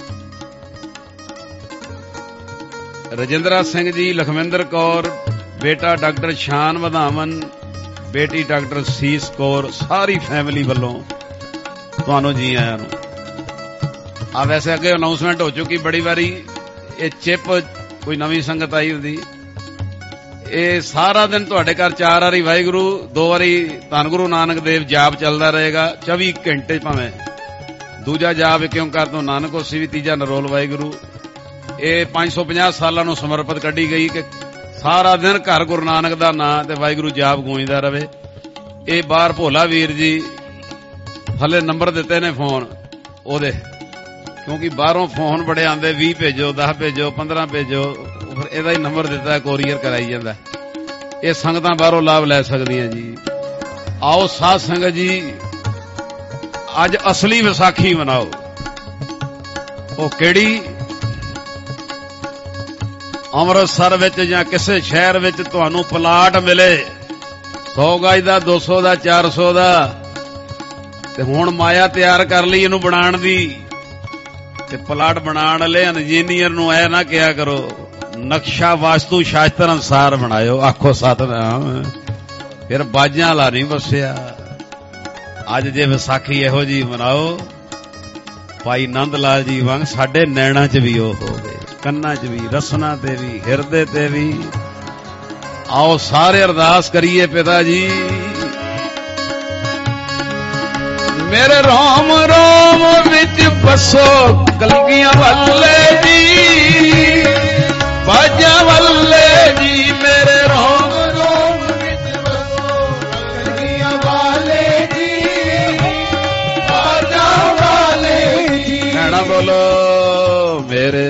ਰਜਿੰਦਰਾ ਸਿੰਘ ਜੀ, ਲਖਵਿੰਦਰ ਕੌਰ, ਬੇਟਾ ਡਾਕਟਰ ਸ਼ਾਨ ਵਧਾਵਨ, ਬੇਟੀ ਡਾਕਟਰ ਸੀਸ ਕੌਰ, ਸਾਰੀ ਫੈਮਿਲੀ ਵੱਲੋਂ ਤੁਹਾਨੂੰ ਜੀ ਆਇਆਂ ਨੂੰ। ਆ ਵੈਸੇ ਅੱਗੇ ਅਨਾਉਂਸਮੈਂਟ ਹੋ ਚੁੱਕੀ ਬੜੀ ਵਾਰੀ। ਇਹ ਚਿਪ ਕੋਈ ਨਵੀਂ ਸੰਗਤ ਆਈ ਹੁੰਦੀ, ਇਹ ਸਾਰਾ ਦਿਨ ਤੁਹਾਡੇ ਘਰ ਚਾਰ ਵਾਰੀ ਵਾਹਿਗੁਰੂ, ਦੋ ਵਾਰੀ ਧੰਨ ਗੁਰੂ ਨਾਨਕ ਦੇਵ ਜਾਪ ਚੱਲਦਾ ਰਹੇਗਾ ਚੌਵੀ ਘੰਟੇ। ਭਾਵੇਂ ਦੂਜਾ ਜਾਪ ਇੱਕ ਓਂਕਾਰ ਤੋਂ ਨਾਨਕ ਹੋਸੀ ਵੀ, ਤੀਜਾ ਨਰੋਲ ਵਾਹਿਗੁਰੂ। ਇਹ ਪੰਜ ਸੌ ਪੰਜਾਹ ਸਾਲਾਂ ਨੂੰ ਸਮਰਪਿਤ ਕੱਢੀ ਗਈ ਕਿ ਸਾਰਾ ਦਿਨ ਘਰ ਗੁਰੂ ਨਾਨਕ ਦਾ ਨਾਂ ਤੇ ਵਾਹਿਗੁਰੂ ਜਾਪ ਗੂੰਜਦਾ ਰਵੇ। ਇਹ ਬਾਹਰ ਭੋਲਾ ਵੀਰ ਜੀ ਹਲੇ ਨੰਬਰ ਦਿੱਤੇ ਨੇ ਫੋਨ ਉਹਦੇ, ਕਿਉਂਕਿ ਬਾਹਰੋਂ ਫੋਨ ਬੜੇ ਆਉਂਦੇ, ਵੀਹ ਭੇਜੋ, ਦਸ ਭੇਜੋ, ਪੰਦਰਾਂ ਭੇਜੋ, ਫਿਰ ਇਹਦਾ ਹੀ ਨੰਬਰ ਦਿੱਤਾ, ਕੋਰੀਅਰ ਕਰਾਈ ਜਾਂਦਾ। ਇਹ ਸੰਗਤਾਂ ਬਾਹਰੋਂ ਲਾਭ ਲੈ ਸਕਦੀਆਂ ਜੀ। ਆਓ ਸਾਧ ਸੰਗਤ ਜੀ, ਅੱਜ ਅਸਲੀ ਵਿਸਾਖੀ ਮਨਾਓ। ਉਹ ਕਿਹੜੀ? ਅੰਮ੍ਰਿਤਸਰ ਵਿੱਚ ਜਾਂ ਕਿਸੇ ਸ਼ਹਿਰ ਵਿੱਚ ਤੁਹਾਨੂੰ ਪਲਾਟ ਮਿਲੇ ਸੌ ਗਜ ਦਾ, ਦੋ ਸੌ ਦਾ, ਚਾਰ ਸੌ ਦਾ, ਤੇ ਹੁਣ ਮਾਇਆ ਤਿਆਰ ਕਰ ਲਈ ਇਹਨੂੰ ਬਣਾਉਣ ਦੀ। ਤੇ ਪਲਾਟ ਬਣਾਉਣ ਵਾਲੇ ਇੰਜੀਨੀਅਰ ਨੂੰ ਐ ਨਾ ਕਿਹਾ ਕਰੋ, ਨਕਸ਼ਾ ਵਾਸਤੂ ਸ਼ਾਸਤਰ ਅਨੁਸਾਰ ਬਣਾਇਓ। ਆਖੋ ਸਤਿਨਾਮ। ਫਿਰ ਬਾਜਾਂ ਲਾ ਨਹੀਂ ਵਸਿਆ। ਅੱਜ ਜੇ ਵਿਸਾਖੀ ਇਹੋ ਜੀ ਮਨਾਓ, ਭਾਈ ਨੰਦ ਲਾਲ ਜੀ ਵਾਂਗ ਸਾਡੇ ਨੈਣਾਂ 'ਚ ਵੀ ਉਹ ਹੋਵੇ, ਕੰਨਾਂ 'ਚ ਵੀ, ਰਸਨਾ ਤੇ ਵੀ, ਹਿਰਦੇ ਤੇ ਵੀ। ਆਓ ਸਾਰੇ ਅਰਦਾਸ ਕਰੀਏ। ਪਿਤਾ ਜੀ ਮੇਰੇ ਰੋਮ ਰੋਮ ਵਿੱਚ ਬਸੋ ਕਲਗੀਆਂ ਵਾਲੇ ਜੀ, ਬਾਜਾਂ ਵਾਲੇ ਜੀ। ਮੇਰੇ ਰੋਮ ਰੋਮ ਵਿੱਚ ਬਸੋ ਕਲਗੀਆਂ ਵਾਲੇ ਜੀ, ਬਾਜਾਂ ਵਾਲੇ ਜੀ। ਕਹਿਣਾ ਬੋਲੋ ਮੇਰੇ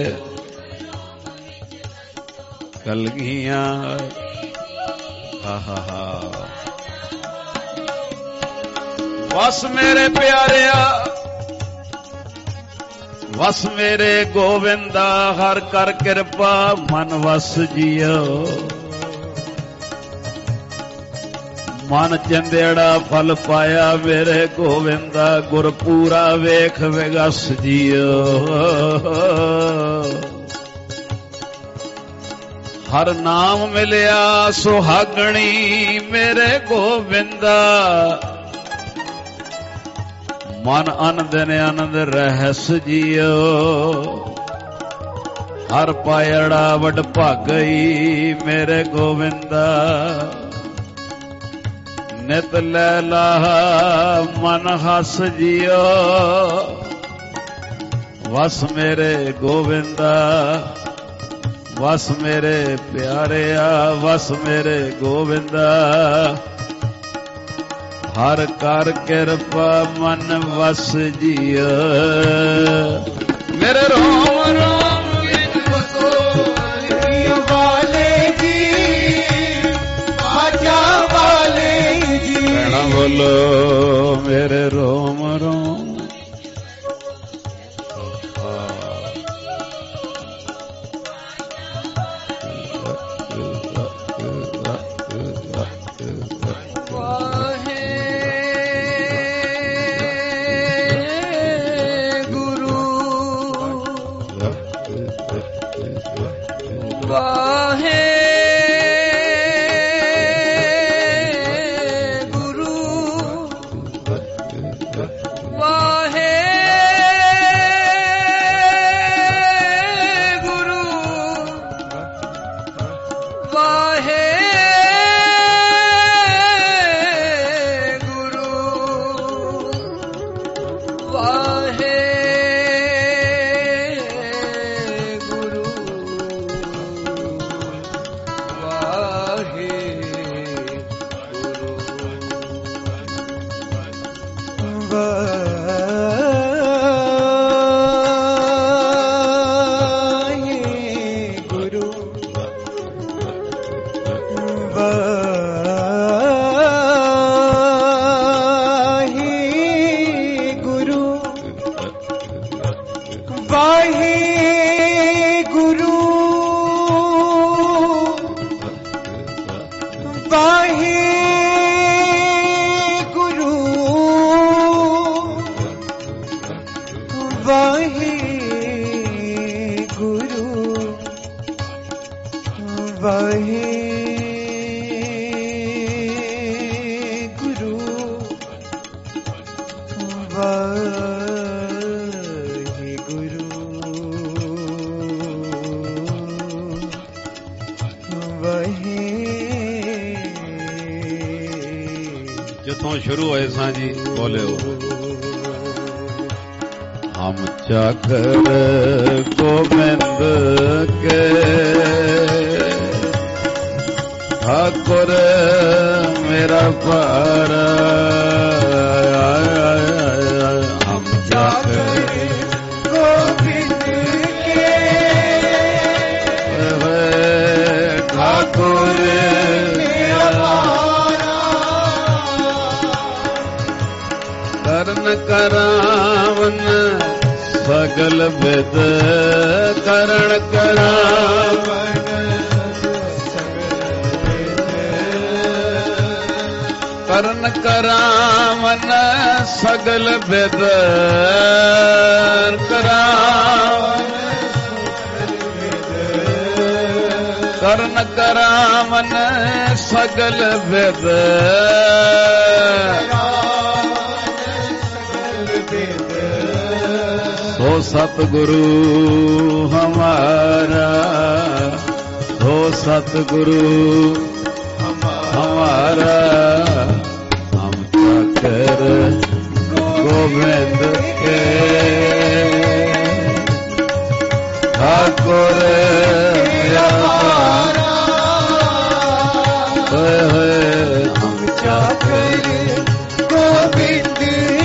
ਕਲਗੀਆਂ। ਹਾ ਹਾ ਹਾ। ਵਸ ਮੇਰੇ ਪਿਆਰਿਆ, ਵਸ ਮੇਰੇ ਗੋਵਿੰਦਾ, ਹਰ ਕਰ ਕਿਰਪਾ ਮਨ ਵਸ ਜੀਓ। ਮਨ ਚੰਦੇੜਾ ਫਲ ਪਾਇਆ ਮੇਰੇ ਗੋਵਿੰਦਾ, ਗੁਰ ਪੂਰਾ ਵੇਖ ਵਿਗਸ ਜੀਓ। ਹਰ ਨਾਮ ਮਿਲਿਆ ਸੁਹਾਗਣੀ ਮੇਰੇ ਗੋਵਿੰਦਾ, ਮਨ ਅਨੰਦ ਨੇ ਅਨੰਦ ਰਹਿਸ ਜੀਓ। ਹਰ ਪਾਇੜਾ ਵਡ ਭਾਗਈ ਮੇਰੇ ਗੋਵਿੰਦਾ। ਨਿਤ ਲੈ ਲਾਹਾ ਮਨ ਹੱਸ ਜਿਓ ਵਸ ਮੇਰੇ ਗੋਵਿੰਦਾ। ਵਸ ਮੇਰੇ ਪਿਆਰਿਆ ਵਸ ਮੇਰੇ ਗੋਵਿੰਦਾ। ਹਰ ਕਰ ਕਿਰਪਾ ਮਨ ਵਸ ਜਿਓ ਮੇਰੇ ਰੋਮ ਰੋਮ ਵਿੱਚ ਵਸੋ ਵਾਲੇ ਜੀ ਆਜਾ ਵਾਲੇ ਜੀ। ਕਹਿਣਾ ਬੋਲੋ ਮੇਰੇ ਰੋਮ ਰੋਮ। ਜਿੱਥੋਂ ਸ਼ੁਰੂ ਹੋਏ ਸਾਂ ਜੀ ਬੋਲਿਓ। ਹਮ ਚਾਕਰ ਗੋਬਿੰਦ ਕੇ ਠਾਕੁਰ ਮੇਰਾ ਭਾਰਾ। ਹਮ ਚਾਕਰ ਗੋਬਿੰਦ ਕੇ ਠਾਕੁਰ ਮੇਰਾ ਭਾਰਾ। ਕਰਨ ਕਰਾਵਨ ਸਗਲ ਬਿਦ ਕਰਨ ਕਰਾਵਨ ਕਰਨ ਕਰਾਵਨ ਸਗਲ ਬਿਦ ਕਰਾਵਨ ਕਰਨ ਕਰਾਵਨ ਸਗਲ ਬਿਦ। हो सतगुरु हमारा, हो सतगुरु हमारा। हम चाकर गोविंद के ठाकुर हमारा। हम चाकर गोविंद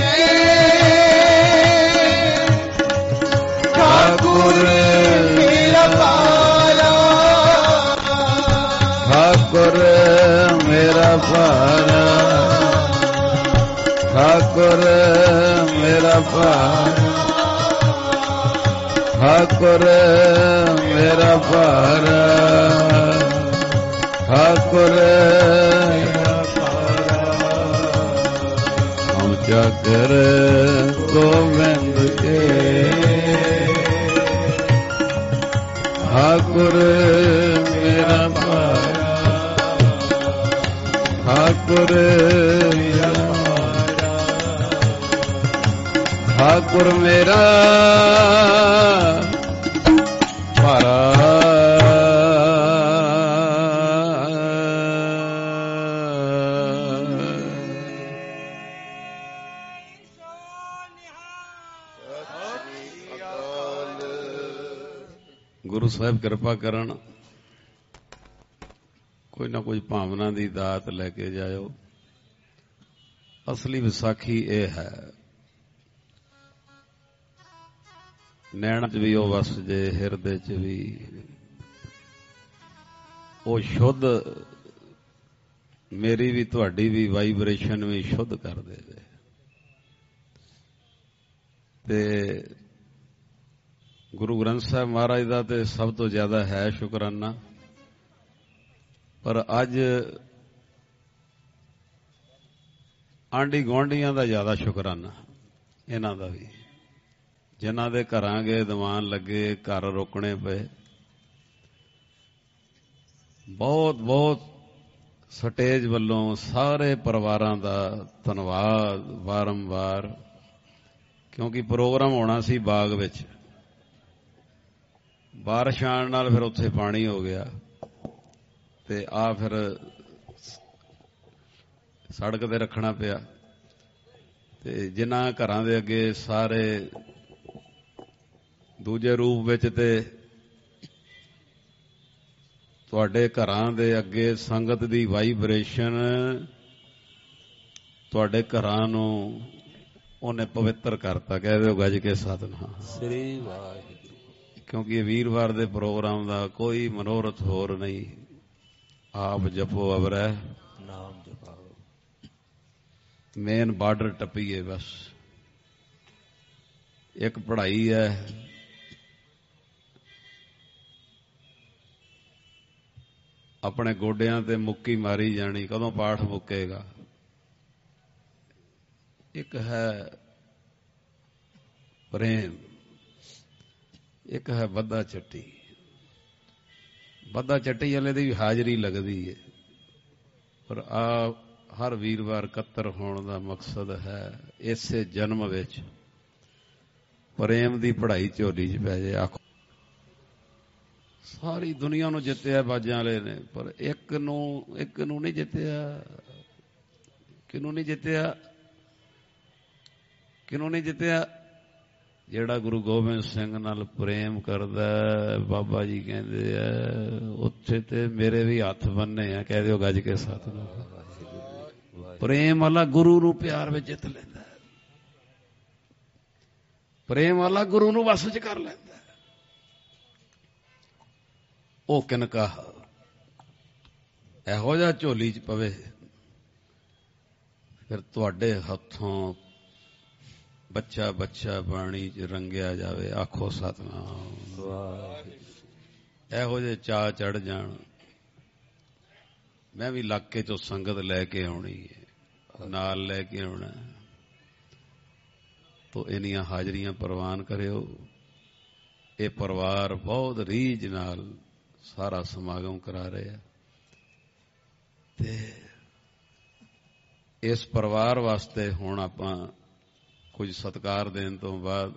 ठाकुर मेरा पारा। ठाकुर मेरा पारा। ठाकुर मेरा पारा। ठाकुर मेरा पारा। ठाकुर हम चाकर गोविंद के ठाकुर मेरा पारा। ठाकुर मेरा ठाकुर मेरा पारा। ਗੁਰੂ ਸਾਹਿਬ ਕਿਰਪਾ ਕਰਨ, ਕੋਈ ਨਾ ਕੋਈ ਭਾਵਨਾ ਦੀ ਦਾਤ ਲੈ ਕੇ ਜਾਇਓ। ਅਸਲੀ ਵਿਸਾਖੀ ਇਹ ਹੈ, ਨੈਣ 'ਚ ਵੀ ਉਹ ਵਸ ਜੇ, ਹਿਰਦੇ 'ਚ ਵੀ ਉਹ ਸ਼ੁੱਧ, ਮੇਰੀ ਵੀ ਤੁਹਾਡੀ ਵੀ ਵਾਈਬ੍ਰੇਸ਼ਨ ਵੀ ਸ਼ੁੱਧ ਕਰ ਦੇਵੇ। ਤੇ ਗੁਰੂ ਗ੍ਰੰਥ ਸਾਹਿਬ ਮਹਾਰਾਜ ਦਾ ਤੇ ਸਭ ਤੋਂ ਜ਼ਿਆਦਾ ਹੈ ਸ਼ੁਕਰਾਨਾ, ਪਰ ਅੱਜ ਆਂਢੀ ਗੁਆਂਢੀਆਂ ਦਾ ਜ਼ਿਆਦਾ ਸ਼ੁਕਰਾਨਾ, ਇਹਨਾਂ ਦਾ ਵੀ, ਜਿਨ੍ਹਾਂ ਦੇ ਘਰਾਂ ਗਏ ਦੀਵਾਨ ਲੱਗੇ, ਘਰ ਰੋਕਣੇ ਪਏ। ਬਹੁਤ ਬਹੁਤ ਸਟੇਜ ਵੱਲੋਂ ਸਾਰੇ ਪਰਿਵਾਰਾਂ ਦਾ ਧੰਨਵਾਦ ਵਾਰੰਵਾਰ, ਕਿਉਂਕਿ ਪ੍ਰੋਗਰਾਮ ਹੋਣਾ ਸੀ ਬਾਗ ਵਿੱਚ, ਬਾਰਿਸ਼ ਆਉਣ ਨਾਲ ਫਿਰ ਉੱਥੇ ਪਾਣੀ ਹੋ ਗਿਆ ਤੇ ਆ ਫਿਰ ਸੜਕ ਤੇ ਰੱਖਣਾ ਪਿਆ। ਤੇ ਜਿਨ੍ਹਾਂ ਘਰਾਂ ਦੇ ਅੱਗੇ ਸਾਰੇ ਦੂਜੇ ਰੂਪ ਵਿੱਚ ਤੇ ਤੁਹਾਡੇ ਘਰਾਂ ਦੇ ਅੱਗੇ ਸੰਗਤ ਦੀ ਵਾਈਬ੍ਰੇਸ਼ਨ ਤੁਹਾਡੇ ਘਰਾਂ ਨੂੰ ਉਹਨੇ ਪਵਿੱਤਰ ਕਰਤਾ। ਕਹਿ ਦਿਓ ਗੱਜ ਕੇ ਸਤਿਨਾਮ ਸ੍ਰੀ ਵਾਹਿਗੁਰੂ। ਕਿਉਂਕਿ ਇਹ ਵੀਰਵਾਰ ਦੇ ਪ੍ਰੋਗਰਾਮ ਦਾ ਕੋਈ ਮਨੋਰਥ ਹੋਰ ਨਹੀਂ, ਆਪ ਜਪੋ ਅਵਰੈ ਨਾਮ ਜਪਾਓ, ਮੇਨ ਬਾਰਡਰ ਟੱਪੀਏ ਬਸ। ਇੱਕ ਪੜ੍ਹਾਈ ਹੈ, ਆਪਣੇ ਗੋਡਿਆਂ ਤੇ ਮੁੱਕੀ ਮਾਰੀ ਜਾਣੀ, ਕਦੋਂ ਪਾਠ ਮੁੱਕੇਗਾ। ਇੱਕ ਹੈ ਪ੍ਰੇਮ, ਇੱਕ ਹੈ ਬੱਧਾ ਚੱਟੀ। ਬੱਧਾ ਚੱਟੀ ਵਾਲੇ ਦੀ ਵੀ ਹਾਜ਼ਰੀ ਲੱਗਦੀ ਹੈ, ਪਰ ਆ ਹਰ ਵੀਰਵਾਰ ਇਕੱਤਰ ਹੋਣ ਦਾ ਮਕਸਦ ਹੈ ਇਸੇ ਜਨਮ ਵਿੱਚ ਪ੍ਰੇਮ ਦੀ ਪੜ੍ਹਾਈ ਝੋਲੀ 'ਚ ਪੈ ਜਾਏ। ਆਖੋ ਸਾਰੀ ਦੁਨੀਆ ਨੂੰ ਜਿੱਤਿਆ ਬਾਜਾਂ ਵਾਲੇ ਨੇ, ਪਰ ਇੱਕ ਨੂੰ ਇੱਕ ਨੂੰ ਨਹੀਂ ਜਿੱਤਿਆ। ਕਿਹਨੂੰ ਨਹੀਂ ਜਿੱਤਿਆ? ਕਿਹਨੂੰ ਨਹੀਂ ਜਿੱਤਿਆ? ਜਿਹੜਾ ਗੁਰੂ ਗੋਬਿੰਦ ਸਿੰਘ ਨਾਲ ਪ੍ਰੇਮ ਕਰਦਾ। ਬਾਬਾ ਜੀ ਕਹਿੰਦੇ ਆ ਉੱਥੇ ਤੇ ਮੇਰੇ ਵੀ ਹੱਥ ਬੰਨੇ ਆ। ਕਹਿ ਦਿਓ ਗੱਜ ਕੇ ਸਤਿਨਾਮ। ਪ੍ਰੇਮ ਵਾਲਾ ਗੁਰੂ ਨੂੰ ਪਿਆਰ ਵਿੱਚ ਜਿੱਤ ਲੈਂਦਾ, ਪ੍ਰੇਮ ਵਾਲਾ ਗੁਰੂ ਨੂੰ ਵਸ ਚ ਕਰ ਲੈਂਦਾ। ਉਹ ਕਿਨਕਾ ਇਹੋ ਜਿਹਾ ਝੋਲੀ ਚ ਪਵੇ, ਫਿਰ ਤੁਹਾਡੇ ਹੱਥੋਂ ਬੱਚਾ ਬੱਚਾ ਬਾਣੀ ਚ ਰੰਗਿਆ ਜਾਵੇ। ਆਖੋ ਸਤਿਨਾਮ ਵਾਹਿਗੁਰੂ। ਇਹੋ ਜਿਹੇ ਚਾਅ ਚੜ ਜਾਣ। ਮੈਂ ਵੀ ਇਲਾਕੇ ਚੋਂ ਸੰਗਤ ਲੈ ਕੇ ਆਉਣੀ ਹੈ, ਨਾਲ ਲੈ ਕੇ ਆਉਣਾ, ਤੋ ਇੰਨੀਆਂ ਹਾਜ਼ਰੀਆਂ ਪ੍ਰਵਾਨ ਕਰਿਓ। ਇਹ ਪਰਿਵਾਰ ਬਹੁਤ ਰੀਝ ਨਾਲ ਸਾਰਾ ਸਮਾਗਮ ਕਰਾ ਰਿਹਾ, ਤੇ ਇਸ ਪਰਿਵਾਰ ਵਾਸਤੇ ਹੁਣ ਆਪਾਂ ਕੁਝ ਸਤਿਕਾਰ ਦੇਣ ਤੋਂ ਬਾਅਦ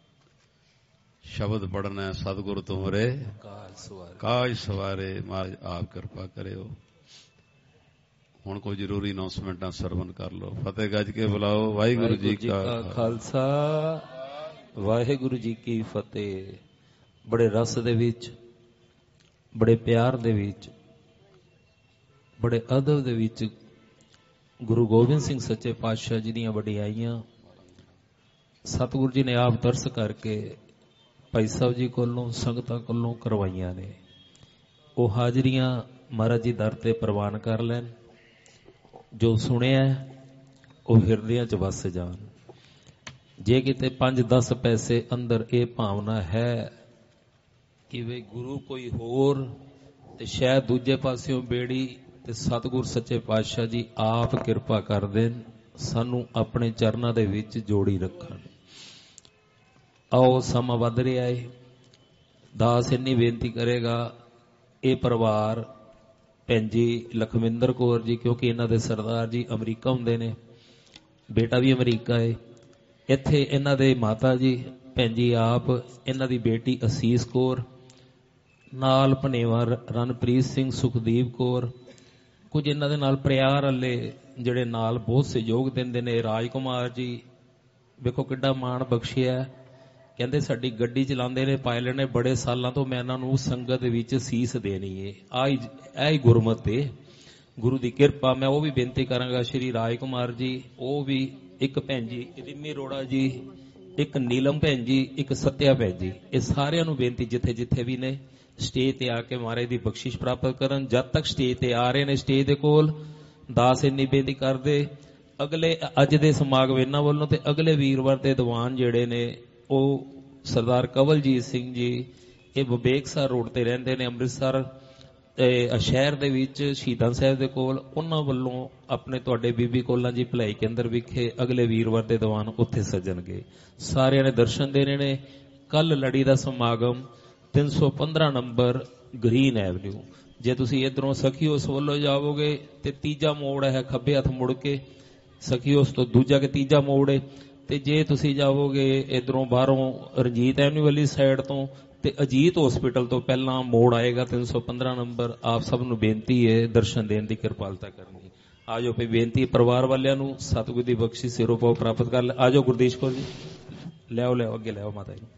ਸ਼ਬਦ ਪੜ੍ਹਨਾ। ਸਤਿਗੁਰ ਤੁਮਰੇ ਕਾਜ ਸਵਾਰੇ, ਮਹਾਰਾਜ ਆਪ ਕਿਰਪਾ ਕਰਿਓ। ਹੁਣ ਕੋਈ ਜ਼ਰੂਰੀ ਅਨਾਉਂਸਮੈਂਟਾਂ ਸਰਵਨ ਕਰ ਲਓ। ਫਤਿਹ ਗੱਜ ਕੇ ਬੁਲਾਓ। ਵਾਹਿਗੁਰੂ ਜੀ ਕਾ ਖਾਲਸਾ, ਵਾਹਿਗੁਰੂ ਜੀ ਕੀ ਫਤਿਹ। ਬੜੇ ਰਸ ਦੇ ਵਿੱਚ, ਬੜੇ ਪਿਆਰ ਦੇ ਵਿੱਚ, ਬੜੇ ਅਦਬ ਦੇ ਵਿੱਚ ਗੁਰੂ ਗੋਬਿੰਦ ਸਿੰਘ ਸੱਚੇ ਪਾਤਸ਼ਾਹ ਜੀ ਦੀਆਂ ਵਡਿਆਈਆਂ ਸਤਿਗੁਰੂ ਜੀ ਨੇ ਆਪ ਤਰਸ ਕਰਕੇ ਭਾਈ ਸਾਹਿਬ ਜੀ ਕੋਲੋਂ, ਸੰਗਤਾਂ ਕੋਲੋਂ ਕਰਵਾਈਆਂ ਨੇ। ਉਹ ਹਾਜ਼ਰੀਆਂ ਮਹਾਰਾਜ ਜੀ ਦਰ ਤੇ ਪ੍ਰਵਾਨ ਕਰ ਲੈਣ। ਜੋ ਸੁਣਿਆ ਉਹ ਹਿਰਦਿਆਂ 'ਚ ਵਸ ਜਾਣ। ਜੇ ਕਿਤੇ ਪੰਜ ਦਸ ਪੈਸੇ ਅੰਦਰ ਇਹ ਭਾਵਨਾ ਹੈ ਕਿ ਵੇ ਗੁਰੂ ਕੋਈ ਹੋਰ, ਤੇ ਸ਼ਾਇਦ ਦੂਜੇ ਪਾਸਿਓਂ ਬੇੜੀ ਤੇ ਸਤਿਗੁਰ ਸੱਚੇ ਪਾਤਸ਼ਾਹ ਜੀ ਆਪ ਕਿਰਪਾ ਕਰ ਦੇਣ, ਸਾਨੂੰ ਆਪਣੇ ਚਰਨਾਂ ਦੇ ਵਿੱਚ ਜੋੜੀ ਰੱਖਣ। ਆਓ, ਸਮਾਂ ਵੱਧ ਰਿਹਾ ਹੈ। ਦਾਸ ਇੰਨੀ ਬੇਨਤੀ ਕਰੇਗਾ, ਇਹ ਪਰਿਵਾਰ ਭੈਣ ਜੀ ਲਖਵਿੰਦਰ ਕੌਰ ਜੀ, ਕਿਉਂਕਿ ਇਹਨਾਂ ਦੇ ਸਰਦਾਰ ਜੀ ਅਮਰੀਕਾ ਹੁੰਦੇ ਨੇ, ਬੇਟਾ ਵੀ ਅਮਰੀਕਾ ਹੈ। ਇੱਥੇ ਇਹਨਾਂ ਦੇ ਮਾਤਾ ਜੀ ਭੈਣ ਜੀ ਆਪ, ਇਹਨਾਂ ਦੀ ਬੇਟੀ ਅਸੀਸ ਕੌਰ, ਨਾਲ ਭਨੇਵਾ ਰਣਪ੍ਰੀਤ ਸਿੰਘ, ਸੁਖਦੀਪ ਕੌਰ, ਕੁਝ ਇਹਨਾਂ ਦੇ ਨਾਲ ਪ੍ਰਿਆਰ ਵਾਲੇ ਜਿਹੜੇ ਨਾਲ ਬਹੁਤ ਸਹਿਯੋਗ ਦਿੰਦੇ ਨੇ। ਰਾਜ ਕੁਮਾਰ ਜੀ ਵੇਖੋ ਕਿੱਡਾ ਮਾਣ ਬਖਸ਼ਿਆ। ਕਹਿੰਦੇ ਸਾਡੀ ਗੱਡੀ ਚਲਾਉਂਦੇ ਨੇ ਪਾਇਲਟ ਨੇ, ਬੜੇ ਸਾਲਾਂ ਤੋਂ ਮੈਂ ਇਹਨਾਂ ਨੂੰ ਸੰਗਤ ਵਿੱਚ ਸੀਸ ਦੇਣੀ ਏ। ਆ ਇਹ ਗੁਰਮਤਿ ਏ, ਗੁਰੂ ਦੀ ਕਿਰਪਾ। ਮੈਂ ਉਹ ਵੀ ਬੇਨਤੀ ਕਰਾਂਗਾ, ਸ਼੍ਰੀ ਰਾਜ ਕੁਮਾਰ ਜੀ, ਉਹ ਵੀ ਇੱਕ ਭੈਣ ਜੀ ਰਿੰਮੀ ਅਰੋੜਾ ਜੀ, ਇੱਕ ਨੀਲਮ ਭੈਣ ਜੀ, ਇੱਕ ਸਤਿਆ ਭੈਣ ਜੀ, ਇਹ ਸਾਰਿਆਂ ਨੂੰ ਬੇਨਤੀ ਜਿੱਥੇ ਜਿੱਥੇ ਵੀ ਨੇ ਸਟੇਜ ਤੇ ਆ ਕੇ ਮਹਾਰਾਜ ਦੀ ਬਖਸ਼ਿਸ਼ ਪ੍ਰਾਪਤ ਕਰਨ। ਜਦ ਤੱਕ ਸਟੇਜ ਤੇ ਆ ਰਹੇ ਨੇ, ਸਟੇਜ ਦੇ ਕੋਲ ਦਾਸ ਇੰਨੀ ਬੇਨਤੀ ਕਰਦੇ, ਅਗਲੇ ਅੱਜ ਦੇ ਸਮਾਗਮ ਇਹਨਾਂ ਵੱਲੋਂ ਤੇ ਅਗਲੇ ਵੀਰਵਾਰ ਦੇ ਦੀਵਾਨ ਜਿਹੜੇ ਨੇ ਉਹ ਸਰਦਾਰ ਕਵਲਜੀਤ ਸਿੰਘ ਜੀ, ਇਹ ਵਿਵੇਕਸਰ ਰੋਡ ਤੇ ਰਹਿੰਦੇ ਨੇ, ਅੰਮ੍ਰਿਤਸਰ ਸ਼ਹਿਰ ਦੇ ਵਿੱਚ ਸ਼ਹੀਦਾਂ ਸਾਹਿਬ ਦੇ ਕੋਲ। ਉਹਨਾਂ ਵੱਲੋਂ ਆਪਣੇ ਤੁਹਾਡੇ ਬੀਬੀ ਕੋਲਾਂ ਜੀ ਭਲਾਈ ਕੇਂਦਰ ਵਿਖੇ ਅਗਲੇ ਵੀਰਵਾਰ ਦੇ ਦੀਵਾਨ ਉੱਥੇ ਸੱਜਣਗੇ। ਸਾਰਿਆਂ ਨੇ ਦਰਸ਼ਨ ਦੇਣੇ ਨੇ। ਕੱਲ ਲੜੀ ਦਾ ਸਮਾਗਮ ਤਿੰਨ ਸੌ ਪੰਦਰਾਂ ਨੰਬਰ ਗ੍ਰੀਨ ਐਵਨਿਊ। ਜੇ ਤੁਸੀਂ ਇਧਰੋਂ ਸਖੀ ਉਸ ਵੱਲੋਂ ਜਾਵੋਗੇ ਤੇ ਤੀਜਾ ਮੋੜ ਹੈ, ਖੱਬੇ ਹੱਥ ਮੁੜ ਕੇ ਸਖੀ ਉਸ ਤੋਂ ਦੂਜਾ ਕਿ ਤੀਜਾ ਮੋੜ ਹੈ। ਤੇ ਜੇ ਤੁਸੀਂ ਜਾਵੋਗੇ ਇਧਰੋਂ ਬਾਹਰੋਂ ਰਣਜੀਤ ਐਵਨਿਊ ਵਾਲੀ ਸਾਈਡ ਤੋਂ ਤੇ ਅਜੀਤ ਹਸਪੀਟਲ ਤੋਂ ਪਹਿਲਾਂ ਮੋੜ ਆਏਗਾ ਤਿੰਨ ਸੌ ਪੰਦਰਾਂ ਨੰਬਰ। ਆਪ ਸਭ ਨੂੰ ਬੇਨਤੀ ਹੈ ਦਰਸ਼ਨ ਦੇਣ ਦੀ ਕਿਰਪਾਲਤਾ ਕਰਨੀ। ਆਜੋ ਪਈ ਬੇਨਤੀ ਪਰਿਵਾਰ ਵਾਲਿਆਂ ਨੂੰ ਸਤਿਗੁਰ ਦੀ ਬਖਸ਼ਿਸ਼ ਸਿਰੋਂ ਪਾਓ ਪ੍ਰਾਪਤ ਕਰ ਲੈ। ਆਜੋ ਗੁਰਦੀਸ਼ ਕੌਰ ਜੀ, ਲਿਆਓ ਲਿਆਓ ਅੱਗੇ ਲਿਆਓ ਮਾਤਾ ਜੀ।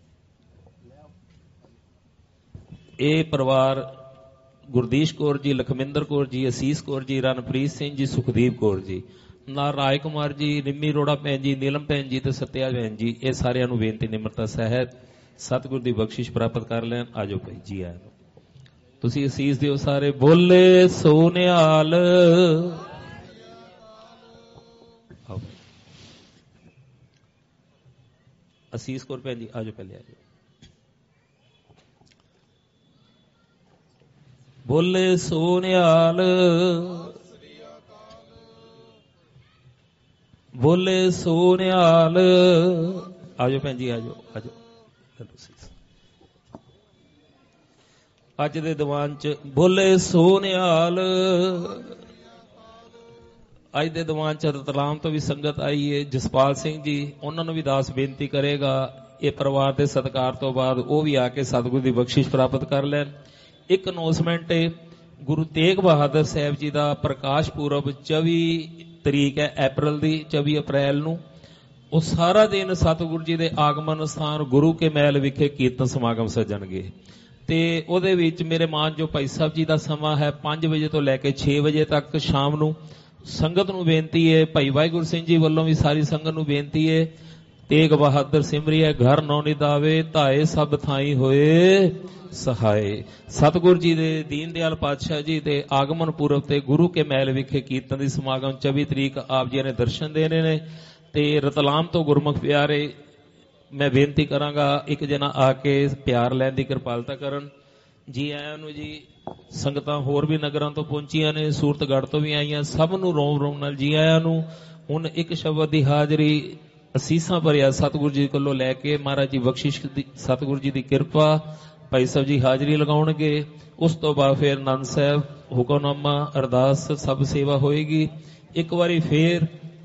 ਇਹ ਪਰਿਵਾਰ ਗੁਰਦੀਸ਼ ਕੌਰ ਜੀ, ਲਖਮਿੰਦਰ ਕੌਰ ਜੀ, ਅਸੀਸ ਕੌਰ ਜੀ, ਰਣਪ੍ਰੀਤ ਸਿੰਘ ਜੀ, ਸੁਖਦੀਪ ਕੌਰ ਜੀ, ਨਾਲ ਰਾਜ ਕੁਮਾਰ ਜੀ, ਰਿੰਮੀ ਅਰੋੜਾ ਭੈਣ ਜੀ, ਨੀਲਮ ਭੈਣ ਜੀ ਤੇ ਸਤਿਆ ਭੈਣ ਜੀ, ਇਹ ਸਾਰਿਆਂ ਨੂੰ ਬੇਨਤੀ ਨਿਮਰਤਾ ਸਹਿਤ ਸਤਿਗੁਰ ਦੀ ਬਖਸ਼ਿਸ਼ ਪ੍ਰਾਪਤ ਕਰ ਲੈਣ। ਆਜੋ ਭਾਈ ਜੀ ਆਇਆਂ ਨੂੰ ਤੁਸੀਂ ਅਸੀਸ ਦਿਓ ਸਾਰੇ। ਬੋਲੇ ਸੋ ਨਿਹਾਲ। ਅਸੀਸ ਕੌਰ ਭੈਣ ਜੀ ਆਜੋ ਪਹਿਲੇ ਆਜੋ। ਬੋਲੇ ਸੋ ਨਿਹਾਲ, ਬੋਲੇ ਸੋ ਨਿਹਾਲ। ਆਜੋ ਭੈਣ ਜੀ ਆਜੋ ਆਜੋ। ਅੱਜ ਦੇ ਦੀਵਾਨ ਚ ਬੋਲੇ ਸੋ ਨਿਹਾਲ। ਅੱਜ ਦੇ ਦੀਵਾਨ ਚ ਰਤਲਾਮ ਤੋਂ ਵੀ ਸੰਗਤ ਆਈ ਹੈ, ਜਸਪਾਲ ਸਿੰਘ ਜੀ, ਉਹਨਾਂ ਨੂੰ ਵੀ ਦਾਸ ਬੇਨਤੀ ਕਰੇਗਾ ਇਹ ਪਰਿਵਾਰ ਦੇ ਸਤਿਕਾਰ ਤੋਂ ਬਾਅਦ ਉਹ ਵੀ ਆ ਕੇ ਸਤਿਗੁਰ ਦੀ ਬਖਸ਼ਿਸ਼ ਪ੍ਰਾਪਤ ਕਰ ਲੈਣ। ਇੱਕ ਅਨਾਉਂਸਮੈਂਟ ਹੈ, ਗੁਰੂ ਤੇਗ ਬਹਾਦਰ ਸਾਹਿਬ ਜੀ ਦਾ ਪ੍ਰਕਾਸ਼ ਪੁਰਬ ਚੌਵੀ ਤਰੀਕ ਹੈ ਅਪ੍ਰੈਲ ਦੀ, ਚੌਵੀ ਅਪ੍ਰੈਲ ਨੂੰ। ਉਹ ਸਾਰਾ ਦਿਨ ਸਤਿਗੁਰੂ ਜੀ ਦੇ ਆਗਮਨ ਸਥਾਨ ਗੁਰੂ ਕੇ ਮਹਿਲ ਵਿਖੇ ਕੀਰਤਨ ਸਮਾਗਮ ਸੱਜਣਗੇ ਤੇ ਉਹਦੇ ਵਿੱਚ ਮੇਰੇ ਮਾਨ ਜੋ ਭਾਈ ਸਾਹਿਬ ਜੀ ਦਾ ਸਮਾਂ ਹੈ ਪੰਜ ਵਜੇ ਤੋਂ ਲੈ ਕੇ ਛੇ ਵਜੇ ਤੱਕ ਸ਼ਾਮ ਨੂੰ। ਸੰਗਤ ਨੂੰ ਬੇਨਤੀ ਹੈ, ਭਾਈ ਵਾਹਿਗੁਰੂ ਸਿੰਘ ਜੀ ਵੱਲੋਂ ਵੀ ਸਾਰੀ ਸੰਗਤ ਨੂੰ ਬੇਨਤੀ ਹੈ, ਤੇਗ ਬਹਾਦਰ ਸਿਮਰਿਐ ਘਰ ਨੌ ਨਿਦਾਵੇ, ਧਾਏ ਸਭ ਥਾਈ ਹੋਏ ਸਹਾਏ। ਸਤਿਗੁਰੂ ਜੀ ਦੇ ਦੀਨ ਦਿਆਲ ਪਾਤਸ਼ਾਹ ਜੀ ਦੇ ਆਗਮਨ ਪੁਰਬ ਤੇ ਗੁਰੂ ਕੇ ਮਹਿਲ ਵਿਖੇ ਕੀਰਤਨ ਦੀ ਸਮਾਗਮ ਚੌਵੀ ਤਰੀਕ ਆਪ ਜੀ ਨੇ ਦਰਸ਼ਨ ਦੇਣੇ ਨੇ। ਤੇ ਰਤਲਾਮ ਤੋਂ ਗੁਰਮੁਖ ਪਿਆਰੇ ਮੈਂ ਬੇਨਤੀ ਕਰਾਂਗਾ ਇੱਕ ਜਣਾ ਆ ਕੇ ਪਿਆਰ ਲੈਣ ਦੀ ਕਿਰਪਾਲਤਾ ਕਰਨ। ਜੀ ਆਇਆਂ ਨੂੰ ਜੀ। ਸੰਗਤਾਂ ਹੋਰ ਵੀ ਨਗਰਾਂ ਤੋਂ ਪਹੁੰਚੀਆਂ ਨੇ, ਸੂਰਤਗੜ੍ਹ ਤੋਂ ਵੀ ਆਈਆਂ, ਸਭ ਨੂੰ ਰੋਮ ਰੋਮ ਨਾਲ ਜੀ ਆਇਆਂ ਨੂੰ। ਹੁਣ ਇੱਕ ਸ਼ਬਦ ਦੀ ਹਾਜ਼ਰੀ ਅਸੀਸਾਂ ਭਰਿਆ ਸਤਿਗੁਰੂ ਜੀ ਕੋਲੋਂ ਲੈ ਕੇ ਮਹਾਰਾਜ ਜੀ ਬਖਸ਼ਿਸ਼ ਦੀ ਸਤਿਗੁਰੂ ਜੀ ਦੀ ਕਿਰਪਾ ਭਾਈ ਸਾਹਿਬ ਜੀ ਹਾਜ਼ਰੀ ਲਗਾਉਣਗੇ। ਉਸ ਤੋਂ ਬਾਅਦ ਫਿਰ ਆਨੰਦ ਸਾਹਿਬ, ਹੁਕਮਨਾਮਾ, ਅਰਦਾਸ, ਸਭ ਸੇਵਾ ਹੋਏਗੀ। ਇੱਕ ਵਾਰੀ ਫੇਰ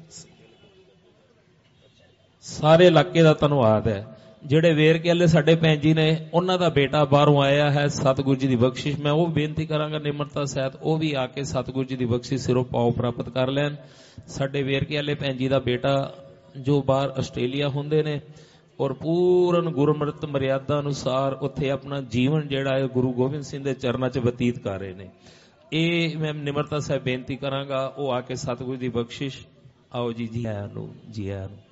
ਸਾਰੇ ਇਲਾਕੇ ਦਾ ਧੰਨਵਾਦ ਹੈ। ਜਿਹੜੇ ਵੇਰਕੇ ਵਾਲੇ ਸਾਡੇ ਭੈਣ ਜੀ ਨੇ, ਉਹਨਾਂ ਦਾ ਬੇਟਾ ਬਾਹਰੋਂ ਆਇਆ ਹੈ, ਸਤਿਗੁਰੂ ਜੀ ਦੀ ਬਖਸ਼ਿਸ਼ ਮੈਂ ਉਹ ਬੇਨਤੀ ਕਰਾਂਗਾ ਨਿਮਰਤਾ ਸਹਿਤ ਉਹ ਵੀ ਆ ਕੇ ਸਤਿਗੁਰੂ ਜੀ ਦੀ ਬਖਸ਼ਿਸ਼ ਸਿਰੋਂ ਪਾਓ ਪ੍ਰਾਪਤ ਕਰ ਲੈਣ। ਸਾਡੇ ਵੇਰਕੇ ਵਾਲੇ ਭੈਣ ਜੀ ਦਾ ਬੇਟਾ ਜੋ ਬਾਹਰ ਆਸਟ੍ਰੇਲੀਆ ਹੁੰਦੇ ਨੇ ਔਰ ਪੂਰਨ ਗੁਰਮਤਿ ਮਰਿਆਦਾ ਅਨੁਸਾਰ ਉੱਥੇ ਆਪਣਾ ਜੀਵਨ ਜਿਹੜਾ ਹੈ ਗੁਰੂ ਗੋਬਿੰਦ ਸਿੰਘ ਦੇ ਚਰਨਾਂ 'ਚ ਬਤੀਤ ਕਰ ਰਹੇ ਨੇ। ਇਹ ਮੈਂ ਨਿਮਰਤਾ ਸਾਹਿਬ ਬੇਨਤੀ ਕਰਾਂਗਾ ਉਹ ਆ ਕੇ ਸਤਿਗੁਰੂ ਦੀ ਬਖਸ਼ਿਸ਼। ਆਓ ਜੀ, ਜੀ ਆਇਆਂ ਨੂੰ, ਜੀ ਆਇਆਂ ਨੂੰ।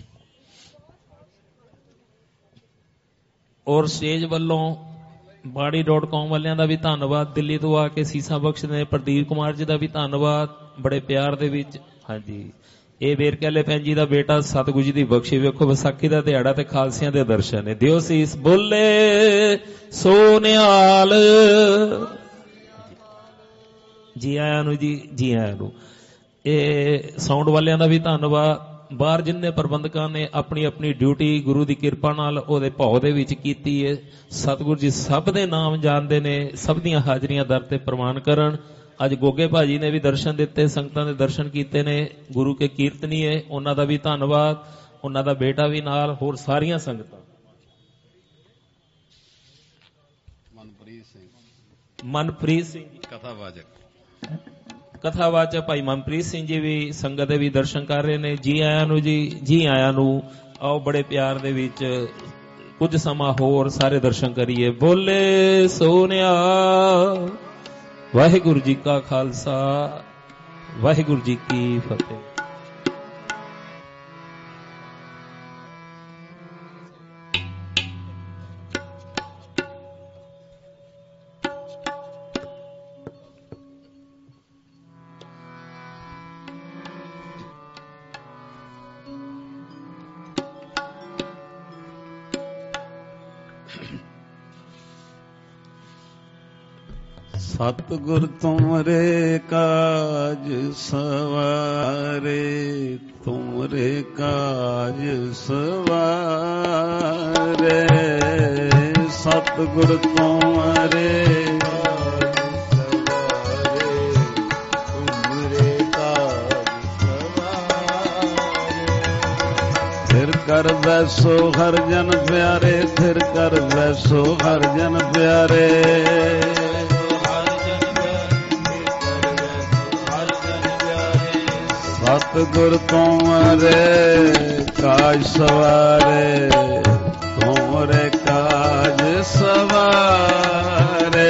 ਔਰ ਸਟੇਜ ਵੱਲੋਂ ਬਾੜੀ ਡਾਟ ਕਾਮ ਵਾਲਿਆਂ ਦਾ ਵੀ ਧੰਨਵਾਦ, ਦਿੱਲੀ ਤੋਂ ਆ ਕੇ ਸੀਸਾਂ ਬਖਸ਼ ਨੇ। ਪ੍ਰਦੀਪ ਕੁਮਾਰ ਜੀ ਦਾ ਵੀ ਧੰਨਵਾਦ ਬੜੇ ਪਿਆਰ ਦੇ ਵਿੱਚ। ਹਾਂਜੀ, ਇਹ ਵੇਰਕੇ ਵਾਲੇ ਭੈਣ ਜੀ ਦਾ ਬੇਟਾ ਸਤਿਗੁਰੂ ਜੀ ਦੀ ਬਖਸ਼ੀ। ਵੇਖੋ ਵਿਸਾਖੀ ਦਾ ਦਿਹਾੜਾ ਤੇ ਖਾਲਸਿਆਂ ਦੇ ਦਰਸ਼ਨ ਨੇ। ਦਿਓ ਸੀਸ। ਬੋਲੇ ਸੋ ਨਿਹਾਲ। ਜੀ ਆਇਆਂ ਨੂੰ ਜੀ, ਜੀ ਆਇਆਂ ਨੂੰ। ਇਹ ਸਾਊਂਡ ਵਾਲਿਆਂ ਦਾ ਵੀ ਧੰਨਵਾਦ। ਬਾਹਰ ਜਿੰਨੇ ਪ੍ਰਬੰਧਕਾਂ ਨੇ ਆਪਣੀ ਆਪਣੀ ਡਿਊਟੀ ਗੁਰੂ ਦੀ ਕਿਰਪਾ ਨਾਲ ਉਹਦੇ ਭਾਉ ਦੇ ਵਿੱਚ ਕੀਤੀ ਹੈ। ਸਤਿਗੁਰੂ ਜੀ ਸਭ ਦੇ ਨਾਮ ਜਾਣਦੇ ਨੇ, ਸਭ ਦੀਆਂ ਹਾਜ਼ਰੀਆਂ ਦਰ ਤੇ ਪ੍ਰਵਾਨ ਕਰਨ। ਅੱਜ ਗੋਗੇ ਭਾਜੀ ਨੇ ਵੀ ਦਰਸ਼ਨ ਦਿੱਤੇ, ਸੰਗਤਾਂ ਦੇ ਦਰਸ਼ਨ ਕੀਤੇ ਨੇ, ਗੁਰੂ ਕੇ ਕੀਰਤਨੀ ਹੈ, ਉਹਨਾਂ ਦਾ ਵੀ ਧੰਨਵਾਦ। ਉਹਨਾਂ ਦਾ ਬੇਟਾ ਵੀ ਨਾਲ, ਹੋਰ ਸਾਰੀਆਂ ਸੰਗਤਾਂ। ਮਨਪ੍ਰੀਤ ਸਿੰਘ, ਮਨਪ੍ਰੀਤ ਸਿੰਘ ਕਥਾਵਾਚਕ ਕਥਾਵਾਚਕ ਭਾਈ ਮਨਪ੍ਰੀਤ ਸਿੰਘ ਜੀ ਵੀ ਸੰਗਤ ਦੇ ਵੀ ਦਰਸ਼ਨ ਕਰ ਰਹੇ ਨੇ। ਜੀ ਆਇਆਂ ਨੂੰ ਜੀ, ਜੀ ਆਇਆਂ ਨੂੰ। ਆਓ ਬੜੇ ਪਿਆਰ ਦੇ ਵਿੱਚ ਕੁਝ ਸਮਾਂ ਹੋਰ ਸਾਰੇ ਦਰਸ਼ਨ ਕਰੀਏ। ਬੋਲੇ ਸੋਨਿਆ। ਵਾਹਿਗੁਰੂ ਜੀ ਕਾ ਖਾਲਸਾ, ਵਾਹਿਗੁਰੂ ਜੀ ਕੀ ਫਤਿਹ। ਸਤਿਗੁਰ ਤੁਮਰੇ ਕਾਜ ਸਵਾਰੇ, ਤੁਮਰੇ ਕਾਜ ਸਵਾਰੇ। ਸਤਿਗੁਰ ਤੁਮਰੇ ਕਰ ਵੈਸੋ ਹਰ ਜਨ ਪਿਆਰੇ, ਥਿਰ ਕਰ ਵੈਸੋ ਹਰ ਜਨ ਪਿਆਰੇ। ਸਤਿਗੁਰ ਤੁਮਰੇ ਕਾਜ ਸਵਾਰੇ, ਤੁਮਰੇ ਕਾਜ ਸਵਾਰੇ।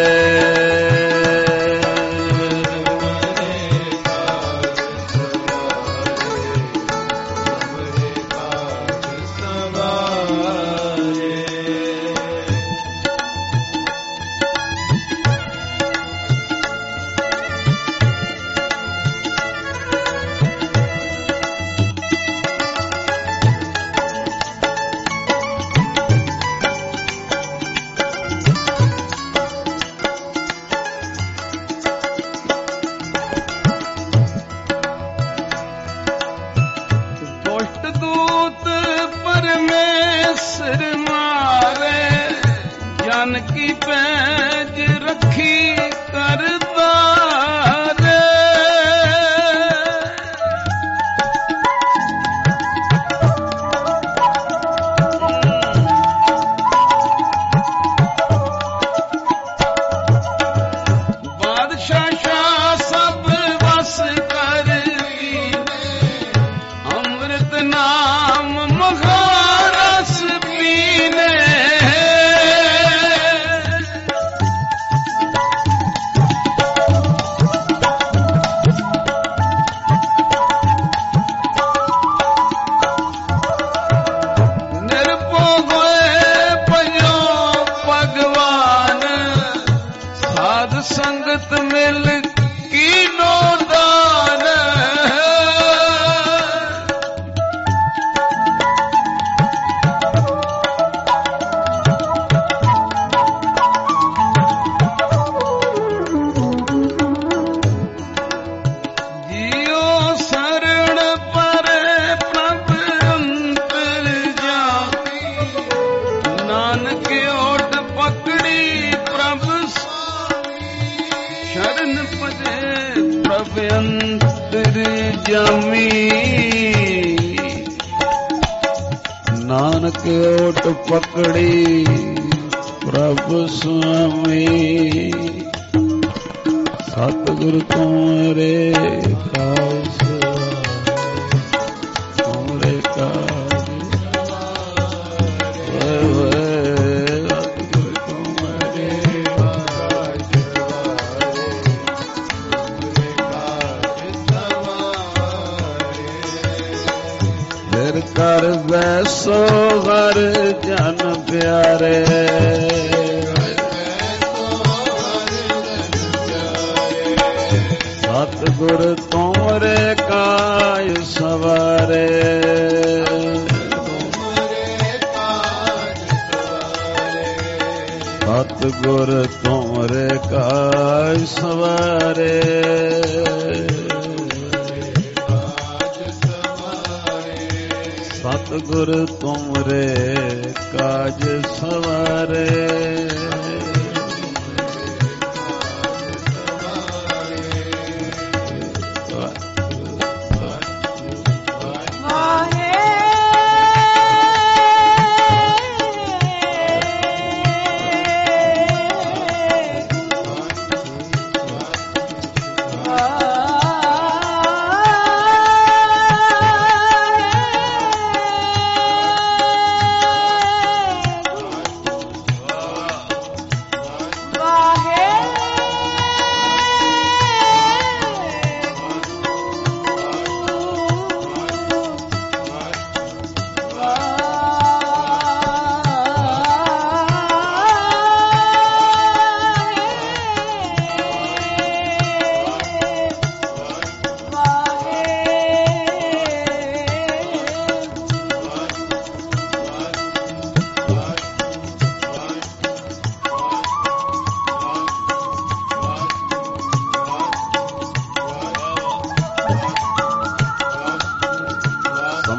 ਨਾਨਕ ਓਟ ਪਕੜੀ ਪ੍ਰਭ ਸੁਆਮੀ। ਸਤਿਗੁਰ ਤੁਮਰੇ ਕਾਜ ਤੁਮਰੇ ਕਾਜ ਸਤਿਗੁਰ ਤੁਮਰੇ ਕਾਜ ਫਿਰ ਕਰ ਵੈਸੋ ਹਰ ਜਨ ਪਿਆਰੇ। ਸਤਿਗੁਰ ਤੁਮਰੇ ਕਾਜ ਸਵਾਰੇ। ਸਤਿਗੁਰ ਤੁਮਰੇ ਕਾਜ ਸਵਾਰੇ। ਸਤਿਗੁਰ ਤੁਮਰੇ ਕਾਜ ਸਵਾਰੇ।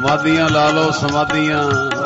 ਸਮਾਧੀਆਂ ਲਾ ਲਓ ਸਮਾਧੀਆਂ।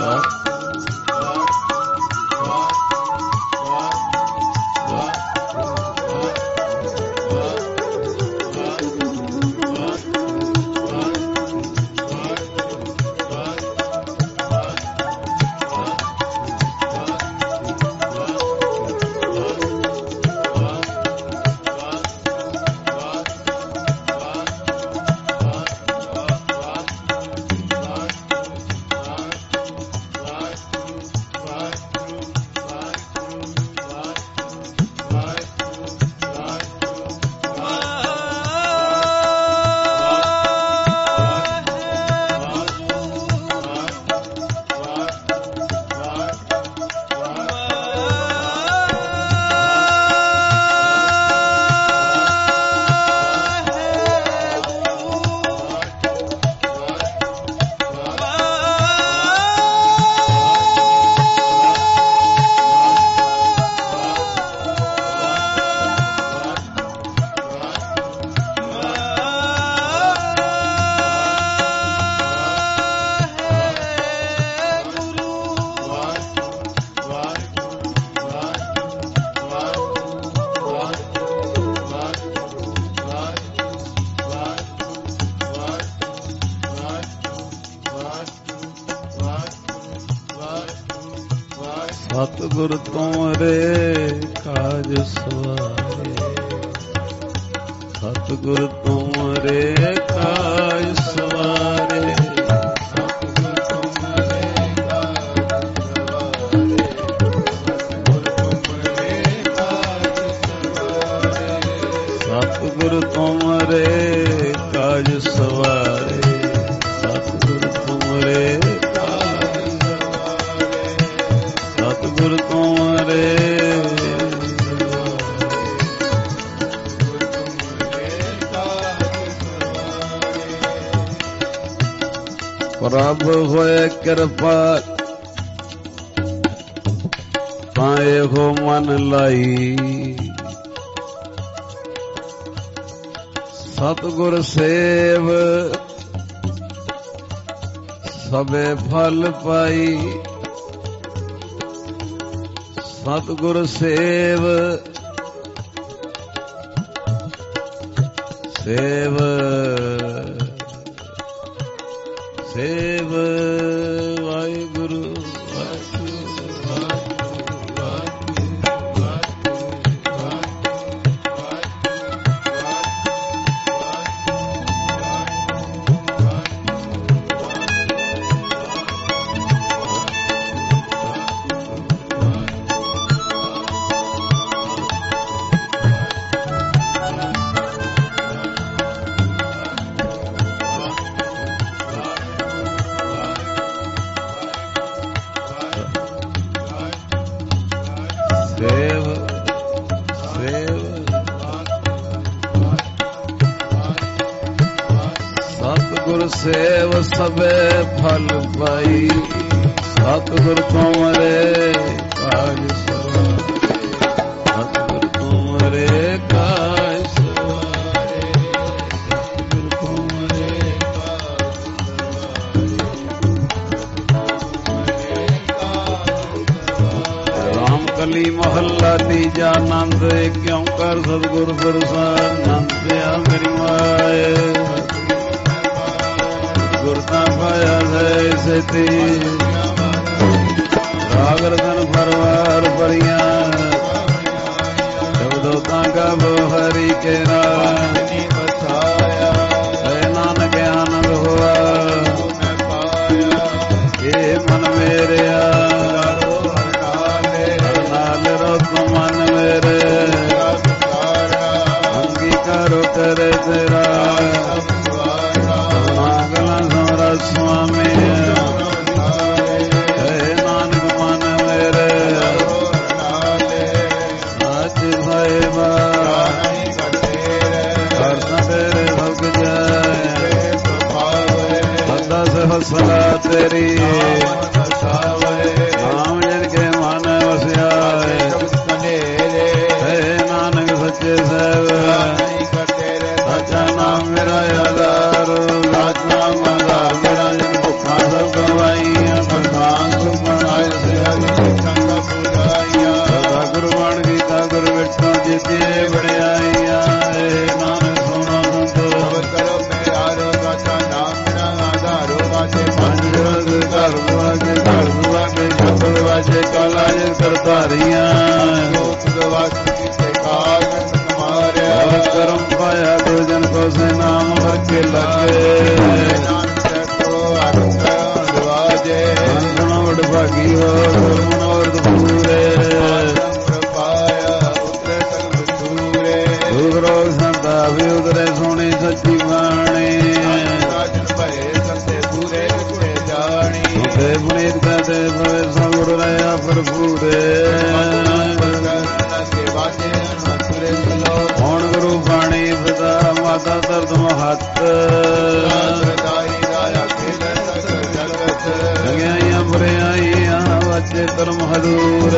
ਸਤਿਗੁਰ ਤੁਮਰੇ ਕਾਜ ਸਵਾਰੇ, ਸਤਿਗੁਰ ਤੁਮਰੇ ਕਾਜ ਸਵਾਰੇ, ਸਤਿਗੁਰ ਤੁਮਰੇ ਕਾਜ ਸਵਾਰੇ, ਸਤਿਗੁਰ ਤੁਮਰੇ ਕਾਜ ਸਵਾਰੇ, ਸਤਿਗੁਰ ਤੁਮਰੇ ਸਤਿਗੁਰ ਤੁਮਰੇ ਪ੍ਰਭ ਹੋਏ ਕਿਰਪਾ ਤਾਂ ਇਹੋ ਮਨ ਲਾਈ, ਸਤਿਗੁਰ ਸੇਵ ਸਭੇ ਫਲ ਪਾਈ, ਸਤਿਗੁਰ ਸੇਵ ਸੇਵ ਸੇਵ ਵਾਹਿਗੁਰੂ ਸੇਵ ਸਭੇ ਫਲ ਪਾਈ, ਸਤਿਗੁਰ ਤੁਮਰੇ ਕਾਜ ਸਵਾਰੇ, ਸਤਿਗੁਰ ਤੁਮਰੇ ਕਾਜ ਸਵਾਰੇ, ਸਤਿਗੁਰ ਤੁਮਰੇ ਕਾਜ। ਰਾਮ ਕਲੀ ਮਹੱਲਾ ਤੀਜਾ ਆਨੰਦ ਕਿਉਂ ਕਰ ਸਤਿਗੁਰ ਪ੍ਰਸਾਦ, ਨੰਦ ਪਿਆ ਮੇਰੀ ਮਾਏ ਗੁਰਤਾ ਪਾਇਆ ਹੈ ਸੇਤੀ, ਰਾਗ ਰਤਨ ਪਰਵਾਰ ਪਰੀਆਂ, ਸ਼ਬਦੋ ਤਾਂ ਗਬ ਹਰੀ ਕੇ ਨਾਮ ਬਸਾਇਆ, ਸੈ ਨਾਨਕ ਆਨੰਦ ਹੋਆ ਇਹ ਮਨ ਮੇਰਿਆ, ਹਰ ਨਾਲ ਰਤ ਮਨ ਮੇਰੇ, ਅੰਗੀਕਾਰੋ ਕਰੇ ਤੇਰਾ ਸੁਆਮੀ, ਹੈ ਨਾਨਕ ਮਨ ਮੇਰੇ, ਸੱਚ ਸਾਹਿਬਾ ਕਰਤਾ ਤੇਰੇ ਭਗ ਜਾਏ, ਸਦਾ ਸਹਸਲਾ ਤੇਰੀ ਨਾਮ ਜਨ ਕੇ ਮਨ ਵਸਿਆਏ, ਹੈ ਨਾਨਕ ਸੱਚੇ ਸਾਹਿਬ ਸੱਚਾ ਨਾਮ ਮੇਰਾ ਆਧਾਰ, ਸੱਚ ਨਾਮ ਆਧਾਰ ਮੇਰਾ ਜਨ ਭੁੱਖਾ ਸੇ ਨਾਮ ਹਰ ਕੇ ਲਾਗੇ ਸੁਣੋ ਵਡ ਭਾਗੀ ਹੋ ਮਨੋਰਥ ਪੂਰੇ ਗੁਰੂ ਸੰਤਾ ਵੀ ਉਤਰੇ ਸੋਹਣੀ ਸੱਚੀ ਬਾਣੀ ਤੇ ਪੁਨੀਤ ਕਹਤੇ ਪਵੇ ਸਤਿਗੁਰੂ ਰਹਿਆ ਭਰਪੂਰੇ ਹੁਣ ਗੁਰੂ ਬਾਣੀ ਪਿਤਾ ਮਾਤਾ ਦਰਦ ਮਹੱਤ ਜਗਿਆਈਆਂ ਬੁਰਿਆਈਆਂ ਵਾਚੇ ਧਰਮ ਹਦੂਰ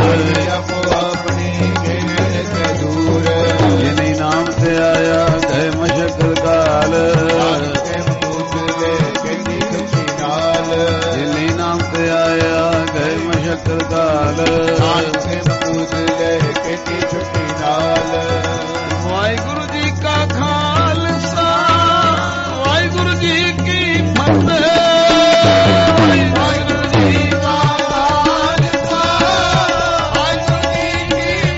ਜਿਨੀ ਨਾਮ ਤੇ ਆਇਆ ਗਏ ਮਸ਼ਕਲ ਕਾਲ ਜਿਨੀ ਨਾਮ ਤੇ ਆਇਆ ਗਏ ਮਸ਼ਕਲ ਕਾਲ ਵਾਹਿਗੁਰੂ ਜੀ ਕਾ ਖਾਲਸਾ ਵਾਹਿਗੁਰੂ ਜੀ ਕੀ ਫਤਿਹ ਵਾਹਿਗੁਰੂ ਜੀ ਕਾ ਖਾਲਸਾ ਵਾਹਿਗੁਰੂ ਜੀ ਕੀ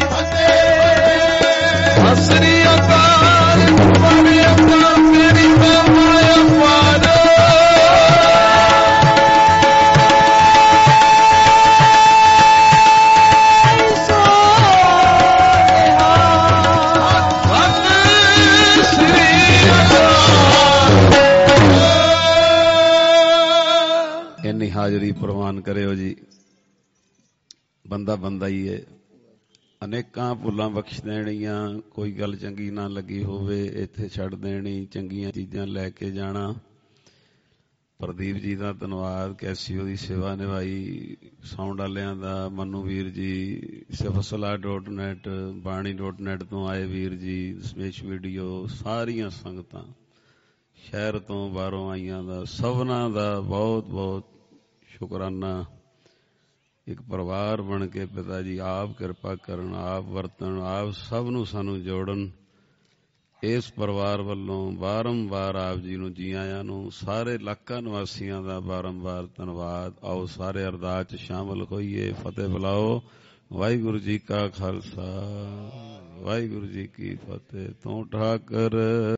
ਫਤਿਹ ਸ੍ਰੀ ਅਕਾਲ ਵਾਹਿਗੁਰੂ ਅਕਾਲ ਮੇਰੀ ਬਾਬਾ ਅਪਾਰ ਇੰਨੀ ਹਾਜ਼ਰੀ ਪ੍ਰਵਾਨ ਕਰਿਓ ਜੀ। ਬੰਦਾ ਬੰਦਾ ਹੀ ਹੈ, ਅਨੇਕਾਂ ਭੁੱਲਾਂ ਬਖਸ਼ ਦੇਣੀਆਂ, ਕੋਈ ਗੱਲ ਚੰਗੀ ਨਾ ਲੱਗੀ ਹੋਵੇ ਇੱਥੇ ਛੱਡ ਦੇਣੀ, ਚੰਗੀਆਂ ਚੀਜ਼ਾਂ ਲੈ ਕੇ ਜਾਣਾ। ਪ੍ਰਦੀਪ ਜੀ ਦਾ ਧੰਨਵਾਦ, ਕੈਸੀਓ ਦੀ ਸੇਵਾ ਨਿਭਾਈ, ਸਾਊਂਡ ਵਾਲਿਆਂ ਦਾ, ਮਨੂ ਵੀਰ ਜੀ, ਸਿਫਸਲਾ dot net, Bani dot net ਤੋਂ ਆਏ ਵੀਰ ਜੀ, ਸਮੇਸ਼ ਵੀਡੀਓ, ਸਾਰੀਆਂ ਸੰਗਤਾਂ ਸ਼ਹਿਰ ਤੋਂ ਬਾਹਰੋਂ ਆਈਆਂ ਦਾ ਸਭਨਾਂ ਦਾ ਬਹੁਤ ਬਹੁਤ ਸ਼ੁਕਰਾਨਾ। ਇੱਕ ਪਰਿਵਾਰ ਬਣ ਕੇ ਪਿਤਾ ਜੀ ਆਪ ਕਿਰਪਾ ਕਰਨ, ਆਪ ਵਰਤਣ, ਆਪ ਸਭ ਨੂੰ ਸਾਨੂੰ ਜੋੜਨ। ਇਸ ਪਰਿਵਾਰ ਵੱਲੋਂ ਬਾਰੰਬਾਰ ਆਪ ਜੀ ਨੂੰ ਜੀ ਆਇਆਂ ਨੂੰ, ਸਾਰੇ ਇਲਾਕਾ ਨਿਵਾਸੀਆਂ ਦਾ ਬਾਰੰਬਾਰ ਧੰਨਵਾਦ। ਆਓ ਸਾਰੇ ਅਰਦਾਸ 'ਚ ਸ਼ਾਮਲ ਹੋਈਏ, ਫਤਿਹ ਬੁਲਾਓ। ਵਾਹਿਗੁਰੂ ਜੀ ਕਾ ਖਾਲਸਾ ਵਾਹਿਗੁਰੂ ਜੀ ਕੀ ਫਤਿਹ। ਤੂੰ ਠਾਕਰ